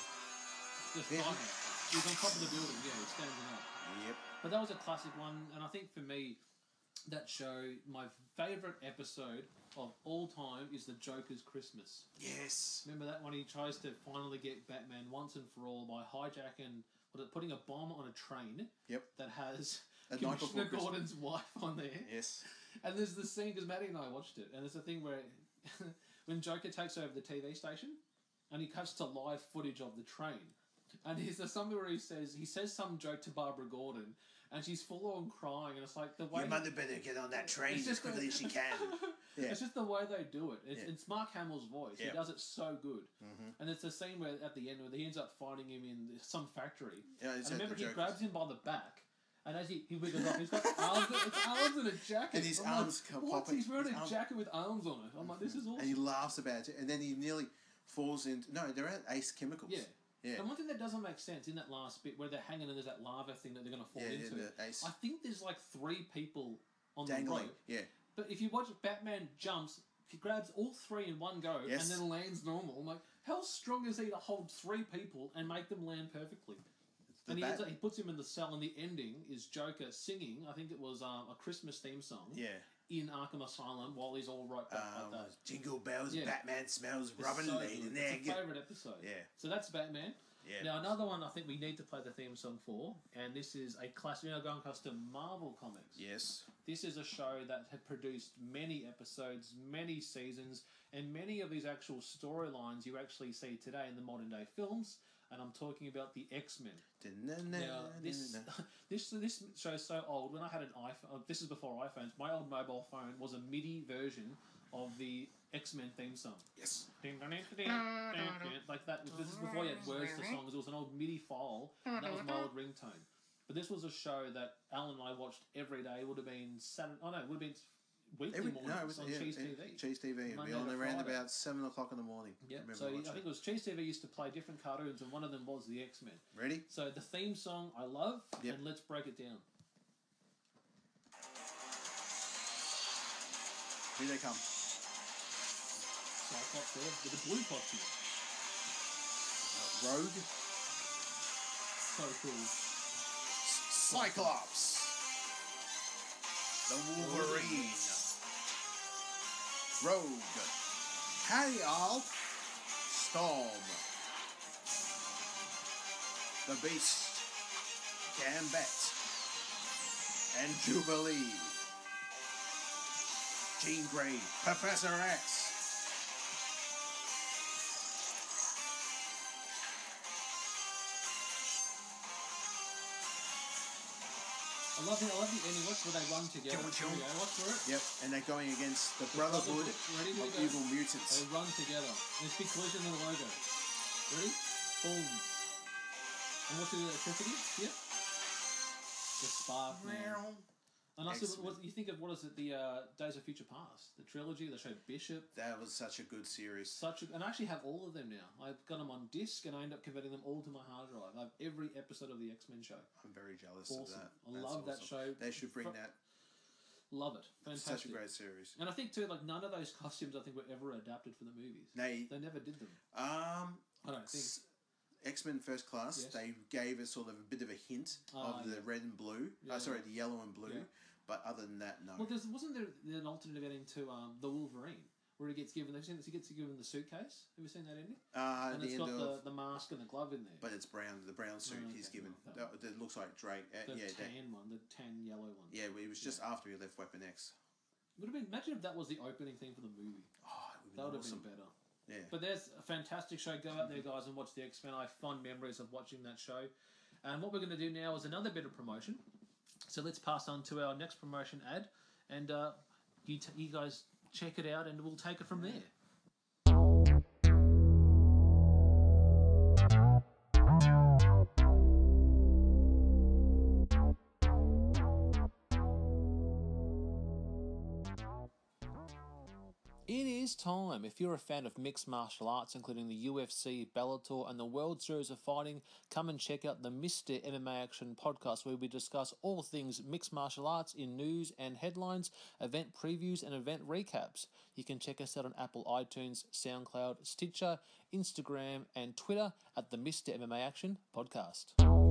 Speaker 2: Yeah.
Speaker 1: He's on top of the building, yeah, he's standing up.
Speaker 2: Yep.
Speaker 1: But that was a classic one, and I think for me, that show, my favourite episode of all time is the Joker's Christmas.
Speaker 2: Yes.
Speaker 1: Remember that one? He tries to finally get Batman once and for all by hijacking, putting a bomb on a train.
Speaker 2: Yep.
Speaker 1: That has
Speaker 2: A Night
Speaker 1: Commissioner
Speaker 2: Before
Speaker 1: Gordon's wife on there.
Speaker 2: Yes.
Speaker 1: And there's the scene, because Maddie and I watched it, and there's a thing where when Joker takes over the TV station, and he cuts to live footage of the train, and there's something where he says some joke to Barbara Gordon, and she's full on crying, and it's like the way...
Speaker 2: Your mother better get on that train
Speaker 1: It's
Speaker 2: as
Speaker 1: just
Speaker 2: quickly as she can. Yeah.
Speaker 1: It's just the way they do it.
Speaker 2: Yeah.
Speaker 1: It's Mark Hamill's voice.
Speaker 2: Yeah.
Speaker 1: He does it so good. And it's the scene where at the end where he ends up fighting him in some factory.
Speaker 2: Yeah,
Speaker 1: And
Speaker 2: it's
Speaker 1: I
Speaker 2: at
Speaker 1: remember
Speaker 2: the
Speaker 1: he
Speaker 2: Joker's.
Speaker 1: grabs him by the back, and as he wiggles off, he's got arms in a jacket.
Speaker 2: And his
Speaker 1: I'm
Speaker 2: arms
Speaker 1: like,
Speaker 2: come
Speaker 1: what?
Speaker 2: popping.
Speaker 1: He's wearing
Speaker 2: His
Speaker 1: a
Speaker 2: arms-
Speaker 1: jacket with arms on it. I'm like, this is awesome.
Speaker 2: And he laughs about it, and then he nearly falls into... No, they're at Ace Chemicals.
Speaker 1: Yeah.
Speaker 2: Yeah.
Speaker 1: And one thing that doesn't make sense in that last bit where they're hanging and there's that lava thing that they're going to fall into.
Speaker 2: the Ace.
Speaker 1: I think there's like 3 people on
Speaker 2: Dangling.
Speaker 1: the rope.
Speaker 2: Yeah.
Speaker 1: But if you watch Batman jumps, he grabs all 3 in one go
Speaker 2: Yes.
Speaker 1: and then lands normal. I'm like, how strong is he to hold 3 people and make them land perfectly?
Speaker 2: The
Speaker 1: And
Speaker 2: Bat-
Speaker 1: he puts him in the cell, and the ending is Joker singing, I think it was a Christmas theme song,
Speaker 2: Yeah.
Speaker 1: in Arkham Asylum while he's all right back like that.
Speaker 2: Jingle bells,
Speaker 1: Yeah.
Speaker 2: Batman smells
Speaker 1: It's
Speaker 2: Robin
Speaker 1: so
Speaker 2: Lee
Speaker 1: good.
Speaker 2: in
Speaker 1: It's
Speaker 2: there.
Speaker 1: a favourite episode.
Speaker 2: Yeah.
Speaker 1: So that's Batman.
Speaker 2: Yeah.
Speaker 1: Now, another one I think we need to play the theme song for, and this is a classic. We're now going across to Marvel Comics.
Speaker 2: Yes.
Speaker 1: This is a show that had produced many episodes, many seasons, and many of these actual storylines you actually see today in the modern day films. And I'm talking about the X-Men. Now, this show's so old. When I had an iPhone, this is before iPhones. My old mobile phone was a MIDI version of the X-Men theme song.
Speaker 2: Yes.
Speaker 1: Like that. This is before you had words to songs. It was an old MIDI file. And that was my old ringtone. But this was a show that Alan and I watched every day. It would have been Saturday. Oh no, it would have been weekly mornings
Speaker 2: it was
Speaker 1: on Cheese TV.
Speaker 2: Cheese TV. It'd be
Speaker 1: Monday
Speaker 2: on
Speaker 1: to
Speaker 2: around
Speaker 1: Friday.
Speaker 2: about 7 o'clock in the morning.
Speaker 1: Yeah.
Speaker 2: Remember
Speaker 1: So I
Speaker 2: watching
Speaker 1: think it was Cheese TV used to play different cartoons, and one of them was the X-Men.
Speaker 2: Ready?
Speaker 1: So the theme song I love,
Speaker 2: Yep.
Speaker 1: and let's break it down.
Speaker 2: Here they come.
Speaker 1: Cyclops there with the blue costume.
Speaker 2: Rogue.
Speaker 1: So cool.
Speaker 2: Cyclops. The Wolverine. Rogue. Hey, all. Storm. The Beast. Gambit. And Jubilee. Jean Grey. Professor X.
Speaker 1: I love the ending. Watch where they run together. Here we go. Watch for it.
Speaker 2: Yep, and they're going against the Brotherhood
Speaker 1: Ready to
Speaker 2: of
Speaker 1: go.
Speaker 2: Evil Mutants.
Speaker 1: They run together. There's big collision in the logo. Ready? Boom. And what's the electricity? Yep. The spark, man. And also,
Speaker 2: X-Men.
Speaker 1: what you think of, what is it, the Days of Future Past, the trilogy, the show Bishop.
Speaker 2: That was such a good series.
Speaker 1: And I actually have all of them now. I've got them on disc, and I end up converting them all to my hard drive. I have every episode of the X-Men show.
Speaker 2: I'm very jealous of
Speaker 1: Awesome.
Speaker 2: that.
Speaker 1: I
Speaker 2: That's
Speaker 1: love that show.
Speaker 2: They should bring that.
Speaker 1: Love it. Fantastic.
Speaker 2: Such a great series.
Speaker 1: And I think too, like, none of those costumes I think were ever adapted for the movies.
Speaker 2: They
Speaker 1: never did them. I
Speaker 2: um
Speaker 1: don't think.
Speaker 2: X-Men First Class.
Speaker 1: Yes.
Speaker 2: They gave us sort of a bit of a hint of the red and blue.
Speaker 1: Yeah,
Speaker 2: the yellow and blue.
Speaker 1: Yeah.
Speaker 2: But other than that, no.
Speaker 1: Well, wasn't there an alternative ending to the Wolverine where he gets given? He gets given the suitcase. Have you seen that ending? And
Speaker 2: the
Speaker 1: it's
Speaker 2: end
Speaker 1: got
Speaker 2: of.
Speaker 1: the mask and the glove in there.
Speaker 2: But it's brown. The brown suit
Speaker 1: Oh,
Speaker 2: he's
Speaker 1: okay.
Speaker 2: given.
Speaker 1: That
Speaker 2: That looks like Drake.
Speaker 1: the tan one, the tan yellow one.
Speaker 2: Yeah, it was just after he left Weapon X.
Speaker 1: Would have been. Imagine if that was the opening theme for the movie.
Speaker 2: Oh, it
Speaker 1: That
Speaker 2: would
Speaker 1: would
Speaker 2: have
Speaker 1: have
Speaker 2: been
Speaker 1: been
Speaker 2: awesome.
Speaker 1: better.
Speaker 2: Yeah.
Speaker 1: But there's a fantastic show. Go out there, guys, and watch the X-Men. I have fond memories of watching that show. And what we're going to do now is another bit of promotion. So let's pass on to our next promotion ad. And you guys check it out, and we'll take it from there. It is time. If you're a fan of mixed martial arts, including the UFC, Bellator, and the World Series of Fighting, come and check out the Mr. MMA Action podcast, where we discuss all things mixed martial arts in news and headlines, event previews, and event recaps. You can check us out on Apple iTunes, SoundCloud, Stitcher, Instagram, and Twitter at the Mr. MMA Action podcast.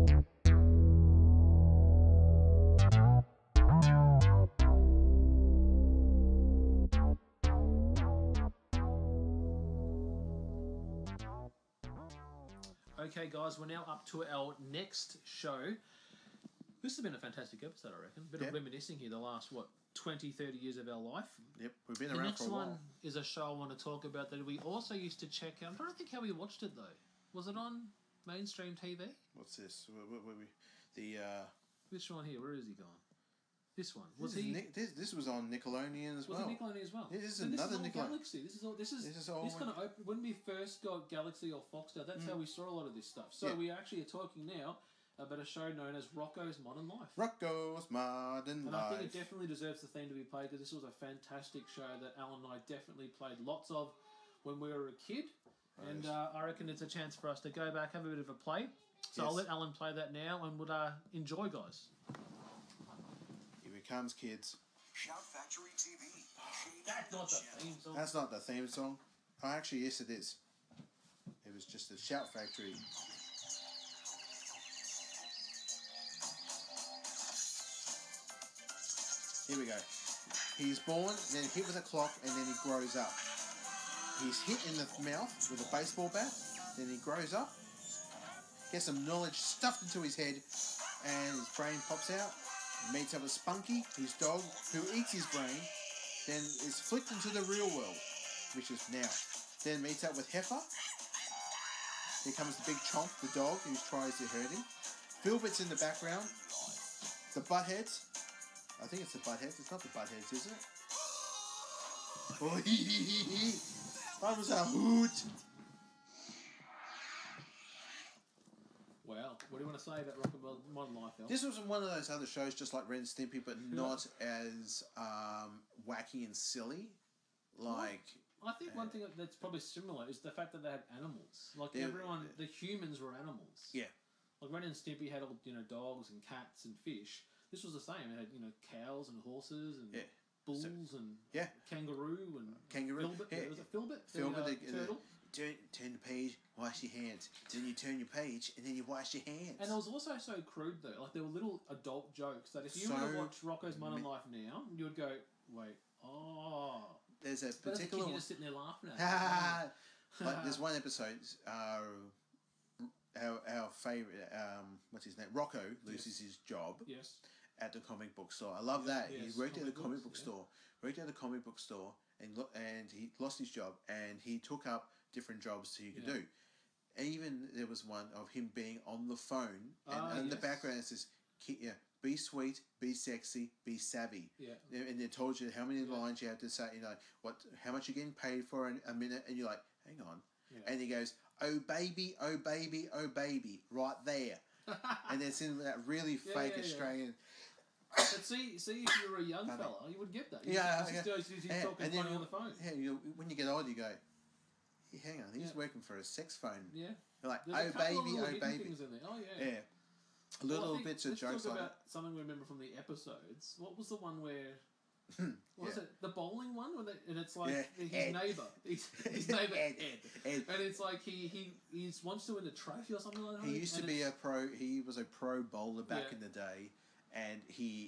Speaker 1: Okay, guys, we're now up to our next show. This has been a fantastic episode, I reckon. A bit of reminiscing here, the last, 20, 30 years of our life.
Speaker 2: Yep, we've been around for a while.
Speaker 1: The next one is a show I want to talk about that we also used to check out. I'm trying to think how we watched it, though. Was it on mainstream TV?
Speaker 2: What's this?
Speaker 1: Which one here? Where is he gone? This one.
Speaker 2: This was on Nickelodeon as well.
Speaker 1: Was it Nickelodeon as well?
Speaker 2: This is another Nickelodeon.
Speaker 1: Galaxy. This kind of open. When we first got Galaxy or Foxtel, that's how we saw a lot of this stuff. So we actually are talking now about a show known as Rocko's Modern Life.
Speaker 2: Rocko's Modern Life.
Speaker 1: And I think it definitely deserves the theme to be played, because this was a fantastic show that Alan and I definitely played lots of when we were a kid. Right. And I reckon it's a chance for us to go back, have a bit of a play. So I'll let Alan play that now, and we'll enjoy, guys.
Speaker 2: Here it comes, kids.
Speaker 5: Shout Factory TV.
Speaker 1: That's not the theme song.
Speaker 2: That's not the theme song. Oh, actually, yes, it is. It was just the Shout Factory. Here we go. He's born, then hit with a clock, and then he grows up. He's hit in the mouth with a baseball bat, then he grows up, gets some knowledge stuffed into his head, and his brain pops out, meets up with Spunky, his dog, who eats his brain, then is flicked into the real world, which is now. Then meets up with Heifer. Here comes the big Chomp, the dog, who tries to hurt him. Filbert's in the background. The Buttheads. I think it's the Buttheads. It's not the Buttheads, is it? Oh, that was a hoot.
Speaker 1: Wow. What do you want to say about Rocko's Modern Life, Al?
Speaker 2: This was one of those other shows, just like Ren and Stimpy, but not as wacky and silly. Like...
Speaker 1: I think one thing that's probably similar is the fact that they had animals. Like everyone, the humans were animals.
Speaker 2: Yeah.
Speaker 1: Like Ren and Stimpy had all, dogs and cats and fish. This was the same. It had, cows and horses and bulls and kangaroo and Filbert.
Speaker 2: Yeah.
Speaker 1: Was it Filbert?
Speaker 2: Filbert,
Speaker 1: the turtle.
Speaker 2: Turn the page, wash your hands. Then you turn your page, and then you wash your hands.
Speaker 1: And it was also so crude, though. Like, there were little adult jokes that if you were to watch Rocko's Modern Life now, you would go, wait, oh.
Speaker 2: There's a particular...
Speaker 1: But as a kid, you're just sitting there laughing at it.
Speaker 2: But there's one episode, our favourite, what's his name? Rocko loses his job at the comic book store. I love that.
Speaker 1: Yes,
Speaker 2: he worked at a comic book store. And he lost his job, and he took up different jobs so you could do. Even there was one of him being on the phone, and in the background it says, be sweet, be sexy, be savvy. Yeah. And they told you how many lines you have to say, how much you're getting paid for a minute, and you're like, hang on. Yeah. And he goes, oh baby, oh baby, oh baby, right there. And it's in that really fake Australian...
Speaker 1: But see, if you were a young fella, you would get that. He's talking funny on the phone.
Speaker 2: Yeah, when you get older, you go, hang on, he's working for a sex phone.
Speaker 1: Yeah.
Speaker 2: You're like, oh baby, oh baby.
Speaker 1: Things in there. Oh yeah.
Speaker 2: Yeah. Little bits of jokes
Speaker 1: talk
Speaker 2: like
Speaker 1: about something we remember from the episodes. What was the one where... What was it? The bowling one? And it's like his neighbour. His neighbour, Ed. And it's like he wants to win a trophy or something like that.
Speaker 2: He used to be he was a pro bowler back in the day. And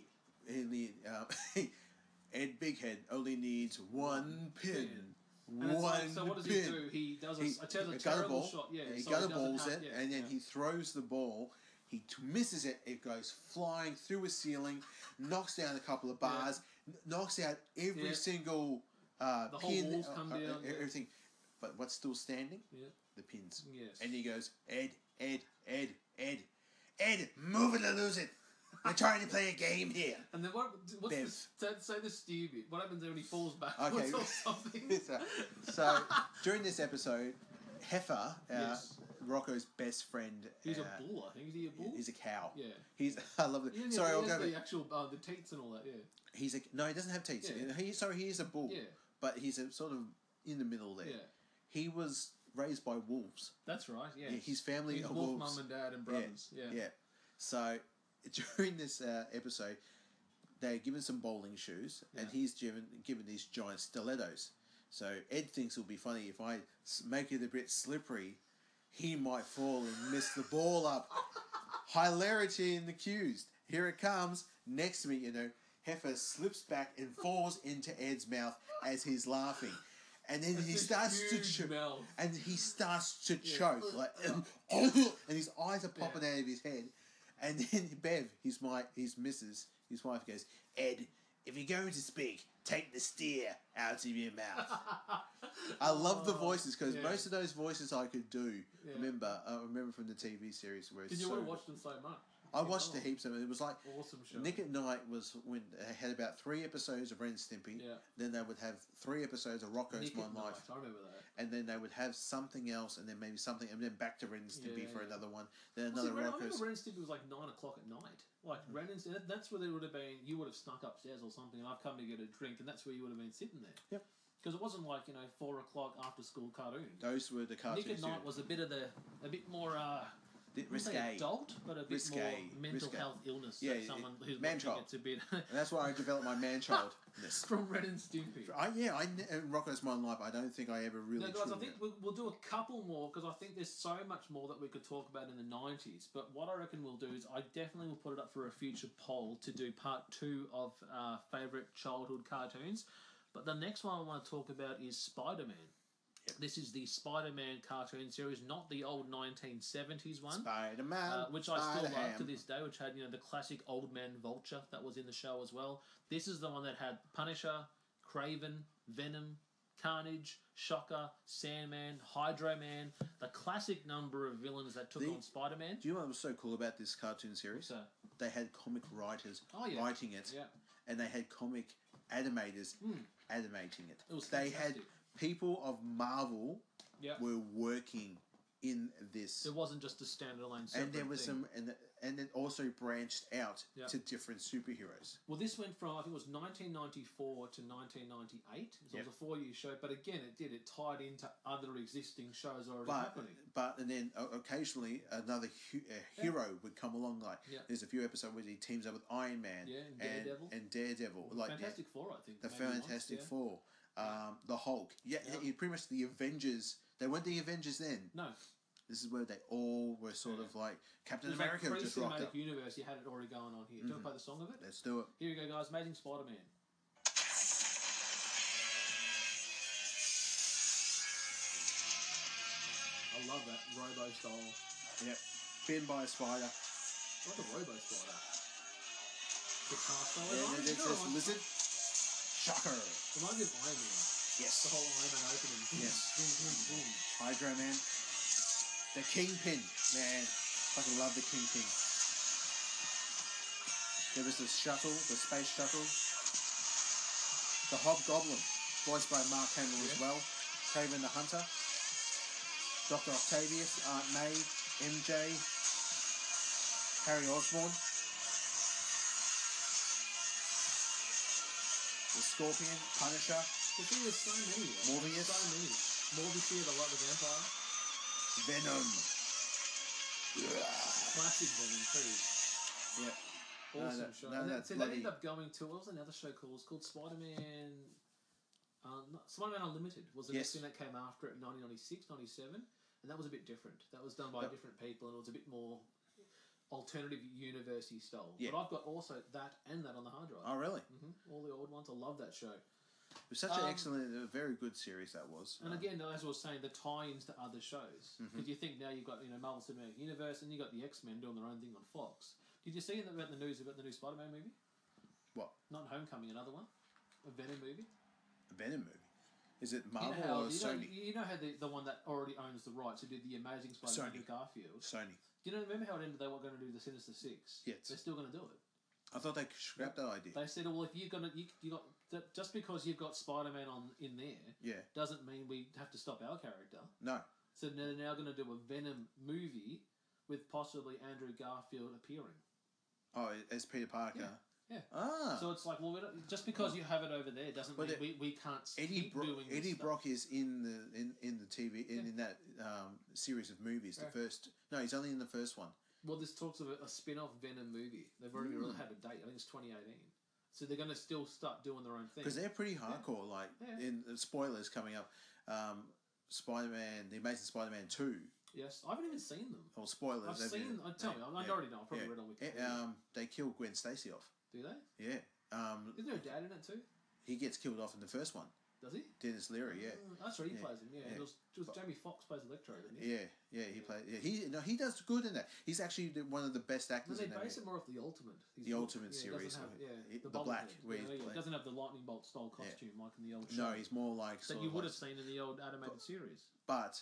Speaker 2: Ed Bighead only needs one pin.
Speaker 1: So what does he do? He does a terrible shot. Yeah,
Speaker 2: he gutterballs it, and then he throws the ball. He misses it. It goes flying through a ceiling, knocks down a couple of bars, knocks out every single
Speaker 1: the whole
Speaker 2: pin.
Speaker 1: Walls come down.
Speaker 2: Everything. But what's still standing?
Speaker 1: Yeah.
Speaker 2: The pins.
Speaker 1: Yes.
Speaker 2: And he goes, Ed, move it or lose it. We're trying to play a game here.
Speaker 1: And then what's
Speaker 2: Bev.
Speaker 1: say the steer bit. What happens when he falls backwards
Speaker 2: Okay.
Speaker 1: or something?
Speaker 2: So during this episode, Heifer,
Speaker 1: Yes.
Speaker 2: Rocco's best friend,
Speaker 1: He's a bull, I think. Is he a bull?
Speaker 2: He's a cow.
Speaker 1: Yeah.
Speaker 2: He's. I love it.
Speaker 1: Yeah,
Speaker 2: Sorry,
Speaker 1: he
Speaker 2: I'll
Speaker 1: has
Speaker 2: go.
Speaker 1: the
Speaker 2: back.
Speaker 1: actual the teats and all that. Yeah.
Speaker 2: He's a no. He doesn't have teeth.
Speaker 1: Yeah.
Speaker 2: He is a bull.
Speaker 1: Yeah.
Speaker 2: But he's a sort of in the middle there.
Speaker 1: Yeah.
Speaker 2: He was raised by wolves.
Speaker 1: That's right. Yeah.
Speaker 2: Yeah, his family
Speaker 1: His
Speaker 2: are
Speaker 1: wolf
Speaker 2: wolves.
Speaker 1: mum and dad and brothers. Yeah.
Speaker 2: Yeah. So during this episode, they're given some bowling shoes, and
Speaker 1: Yeah.
Speaker 2: he's given these giant stilettos. So Ed thinks it'll be funny if I make it a bit slippery, he might fall and miss the ball up. Hilarity in the cues. Here it comes. Next to me, Heifer slips back and falls into Ed's mouth as he's laughing. And then he starts to choke. And he starts to choke. Like, and his eyes are popping out of his head. And then Bev, his missus, his wife goes, Ed, if you're going to speak, take the steer out of your mouth. I love the voices because most of those voices I could do.
Speaker 1: Yeah.
Speaker 2: I remember from the TV series where
Speaker 1: Because you would have watched them so much.
Speaker 2: I watched the heaps of them. It was like
Speaker 1: Awesome show.
Speaker 2: Nick at Night was when they had about 3 episodes of Ren and Stimpy.
Speaker 1: Yeah.
Speaker 2: Then they would have 3 episodes of Rocco's
Speaker 1: Nick
Speaker 2: Modern
Speaker 1: at
Speaker 2: Life.
Speaker 1: Night, I remember that.
Speaker 2: And then they would have something else, and then maybe something, and then back to Ren and Stimpy for another one. Then
Speaker 1: Well, see,
Speaker 2: another
Speaker 1: I remember
Speaker 2: Rocco's.
Speaker 1: Ren and Stimpy was like 9 o'clock at night. Like Ren and Stimpy, that's where there would have been. You would have snuck upstairs or something, and I've come to get a drink, and that's where you would have been sitting there.
Speaker 2: Yep.
Speaker 1: Because it wasn't like 4 o'clock after school cartoon.
Speaker 2: Those were the cartoons.
Speaker 1: Nick at Night was a bit more
Speaker 2: risque.
Speaker 1: adult, but a bit
Speaker 2: Risque.
Speaker 1: more mental
Speaker 2: Risque.
Speaker 1: health illness.
Speaker 2: Yeah,
Speaker 1: that someone who's
Speaker 2: man-child.
Speaker 1: watching it's a bit
Speaker 2: And that's why I developed my man-childness.
Speaker 1: from Ren and Stimpy.
Speaker 2: In Rocco's Modern Life, I don't think I ever really.
Speaker 1: No, guys, I
Speaker 2: truly-
Speaker 1: think we'll do a couple more because I think there's so much more that we could talk about in the 90s. But what I reckon we'll do is I definitely will put it up for a future poll to do part 2 of favourite childhood cartoons. But the next one I want to talk about is Spider-Man.
Speaker 2: Yep.
Speaker 1: This is the Spider-Man cartoon series, not the old 1970s one.
Speaker 2: Spider-Man,
Speaker 1: Which I still love
Speaker 2: Spider-Ham.
Speaker 1: to this day, which had the classic Old Man Vulture that was in the show as well. This is the one that had Punisher, Kraven, Venom, Carnage, Shocker, Sandman, Hydro Man, the classic number of villains that took on Spider-Man.
Speaker 2: Do you know what was so cool about this cartoon series?
Speaker 1: So,
Speaker 2: They had comic writers writing it,
Speaker 1: yeah.
Speaker 2: and they had comic animators animating it.
Speaker 1: It was
Speaker 2: They had
Speaker 1: fantastic.
Speaker 2: people of Marvel
Speaker 1: Yeah.
Speaker 2: were working in this.
Speaker 1: It wasn't just a standalone separate
Speaker 2: And there was
Speaker 1: thing.
Speaker 2: and it also branched out
Speaker 1: Yeah.
Speaker 2: to different superheroes.
Speaker 1: Well, this went from, I think it was 1994 to 1998. So it was a 4-year show. But again, it tied into other existing shows already happening.
Speaker 2: And then occasionally another hero would come along. Like there's a few episodes where he teams up with Iron Man and Daredevil. Like
Speaker 1: Fantastic Four, I think.
Speaker 2: the
Speaker 1: maybe
Speaker 2: Fantastic
Speaker 1: once,
Speaker 2: Four, the Hulk. Pretty much the Avengers. They weren't the Avengers then.
Speaker 1: No.
Speaker 2: This is where they all were sort of like Captain
Speaker 1: It was
Speaker 2: America
Speaker 1: like
Speaker 2: just rocked up.
Speaker 1: Universe, you had it already going on here. Do you want to play the song of it?
Speaker 2: Let's do it.
Speaker 1: Here you go, guys. Amazing Spider-Man. I love that Robo style.
Speaker 2: Yep. Bitten by a spider.
Speaker 1: I like the Robo Spider. Guitar style.
Speaker 2: It says lizard. Shocker.
Speaker 1: Reminds me of Iron Man.
Speaker 2: Yes.
Speaker 1: The whole Iron Man opening.
Speaker 2: Yes.
Speaker 1: Boom, boom, boom.
Speaker 2: Hydro Man. The Kingpin. Man. Fucking love the Kingpin. There was the shuttle, the space shuttle. The Hobgoblin, voiced by Mark Hamill as well. Kraven the Hunter. Dr. Octavius, Aunt May, MJ, Harry Osborn. The Scorpion, Punisher,
Speaker 1: The thing is, so many.
Speaker 2: Morbius.
Speaker 1: So many. Morbius here, the Light the Vampire.
Speaker 2: Venom.
Speaker 1: Classic Venom too.
Speaker 2: Yeah.
Speaker 1: Awesome show. And
Speaker 2: that's
Speaker 1: they
Speaker 2: bloody...
Speaker 1: ended up going to, what was another show called? It was called Spider-Man... Spider-Man Unlimited was the next thing that came after it in 1996, 97. And that was a bit different. That was done by different people and it was a bit more alternative university style.
Speaker 2: Yeah.
Speaker 1: But I've got also that and that on the hard drive.
Speaker 2: Oh, really?
Speaker 1: All the old ones. I love that show.
Speaker 2: It was such an excellent, a very good series that was.
Speaker 1: And again, as I was saying, the tie-ins to other shows. Because you think now you've got Marvel Cinematic Universe and you've got the X-Men doing their own thing on Fox. Did you see about the news about the new Spider-Man movie?
Speaker 2: What?
Speaker 1: Not Homecoming, another one. A Venom movie.
Speaker 2: A Venom movie? Is it Marvel or
Speaker 1: Sony?
Speaker 2: Sony?
Speaker 1: You know how the one that already owns the rights who did the Amazing Spider-Man
Speaker 2: Sony.
Speaker 1: with Garfield.
Speaker 2: Sony.
Speaker 1: Do you remember how it ended? They were going to do the Sinister Six.
Speaker 2: Yes.
Speaker 1: They're still going to do it.
Speaker 2: I thought they scrapped that idea.
Speaker 1: They said, well, if you're gonna, you got just because you've got Spider-Man in there,
Speaker 2: Yeah.
Speaker 1: doesn't mean we have to stop our character.
Speaker 2: No.
Speaker 1: So they're now going to do a Venom movie with possibly Andrew Garfield appearing.
Speaker 2: Oh, as Peter Parker.
Speaker 1: Yeah.
Speaker 2: Ah.
Speaker 1: So it's like, well, just because you have it over there doesn't mean we can't keep doing this
Speaker 2: Eddie
Speaker 1: stuff.
Speaker 2: Brock is in the TV in that series of movies. The first. No, he's only in the first one.
Speaker 1: Well, this talks of a spin-off Venom movie. They've already really had a date. I think it's 2018. So they're going to still start doing their own thing.
Speaker 2: Because they're pretty hardcore. Like in spoilers coming up, Spider-Man, the Amazing Spider-Man 2.
Speaker 1: Yes, I haven't even seen them.
Speaker 2: Or spoilers.
Speaker 1: I've seen. I tell you, I already know. I've probably read on Wikipedia.
Speaker 2: They kill Gwen Stacy off.
Speaker 1: Do they?
Speaker 2: Yeah.
Speaker 1: Isn't there a dad in it too?
Speaker 2: He gets killed off in the first one.
Speaker 1: Does he?
Speaker 2: Dennis Leary, yeah.
Speaker 1: That's right. He plays him. Yeah.
Speaker 2: Yeah.
Speaker 1: It was Jamie Foxx plays Electro, didn't he?
Speaker 2: Yeah. He plays. Yeah, he does good in that. He's actually one of the best
Speaker 1: No,
Speaker 2: actors
Speaker 1: they
Speaker 2: in that.
Speaker 1: base it more off the Ultimate.
Speaker 2: The Ultimate
Speaker 1: it
Speaker 2: series.
Speaker 1: doesn't have,
Speaker 2: The black. Where he's
Speaker 1: it
Speaker 2: playing.
Speaker 1: doesn't have the lightning bolt style costume like in the old show.
Speaker 2: No, he's more like
Speaker 1: that
Speaker 2: sort
Speaker 1: you
Speaker 2: of
Speaker 1: would
Speaker 2: like,
Speaker 1: have seen in the old animated series.
Speaker 2: But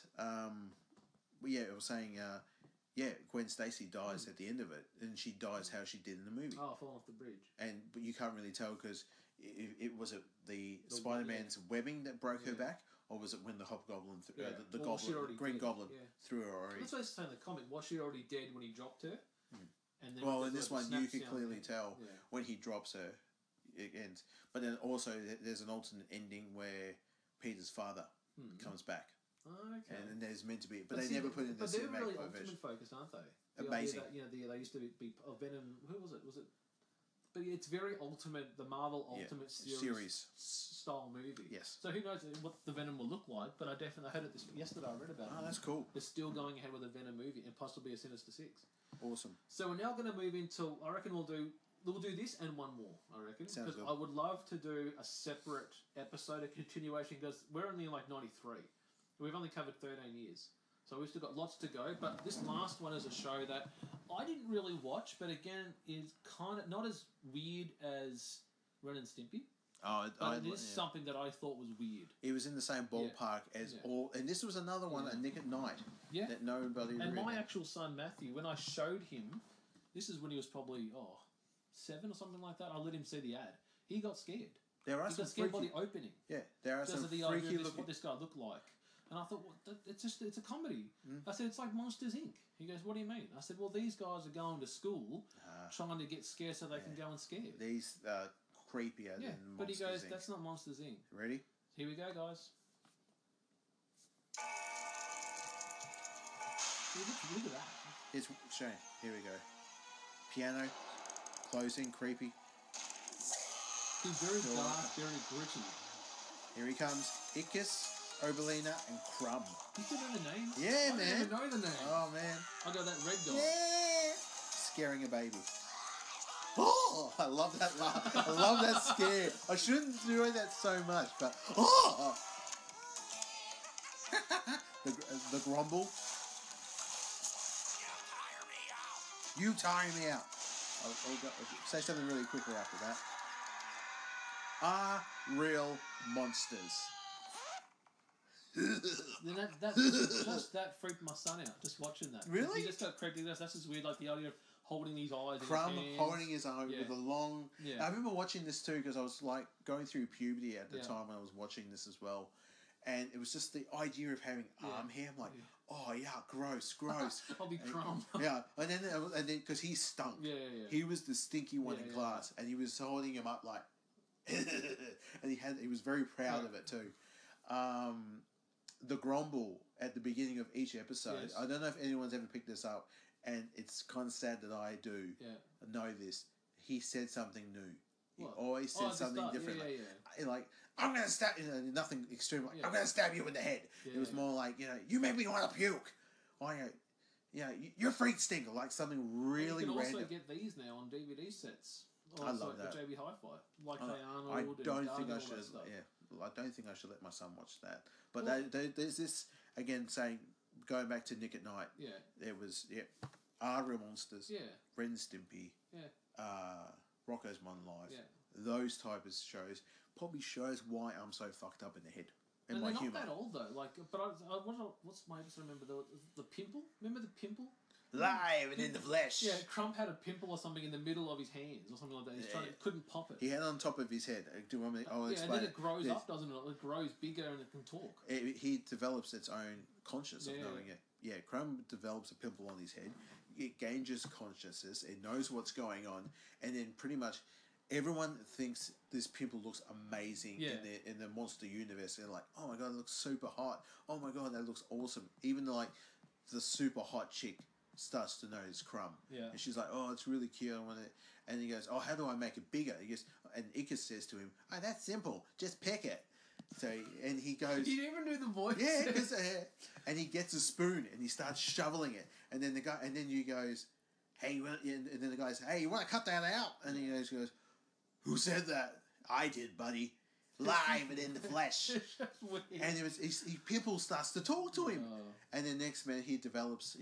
Speaker 2: yeah, it was saying Gwen Stacy dies at the end of it, and she dies how she did in the movie.
Speaker 1: Oh, falling off the bridge.
Speaker 2: But you can't really tell because it was it the Spider-Man's webbing that broke her back, or was it when the Hobgoblin, the
Speaker 1: Well, she
Speaker 2: Goblin,
Speaker 1: already
Speaker 2: Green
Speaker 1: did,
Speaker 2: Goblin,
Speaker 1: yeah.
Speaker 2: threw her already?
Speaker 1: That's what I was saying in the comic. Was she already dead when he dropped her? And then
Speaker 2: Well,
Speaker 1: there's
Speaker 2: in this
Speaker 1: the
Speaker 2: one,
Speaker 1: snap
Speaker 2: you could
Speaker 1: sound
Speaker 2: clearly
Speaker 1: thing.
Speaker 2: tell
Speaker 1: Yeah.
Speaker 2: when he drops her, it ends. But then also, there's an alternate ending where Peter's father comes back.
Speaker 1: Oh, okay.
Speaker 2: And then there's meant to be, but they
Speaker 1: see,
Speaker 2: never put in the
Speaker 1: But they're
Speaker 2: cinematic
Speaker 1: really
Speaker 2: version.
Speaker 1: Ultimate focused, aren't they? The
Speaker 2: Amazing.
Speaker 1: idea that, they used to be Venom. Who was it? Was it? But it's very Ultimate, the Marvel Ultimate series style movie.
Speaker 2: Yes.
Speaker 1: So who knows what the Venom will look like? But I definitely heard it yesterday. I read about it.
Speaker 2: Oh, that's cool.
Speaker 1: They're still going ahead with a Venom movie and possibly a Sinister Six.
Speaker 2: Awesome.
Speaker 1: So we're now going to move into. I reckon we'll do this and one more. I reckon
Speaker 2: Sounds
Speaker 1: because
Speaker 2: good.
Speaker 1: I would love to do a separate episode, a continuation. Because we're only in like '93. We've only covered 13 years. So we've still got lots to go, but this last one is a show that I didn't really watch, but again is kind of not as weird as Ren and Stimpy, but it is something that I thought was weird.
Speaker 2: It was in the same ballpark as all, and this was another one, a Nick at Night, that nobody.
Speaker 1: And
Speaker 2: really
Speaker 1: my
Speaker 2: had.
Speaker 1: actual son Matthew, when I showed him, this is when he was probably 7 or something like that. I let him see the ad. He got scared.
Speaker 2: There are
Speaker 1: He
Speaker 2: some
Speaker 1: got scared by
Speaker 2: freaky,
Speaker 1: the opening.
Speaker 2: yeah, there are
Speaker 1: Because
Speaker 2: some
Speaker 1: of the idea
Speaker 2: freaky
Speaker 1: of
Speaker 2: looking.
Speaker 1: what this guy looked like. And I thought, it's a comedy. I said, it's like Monsters, Inc. He goes, what do you mean? I said, well, these guys are going to school trying to get scared so they can go and scare.
Speaker 2: These creepier
Speaker 1: Yeah,
Speaker 2: than
Speaker 1: but he
Speaker 2: Monsters,
Speaker 1: goes,
Speaker 2: Inc.
Speaker 1: that's not Monsters, Inc.
Speaker 2: Ready?
Speaker 1: Here we go, guys. Look at that.
Speaker 2: It's showing. Here we go. Piano, closing, creepy.
Speaker 1: He's very dark, very gritty.
Speaker 2: Here he comes. Ickis, Oberlina, and Crumb.
Speaker 1: You still know the names?
Speaker 2: Yeah,
Speaker 1: I
Speaker 2: man.
Speaker 1: didn't even know the names.
Speaker 2: Oh man.
Speaker 1: I got that red guy.
Speaker 2: Yeah. Scaring a baby. Oh, I love that laugh. I love that scare. I shouldn't do that so much, but oh. the grumble. You tire me out. I'll say something really quickly after that. Are real monsters.
Speaker 1: Then that freaked my son out, just watching that.
Speaker 2: Really?
Speaker 1: He just got creeped. That's just weird, like the idea of holding these eyes in
Speaker 2: Crumb
Speaker 1: his hands.
Speaker 2: holding his arm with a long.
Speaker 1: Yeah.
Speaker 2: I remember watching this too because I was like going through puberty at the
Speaker 1: Yeah.
Speaker 2: time when I was watching this as well, and it was just the idea of having arm hair. I'm like, oh yeah, gross.
Speaker 1: I'll be Crumb.
Speaker 2: Yeah, and then because he stunk.
Speaker 1: Yeah.
Speaker 2: He was the stinky one
Speaker 1: Yeah,
Speaker 2: in
Speaker 1: yeah.
Speaker 2: class, and he was holding him up like, and he was very proud of it too. The grumble at the beginning of each episode.
Speaker 1: Yes.
Speaker 2: I don't know if anyone's ever picked this up, and it's kind of sad that I do
Speaker 1: Yeah.
Speaker 2: know this. He said something new. He
Speaker 1: What?
Speaker 2: always said
Speaker 1: at the
Speaker 2: something
Speaker 1: start.
Speaker 2: different.
Speaker 1: Yeah.
Speaker 2: Like, I'm gonna stab you. Nothing extreme. Like,
Speaker 1: Yeah.
Speaker 2: I'm gonna stab you in the head.
Speaker 1: Yeah,
Speaker 2: It was
Speaker 1: yeah.
Speaker 2: more like, you make me want to puke. Or, you're freak stinker. Like something really
Speaker 1: You can
Speaker 2: random.
Speaker 1: also get these now on DVD sets.
Speaker 2: I love that.
Speaker 1: The JB Hi-Fi, like
Speaker 2: I
Speaker 1: Hey Arnold.
Speaker 2: I
Speaker 1: and
Speaker 2: don't
Speaker 1: Gargoyle,
Speaker 2: think I
Speaker 1: all
Speaker 2: should.
Speaker 1: that stuff.
Speaker 2: I don't think I should let my son watch that. But
Speaker 1: Well-
Speaker 2: there's this again saying, going back to Nick at Night.
Speaker 1: Yeah.
Speaker 2: There was Are Real Monsters.
Speaker 1: Yeah.
Speaker 2: Ren and Stimpy.
Speaker 1: Yeah.
Speaker 2: Rocko's Modern Life.
Speaker 1: Yeah.
Speaker 2: Those type of shows probably shows why I'm so fucked up in the head and
Speaker 1: And
Speaker 2: my
Speaker 1: they're
Speaker 2: humor.
Speaker 1: not that old though. Like, but what's my episode? Remember the pimple? Remember the pimple?
Speaker 2: live and in the flesh.
Speaker 1: Yeah, Crump had a pimple or something in the middle of his hands or something like that. He's trying to, couldn't pop it.
Speaker 2: He had it on top of his head. Do you want me? I'll
Speaker 1: Yeah, and
Speaker 2: explain
Speaker 1: then it grows
Speaker 2: Yes.
Speaker 1: up, doesn't it? It grows bigger and it can talk.
Speaker 2: He develops its own conscious of
Speaker 1: Yeah.
Speaker 2: knowing it. Yeah, Crumb develops a pimple on his head. It gains its consciousness. It knows what's going on, and then pretty much everyone thinks this pimple looks amazing
Speaker 1: Yeah.
Speaker 2: in the monster universe. They're like, oh my god, it looks super hot. Oh my god, that looks awesome. Even like the super hot chick starts to notice Crumb.
Speaker 1: Yeah.
Speaker 2: And she's like, oh, it's really cute. I want it. And he goes, oh, how do I make it bigger? He goes, and Ickis says to him, oh, that's simple. Just peck it. So, and he goes,
Speaker 1: You even do the voice.
Speaker 2: yeah, and he gets a spoon and he starts shoveling it. And then the guy, and then you goes, hey, and then the guy says, hey, you want to cut that out? And he goes, who said that? I did, buddy. Live and in the flesh.
Speaker 1: That's weird.
Speaker 2: And people starts to talk to him.
Speaker 1: Oh.
Speaker 2: And then next minute he develops,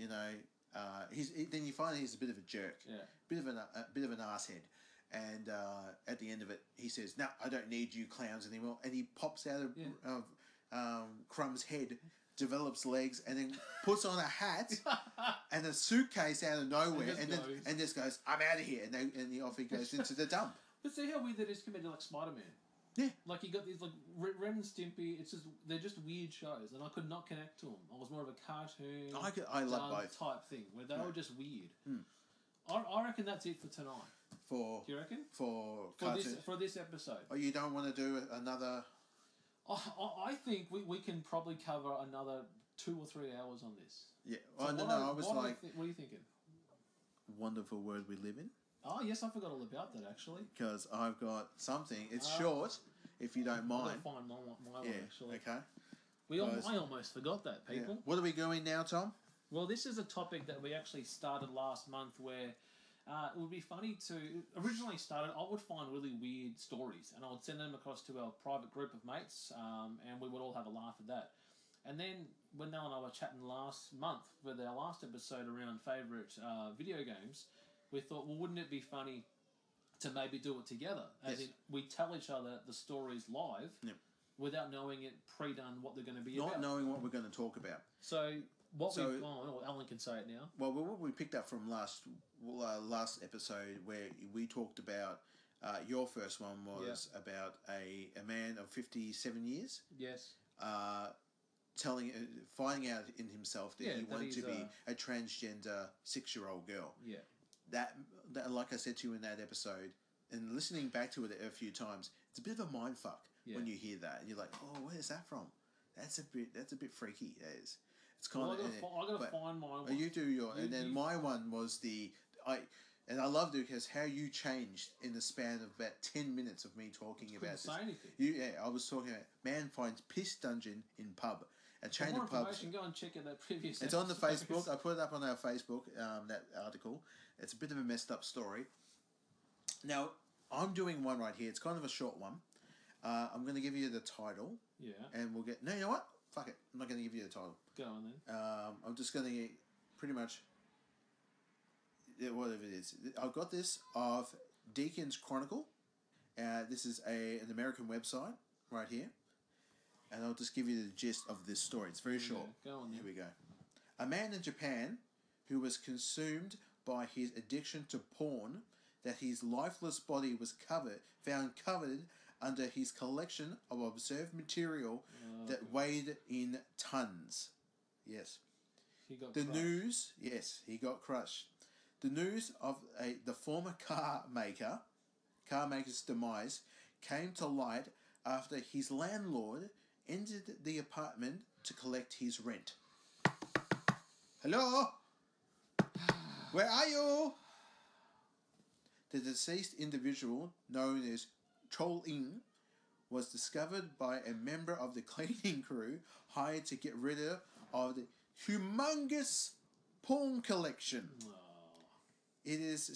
Speaker 2: then you find he's a bit of a jerk,
Speaker 1: Yeah.
Speaker 2: bit of an asshead. And at the end of it, he says, "No, I don't need you clowns anymore." And he pops out of Crumb's head, develops legs, and then puts on a hat and a suitcase out of nowhere, and just goes, "I'm out of here." And off he goes into the dump.
Speaker 1: But see how weird that is compared to like Spider-Man.
Speaker 2: Yeah.
Speaker 1: Like you got these like Ren and Stimpy. It's just they're just weird shows, and I could not connect to them. I was more of a cartoon.
Speaker 2: I love
Speaker 1: dance
Speaker 2: both.
Speaker 1: type thing where they were just weird.
Speaker 2: Hmm.
Speaker 1: I reckon that's it for tonight.
Speaker 2: For
Speaker 1: Do you reckon?
Speaker 2: for
Speaker 1: For this episode.
Speaker 2: Oh, you don't want to do another?
Speaker 1: I think we can probably cover another 2 or 3 hours on this.
Speaker 2: Yeah.
Speaker 1: So
Speaker 2: Oh, no. I was like,
Speaker 1: what are you thinking?
Speaker 2: wonderful world we live in.
Speaker 1: Oh yes, I forgot all about that actually.
Speaker 2: Because I've got something. It's short, if you don't
Speaker 1: I've
Speaker 2: mind.
Speaker 1: got to find my one
Speaker 2: Yeah.
Speaker 1: actually.
Speaker 2: Okay.
Speaker 1: I almost forgot that,
Speaker 2: Yeah.
Speaker 1: people.
Speaker 2: What are we going now, Tom?
Speaker 1: Well, this is a topic that we actually started last month where it would be funny to... Originally started, I would find really weird stories and I would send them across to our private group of mates and we would all have a laugh at that. And then when Nell and I were chatting last month with our last episode around favourite video games, we thought, well, wouldn't it be funny to maybe do it together? As
Speaker 2: Yes.
Speaker 1: in, we tell each other the stories live
Speaker 2: Yep.
Speaker 1: without knowing it pre-done what they're going to be
Speaker 2: Not
Speaker 1: about.
Speaker 2: knowing what we're going to talk about.
Speaker 1: So what
Speaker 2: So-
Speaker 1: we... Oh, Alan can say it now.
Speaker 2: Well, what we picked up from last episode where we talked about your first one was about a man of 57 years
Speaker 1: Yes.
Speaker 2: finding out in himself that
Speaker 1: Yeah,
Speaker 2: he
Speaker 1: that
Speaker 2: wanted to
Speaker 1: he's,
Speaker 2: be a transgender 6-year-old girl.
Speaker 1: Yeah.
Speaker 2: That, like I said to you in that episode, and listening back to it a few times, it's a bit of a mind fuck when you hear that, and you're like, "Oh, where's that from?" That's a bit freaky. That is. It's kind
Speaker 1: Well,
Speaker 2: of.
Speaker 1: I gotta find my one.
Speaker 2: You do your, and then
Speaker 1: you-
Speaker 2: my one was and I loved it because how you changed in the span of about 10 minutes of me talking
Speaker 1: Couldn't
Speaker 2: about
Speaker 1: say
Speaker 2: this.
Speaker 1: anything.
Speaker 2: I was talking about man finds piss dungeon in pub, a
Speaker 1: For
Speaker 2: chain
Speaker 1: more
Speaker 2: of pubs.
Speaker 1: information, go and check out that previous.
Speaker 2: It's on the
Speaker 1: episode.
Speaker 2: Facebook. I put it up on our Facebook. That article. It's a bit of a messed up story. Now I'm doing one right here. It's kind of a short one. I'm going to give you the title,
Speaker 1: Yeah.
Speaker 2: and we'll get. No, you know what? Fuck it. I'm not going to give you the title.
Speaker 1: Go on then.
Speaker 2: I'm just going to pretty much. Whatever it is, I've got this of Deacon's Chronicle. This is an American website right here, and I'll just give you the gist of this story. It's very short.
Speaker 1: Go on
Speaker 2: Here
Speaker 1: then.
Speaker 2: we go. A man in Japan who was consumed by his addiction to porn, that his lifeless body was found covered under his collection of observed material that weighed in tons. Yes.
Speaker 1: He got
Speaker 2: The
Speaker 1: crushed.
Speaker 2: news, yes, he got crushed. The news of the former car maker's demise came to light after his landlord entered the apartment to collect his rent. Hello? Where are you? The deceased individual, known as Chol In, was discovered by a member of the cleaning crew hired to get rid of the humongous porn collection.
Speaker 1: Oh.
Speaker 2: It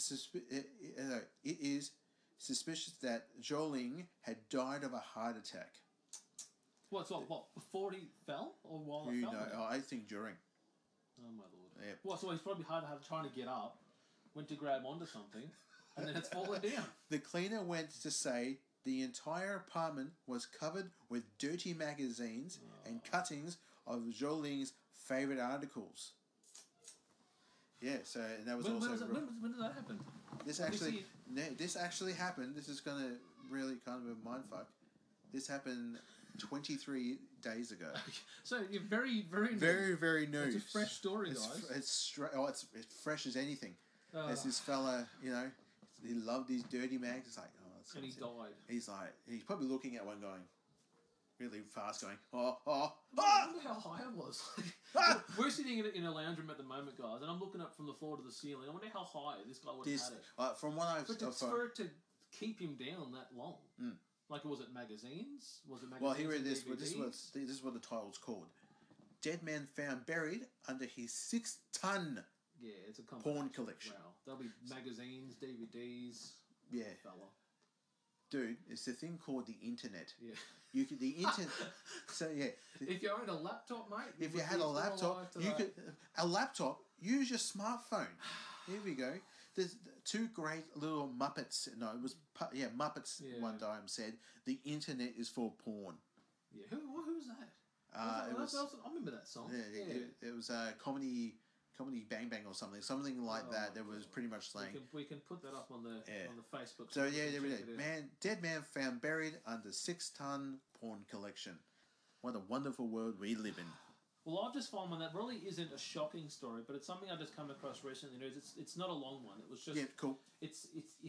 Speaker 2: is suspicious that Joling had died of a heart attack.
Speaker 1: What before he fell or while
Speaker 2: You
Speaker 1: it fell?
Speaker 2: know, I think during.
Speaker 1: Oh my lord.
Speaker 2: Yep.
Speaker 1: Well, so he's probably hard to have trying to get up, went to grab onto something, and then it's fallen down.
Speaker 2: The cleaner went to say the entire apartment was covered with dirty magazines and cuttings of Joling's favorite articles. Yeah. So and that was
Speaker 1: When,
Speaker 2: also
Speaker 1: when did that happen?
Speaker 2: this
Speaker 1: This
Speaker 2: actually
Speaker 1: year?
Speaker 2: this actually happened. This is gonna really kind of a mindfuck. This happened 23 days ago.
Speaker 1: So you're very, very new.
Speaker 2: Very new.
Speaker 1: It's a fresh story,
Speaker 2: It's
Speaker 1: guys.
Speaker 2: it's fresh as anything.
Speaker 1: Uh,
Speaker 2: There's this fella, you know, he loved these dirty mags. It's like, oh,
Speaker 1: and he died.
Speaker 2: He's like, he's probably looking at one going, really fast, going, oh,
Speaker 1: I
Speaker 2: ah!
Speaker 1: wonder how high it was.
Speaker 2: Ah!
Speaker 1: We're sitting in a lounge room at the moment, guys, and I'm looking up from the floor to the ceiling. I wonder how high this guy would have
Speaker 2: This,
Speaker 1: had it.
Speaker 2: from what I've,
Speaker 1: But for it to keep him down that long, like was it magazines? Was it magazines?
Speaker 2: well, here it
Speaker 1: and
Speaker 2: is. But this
Speaker 1: DVDs?
Speaker 2: is what the title's called. Dead man found buried under his 6-ton.
Speaker 1: Yeah, it's a
Speaker 2: Porn collection.
Speaker 1: Wow, there'll be magazines, DVDs.
Speaker 2: Yeah,
Speaker 1: Fella.
Speaker 2: dude, it's the thing called the internet.
Speaker 1: Yeah.
Speaker 2: You could the internet. So yeah,
Speaker 1: If you owned a laptop, mate.
Speaker 2: if you had a laptop, you could a laptop. Use your smartphone. Here we go. There's two great little Muppets. No, it was Muppets.
Speaker 1: Yeah.
Speaker 2: One time said the internet is for porn.
Speaker 1: Yeah. Who was that?
Speaker 2: It was
Speaker 1: I remember that song.
Speaker 2: it was a comedy Bang Bang or something like
Speaker 1: Oh
Speaker 2: that.
Speaker 1: my
Speaker 2: That was
Speaker 1: God.
Speaker 2: pretty much saying.
Speaker 1: We can put that up on the Facebook.
Speaker 2: So
Speaker 1: we
Speaker 2: yeah,
Speaker 1: can
Speaker 2: there we
Speaker 1: check
Speaker 2: go.
Speaker 1: it out.
Speaker 2: Man, dead man found buried under 6-ton porn collection. What a wonderful world we live in.
Speaker 1: Well, I've just found one that really isn't a shocking story, but it's something I just come across recently. It's not a long one. It was just
Speaker 2: Yeah, cool.
Speaker 1: It's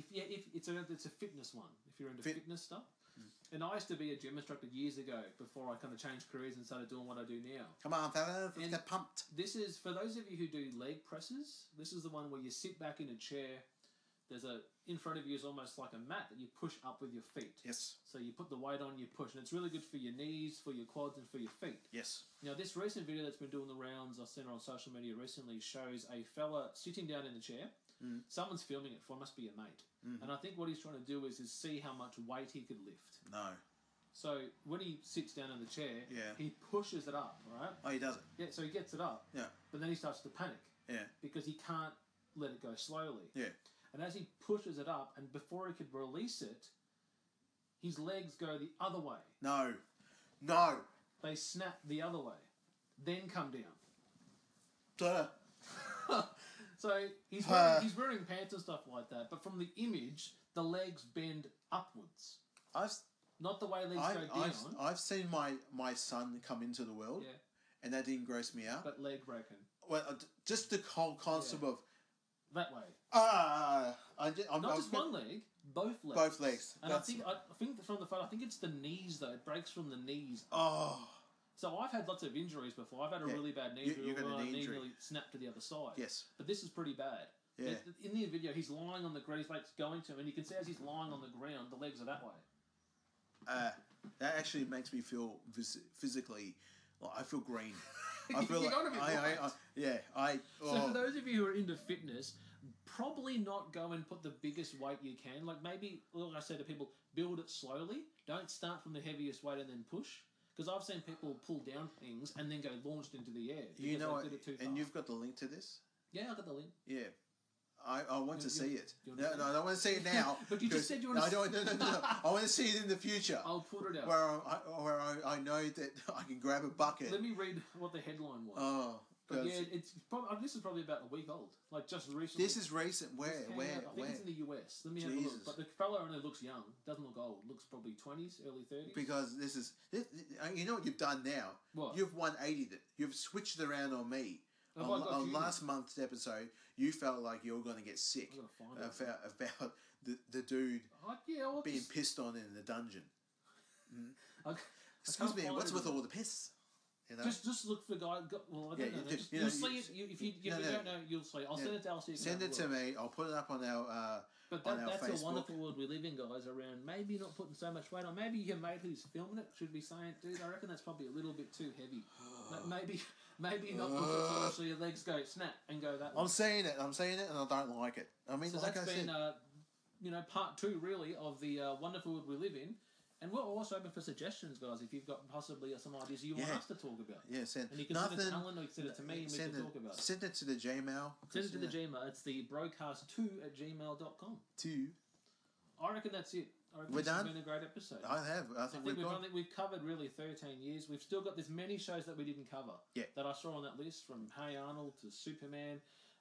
Speaker 1: a fitness one. If you're into fitness stuff, and I used to be a gym instructor years ago before I kind of changed careers and started doing what I do now.
Speaker 2: Come on, fellas, let's
Speaker 1: And
Speaker 2: get pumped.
Speaker 1: This is for those of you who do leg presses. This is the one where you sit back in a chair. There's in front of you is almost like a mat that you push up with your feet.
Speaker 2: Yes,
Speaker 1: So you put the weight on, you push, and it's really good for your knees, for your quads, and for your feet.
Speaker 2: yes.
Speaker 1: Now, this recent video that's been doing the rounds, I've seen it on social media recently, shows a fella sitting down in the chair. Someone's filming it for, must be a mate. And I think what he's trying to do is see how much weight he could lift.
Speaker 2: No.
Speaker 1: So when he sits down in the chair,
Speaker 2: Yeah.
Speaker 1: he pushes it up, right?
Speaker 2: Oh, he does it.
Speaker 1: Yeah, so he gets it up,
Speaker 2: Yeah,
Speaker 1: but then he starts to panic
Speaker 2: yeah,
Speaker 1: because he can't let it go slowly.
Speaker 2: yeah.
Speaker 1: And as he pushes it up, and before he could release it, his legs go the other way.
Speaker 2: No. No.
Speaker 1: They snap the other way, then come down.
Speaker 2: Duh.
Speaker 1: So he's wearing pants and stuff like that, but from the image, the legs bend upwards,
Speaker 2: I've
Speaker 1: not the way legs go down.
Speaker 2: I've seen my son come into the world,
Speaker 1: Yeah,
Speaker 2: and that didn't gross me out.
Speaker 1: but leg broken
Speaker 2: Well, just the whole concept of
Speaker 1: that way.
Speaker 2: I'm
Speaker 1: Not just one leg, both legs.
Speaker 2: Both legs.
Speaker 1: And I think from the photo, I think it's the knees though. It breaks from the knees.
Speaker 2: Oh,
Speaker 1: So I've had lots of injuries before. I've had a really bad knee injury
Speaker 2: you got
Speaker 1: where
Speaker 2: a
Speaker 1: my
Speaker 2: knee
Speaker 1: knee
Speaker 2: injury.
Speaker 1: nearly snapped to the other side.
Speaker 2: yes.
Speaker 1: But this is pretty bad.
Speaker 2: Yeah.
Speaker 1: In the video, he's lying on the ground. His legs going to him, and you can see as he's lying on the ground, the legs are that way.
Speaker 2: That actually makes me feel physically. Like, I feel green. I feel
Speaker 1: You're
Speaker 2: like
Speaker 1: gonna be right. So for those of you who are into fitness, probably not go and put the biggest weight you can. Like maybe, like I said to people, build it slowly. Don't start from the heaviest weight and then push. Because I've seen people pull down things and then go launched into the air.
Speaker 2: you know,
Speaker 1: they did it too
Speaker 2: and
Speaker 1: fast.
Speaker 2: you've got the link to this.
Speaker 1: Yeah, I got the link.
Speaker 2: Yeah. I want to see it.
Speaker 1: you
Speaker 2: No,
Speaker 1: wanna see
Speaker 2: I don't want to see it now.
Speaker 1: But you just
Speaker 2: because-
Speaker 1: said you
Speaker 2: no,
Speaker 1: want
Speaker 2: I don't. No. I want to see it in the future.
Speaker 1: I'll put it out.
Speaker 2: Where I know that I can grab a bucket.
Speaker 1: Let me read what the headline was.
Speaker 2: Oh,
Speaker 1: But
Speaker 2: 'cause
Speaker 1: yeah, this is probably about a week old. Like just recently.
Speaker 2: this is recent.
Speaker 1: This
Speaker 2: Where?
Speaker 1: came out- I think it's in the US. Let me have a
Speaker 2: Jesus.
Speaker 1: look. But the fella only looks young. Doesn't look old. Looks probably 20s, early 30s.
Speaker 2: Because this, you know what you've done now?
Speaker 1: What?
Speaker 2: You've 180'd it. You've switched it around on me.
Speaker 1: Have I got
Speaker 2: On
Speaker 1: you?
Speaker 2: last month's episode, you felt like you were going to get sick
Speaker 1: I'm gonna find it.
Speaker 2: about the dude
Speaker 1: I'll
Speaker 2: being
Speaker 1: just,
Speaker 2: pissed on in the dungeon.
Speaker 1: I
Speaker 2: Excuse
Speaker 1: can't
Speaker 2: me,
Speaker 1: find
Speaker 2: what's
Speaker 1: it.
Speaker 2: with all the piss? You know?
Speaker 1: Just look for guy. Well, I don't know.
Speaker 2: you
Speaker 1: You'll
Speaker 2: know,
Speaker 1: see it. If you
Speaker 2: no,
Speaker 1: don't know, you'll see. I'll
Speaker 2: Yeah.
Speaker 1: send it to Al so you can
Speaker 2: Send
Speaker 1: have
Speaker 2: it
Speaker 1: a
Speaker 2: to
Speaker 1: look.
Speaker 2: me. I'll put it up on our.
Speaker 1: But
Speaker 2: on our
Speaker 1: that's
Speaker 2: Facebook.
Speaker 1: a wonderful world we live in, guys. Around maybe not putting so much weight on. Maybe your mate who's filming it should be saying, "Dude, I reckon that's probably a little bit too heavy. Maybe not push it so much so your legs go snap and go that way."
Speaker 2: I'm seeing it, and I don't like it. I mean,
Speaker 1: So
Speaker 2: like
Speaker 1: that's
Speaker 2: I
Speaker 1: been,
Speaker 2: said,
Speaker 1: part 2 really of the wonderful world we live in. And we're also open for suggestions, guys. If you've got possibly some ideas you want
Speaker 2: Yeah.
Speaker 1: us to talk about,
Speaker 2: yeah, send
Speaker 1: and you can
Speaker 2: nothing.
Speaker 1: send it to Alan or you can send it to me, and we
Speaker 2: send
Speaker 1: can
Speaker 2: it,
Speaker 1: talk about it.
Speaker 2: Send it to the Gmail.
Speaker 1: Send it to the Gmail. It's the broadcast2@gmail.com.
Speaker 2: Two.
Speaker 1: I reckon that's it. I reckon
Speaker 2: We're
Speaker 1: this has
Speaker 2: done?
Speaker 1: been a great episode.
Speaker 2: I think
Speaker 1: we've covered really 13 years. We've still got there's many shows that we didn't cover.
Speaker 2: Yeah.
Speaker 1: That I saw on that list, from Hey Arnold to Superman.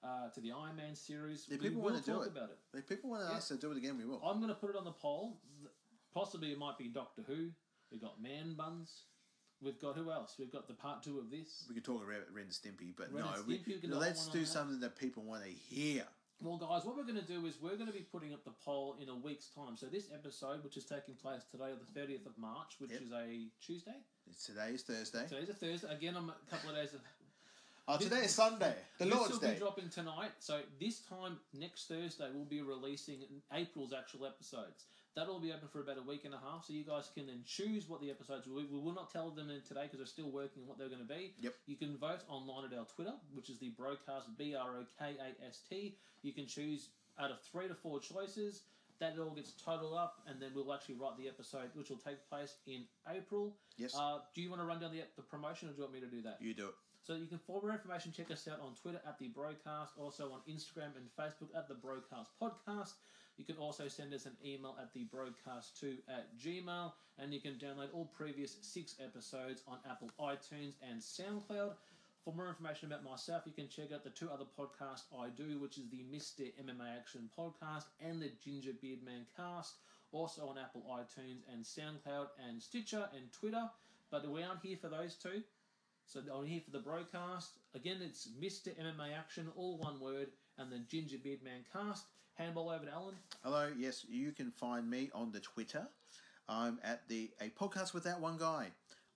Speaker 1: to the Iron Man series.
Speaker 2: If
Speaker 1: We
Speaker 2: people
Speaker 1: will
Speaker 2: want to do
Speaker 1: talk
Speaker 2: it,
Speaker 1: about it.
Speaker 2: if people want us to do it again, we will.
Speaker 1: I'm going to put it on the poll. Possibly it might be Doctor Who. We've got Man Buns. We've got who else? We've got the part 2 of this.
Speaker 2: We could talk about Ren and Stimpy, but
Speaker 1: Ren
Speaker 2: no,
Speaker 1: and Stimpy, we can do
Speaker 2: let's
Speaker 1: one
Speaker 2: do
Speaker 1: on that.
Speaker 2: something that people want to hear.
Speaker 1: Well, guys, what we're going to do is we're going to be putting up the poll in a week's time. So this episode, which is taking place today, on the 30th of March, which is a Tuesday.
Speaker 2: Today's Thursday.
Speaker 1: Today's a Thursday. Again, I'm a couple of days.
Speaker 2: Today is Sunday, the
Speaker 1: This
Speaker 2: Lord's
Speaker 1: will
Speaker 2: Day.
Speaker 1: be dropping tonight. So this time next Thursday, we'll be releasing April's actual episodes. That'll be open for about a week and a half, so you guys can then choose what the episodes will be. We will not tell them in today because they're still working on what they're going to be.
Speaker 2: Yep.
Speaker 1: You can vote online at our Twitter, which is the Brokast, BROKAST. You can choose out of 3 to 4 choices. That all gets totaled up, and then we'll actually write the episode, which will take place in April.
Speaker 2: Yes.
Speaker 1: Do you want to run down the promotion, or do you want me to do that?
Speaker 2: You do it.
Speaker 1: So you can, for more information, check us out on Twitter at The Brokast, also on Instagram and Facebook at The Brokast Podcast. You can also send us an email at thebrokast2@gmail, and you can download all previous 6 episodes on Apple iTunes and SoundCloud. For more information about myself, you can check out the 2 other podcasts I do, which is the Mr. MMA Action Podcast and the Ginger Beardman Cast, also on Apple iTunes and SoundCloud and Stitcher and Twitter. But we aren't here for those 2. So I'm here for the Brokast. Again, it's Mr. MMA Action, all one word, and the Ginger Beardman Cast. Handball over to Alan.
Speaker 2: Hello, yes, you can find me on the Twitter. I'm at a podcast with that one guy.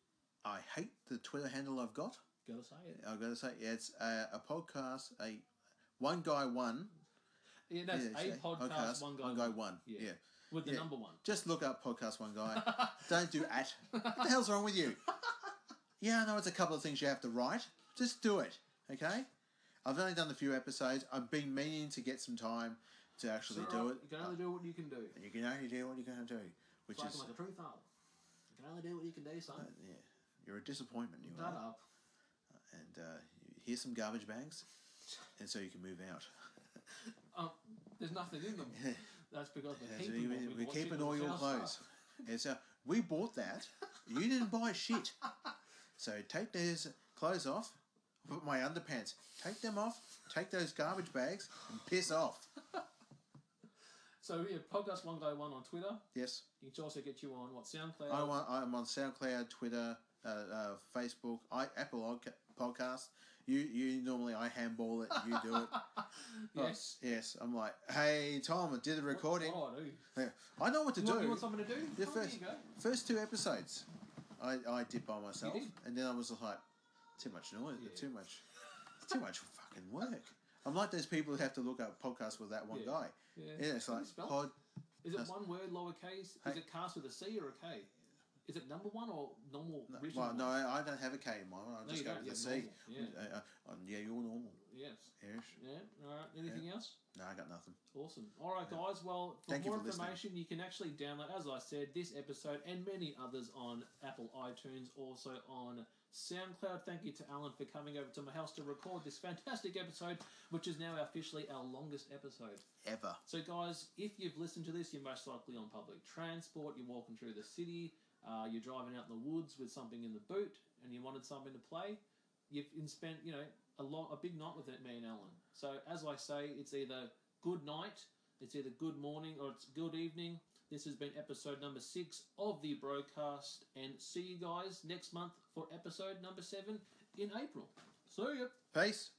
Speaker 2: I hate the Twitter handle I've got.
Speaker 1: Gotta say it.
Speaker 2: I've got to say, yeah, it's a podcast, a one guy one.
Speaker 1: Yeah, that's
Speaker 2: Yeah,
Speaker 1: a podcast, one guy
Speaker 2: one.
Speaker 1: Yeah.
Speaker 2: Yeah.
Speaker 1: With the
Speaker 2: Yeah.
Speaker 1: number 1.
Speaker 2: Just look up podcast one guy. Don't do at. What the hell's wrong with you? Yeah, I know it's a couple of things you have to write. Just do it, okay? I've only done a few episodes. I've been meaning to get some time to actually do it.
Speaker 1: You can only do what you can do.
Speaker 2: And you can only do what you're going to do, which
Speaker 1: It's
Speaker 2: is
Speaker 1: like a truth album. You can only do what you can do, son.
Speaker 2: yeah, you're a disappointment. You
Speaker 1: Shut
Speaker 2: are.
Speaker 1: up.
Speaker 2: And here's some garbage bags, and so you can move out.
Speaker 1: There's nothing in them. That's because we're
Speaker 2: And so
Speaker 1: keeping them.
Speaker 2: we're
Speaker 1: Watching
Speaker 2: keeping
Speaker 1: all
Speaker 2: all
Speaker 1: the
Speaker 2: your
Speaker 1: house
Speaker 2: clothes.
Speaker 1: stuff.
Speaker 2: And so we bought that. You didn't buy shit. So take those clothes off. Put my underpants. Take them off. Take those garbage bags and piss off.
Speaker 1: So yeah, podcast one guy one on Twitter.
Speaker 2: Yes.
Speaker 1: You can also get you on SoundCloud.
Speaker 2: I'm on SoundCloud, Twitter, Facebook, Apple Podcast. You normally I handball it. You do it.
Speaker 1: Yes.
Speaker 2: Yes. I'm like, hey Tom, I did a recording.
Speaker 1: Oh, I do.
Speaker 2: Yeah. I know what to
Speaker 1: You
Speaker 2: do.
Speaker 1: want, you want something to do?
Speaker 2: The
Speaker 1: Oh, there
Speaker 2: first,
Speaker 1: you go.
Speaker 2: first 2 episodes, I did by myself,
Speaker 1: You did?
Speaker 2: and then I was like, too much noise,
Speaker 1: Yeah.
Speaker 2: too much fucking work. I'm like those people who have to look up podcasts with that one
Speaker 1: Yeah.
Speaker 2: guy.
Speaker 1: Yeah.
Speaker 2: Yeah, it's
Speaker 1: How do
Speaker 2: like
Speaker 1: you spell it?
Speaker 2: pod.
Speaker 1: Is it one word, lowercase?
Speaker 2: Hey.
Speaker 1: Is it cast with a C or a K? Is it number 1 or normal? written
Speaker 2: Well,
Speaker 1: one?
Speaker 2: no, I don't have a K in mine. I
Speaker 1: No,
Speaker 2: just
Speaker 1: you
Speaker 2: go
Speaker 1: don't.
Speaker 2: with the
Speaker 1: Yeah,
Speaker 2: C.
Speaker 1: normal. Yeah.
Speaker 2: Yeah, you're normal.
Speaker 1: Yes.
Speaker 2: Yes.
Speaker 1: Yeah. All right. Anything else?
Speaker 2: No, I got nothing.
Speaker 1: Awesome. All right, guys. Well, for
Speaker 2: Thank you
Speaker 1: more
Speaker 2: for listening.
Speaker 1: information, you can actually download, as I said, this episode and many others on Apple iTunes, also on SoundCloud. Thank you to Alan for coming over to my house to record this fantastic episode, which is now officially our longest episode.
Speaker 2: Ever.
Speaker 1: So, guys, if you've listened to this, you're most likely on public transport, you're walking through the city, you're driving out in the woods with something in the boot, and you wanted something to play. You've spent, a big night with it, me and Alan. So, as I say, it's either good night, it's either good morning, or it's good evening. This has been episode number 6 of the Brokast, and see you guys next month for episode number 7 in April. See ya!
Speaker 2: Peace.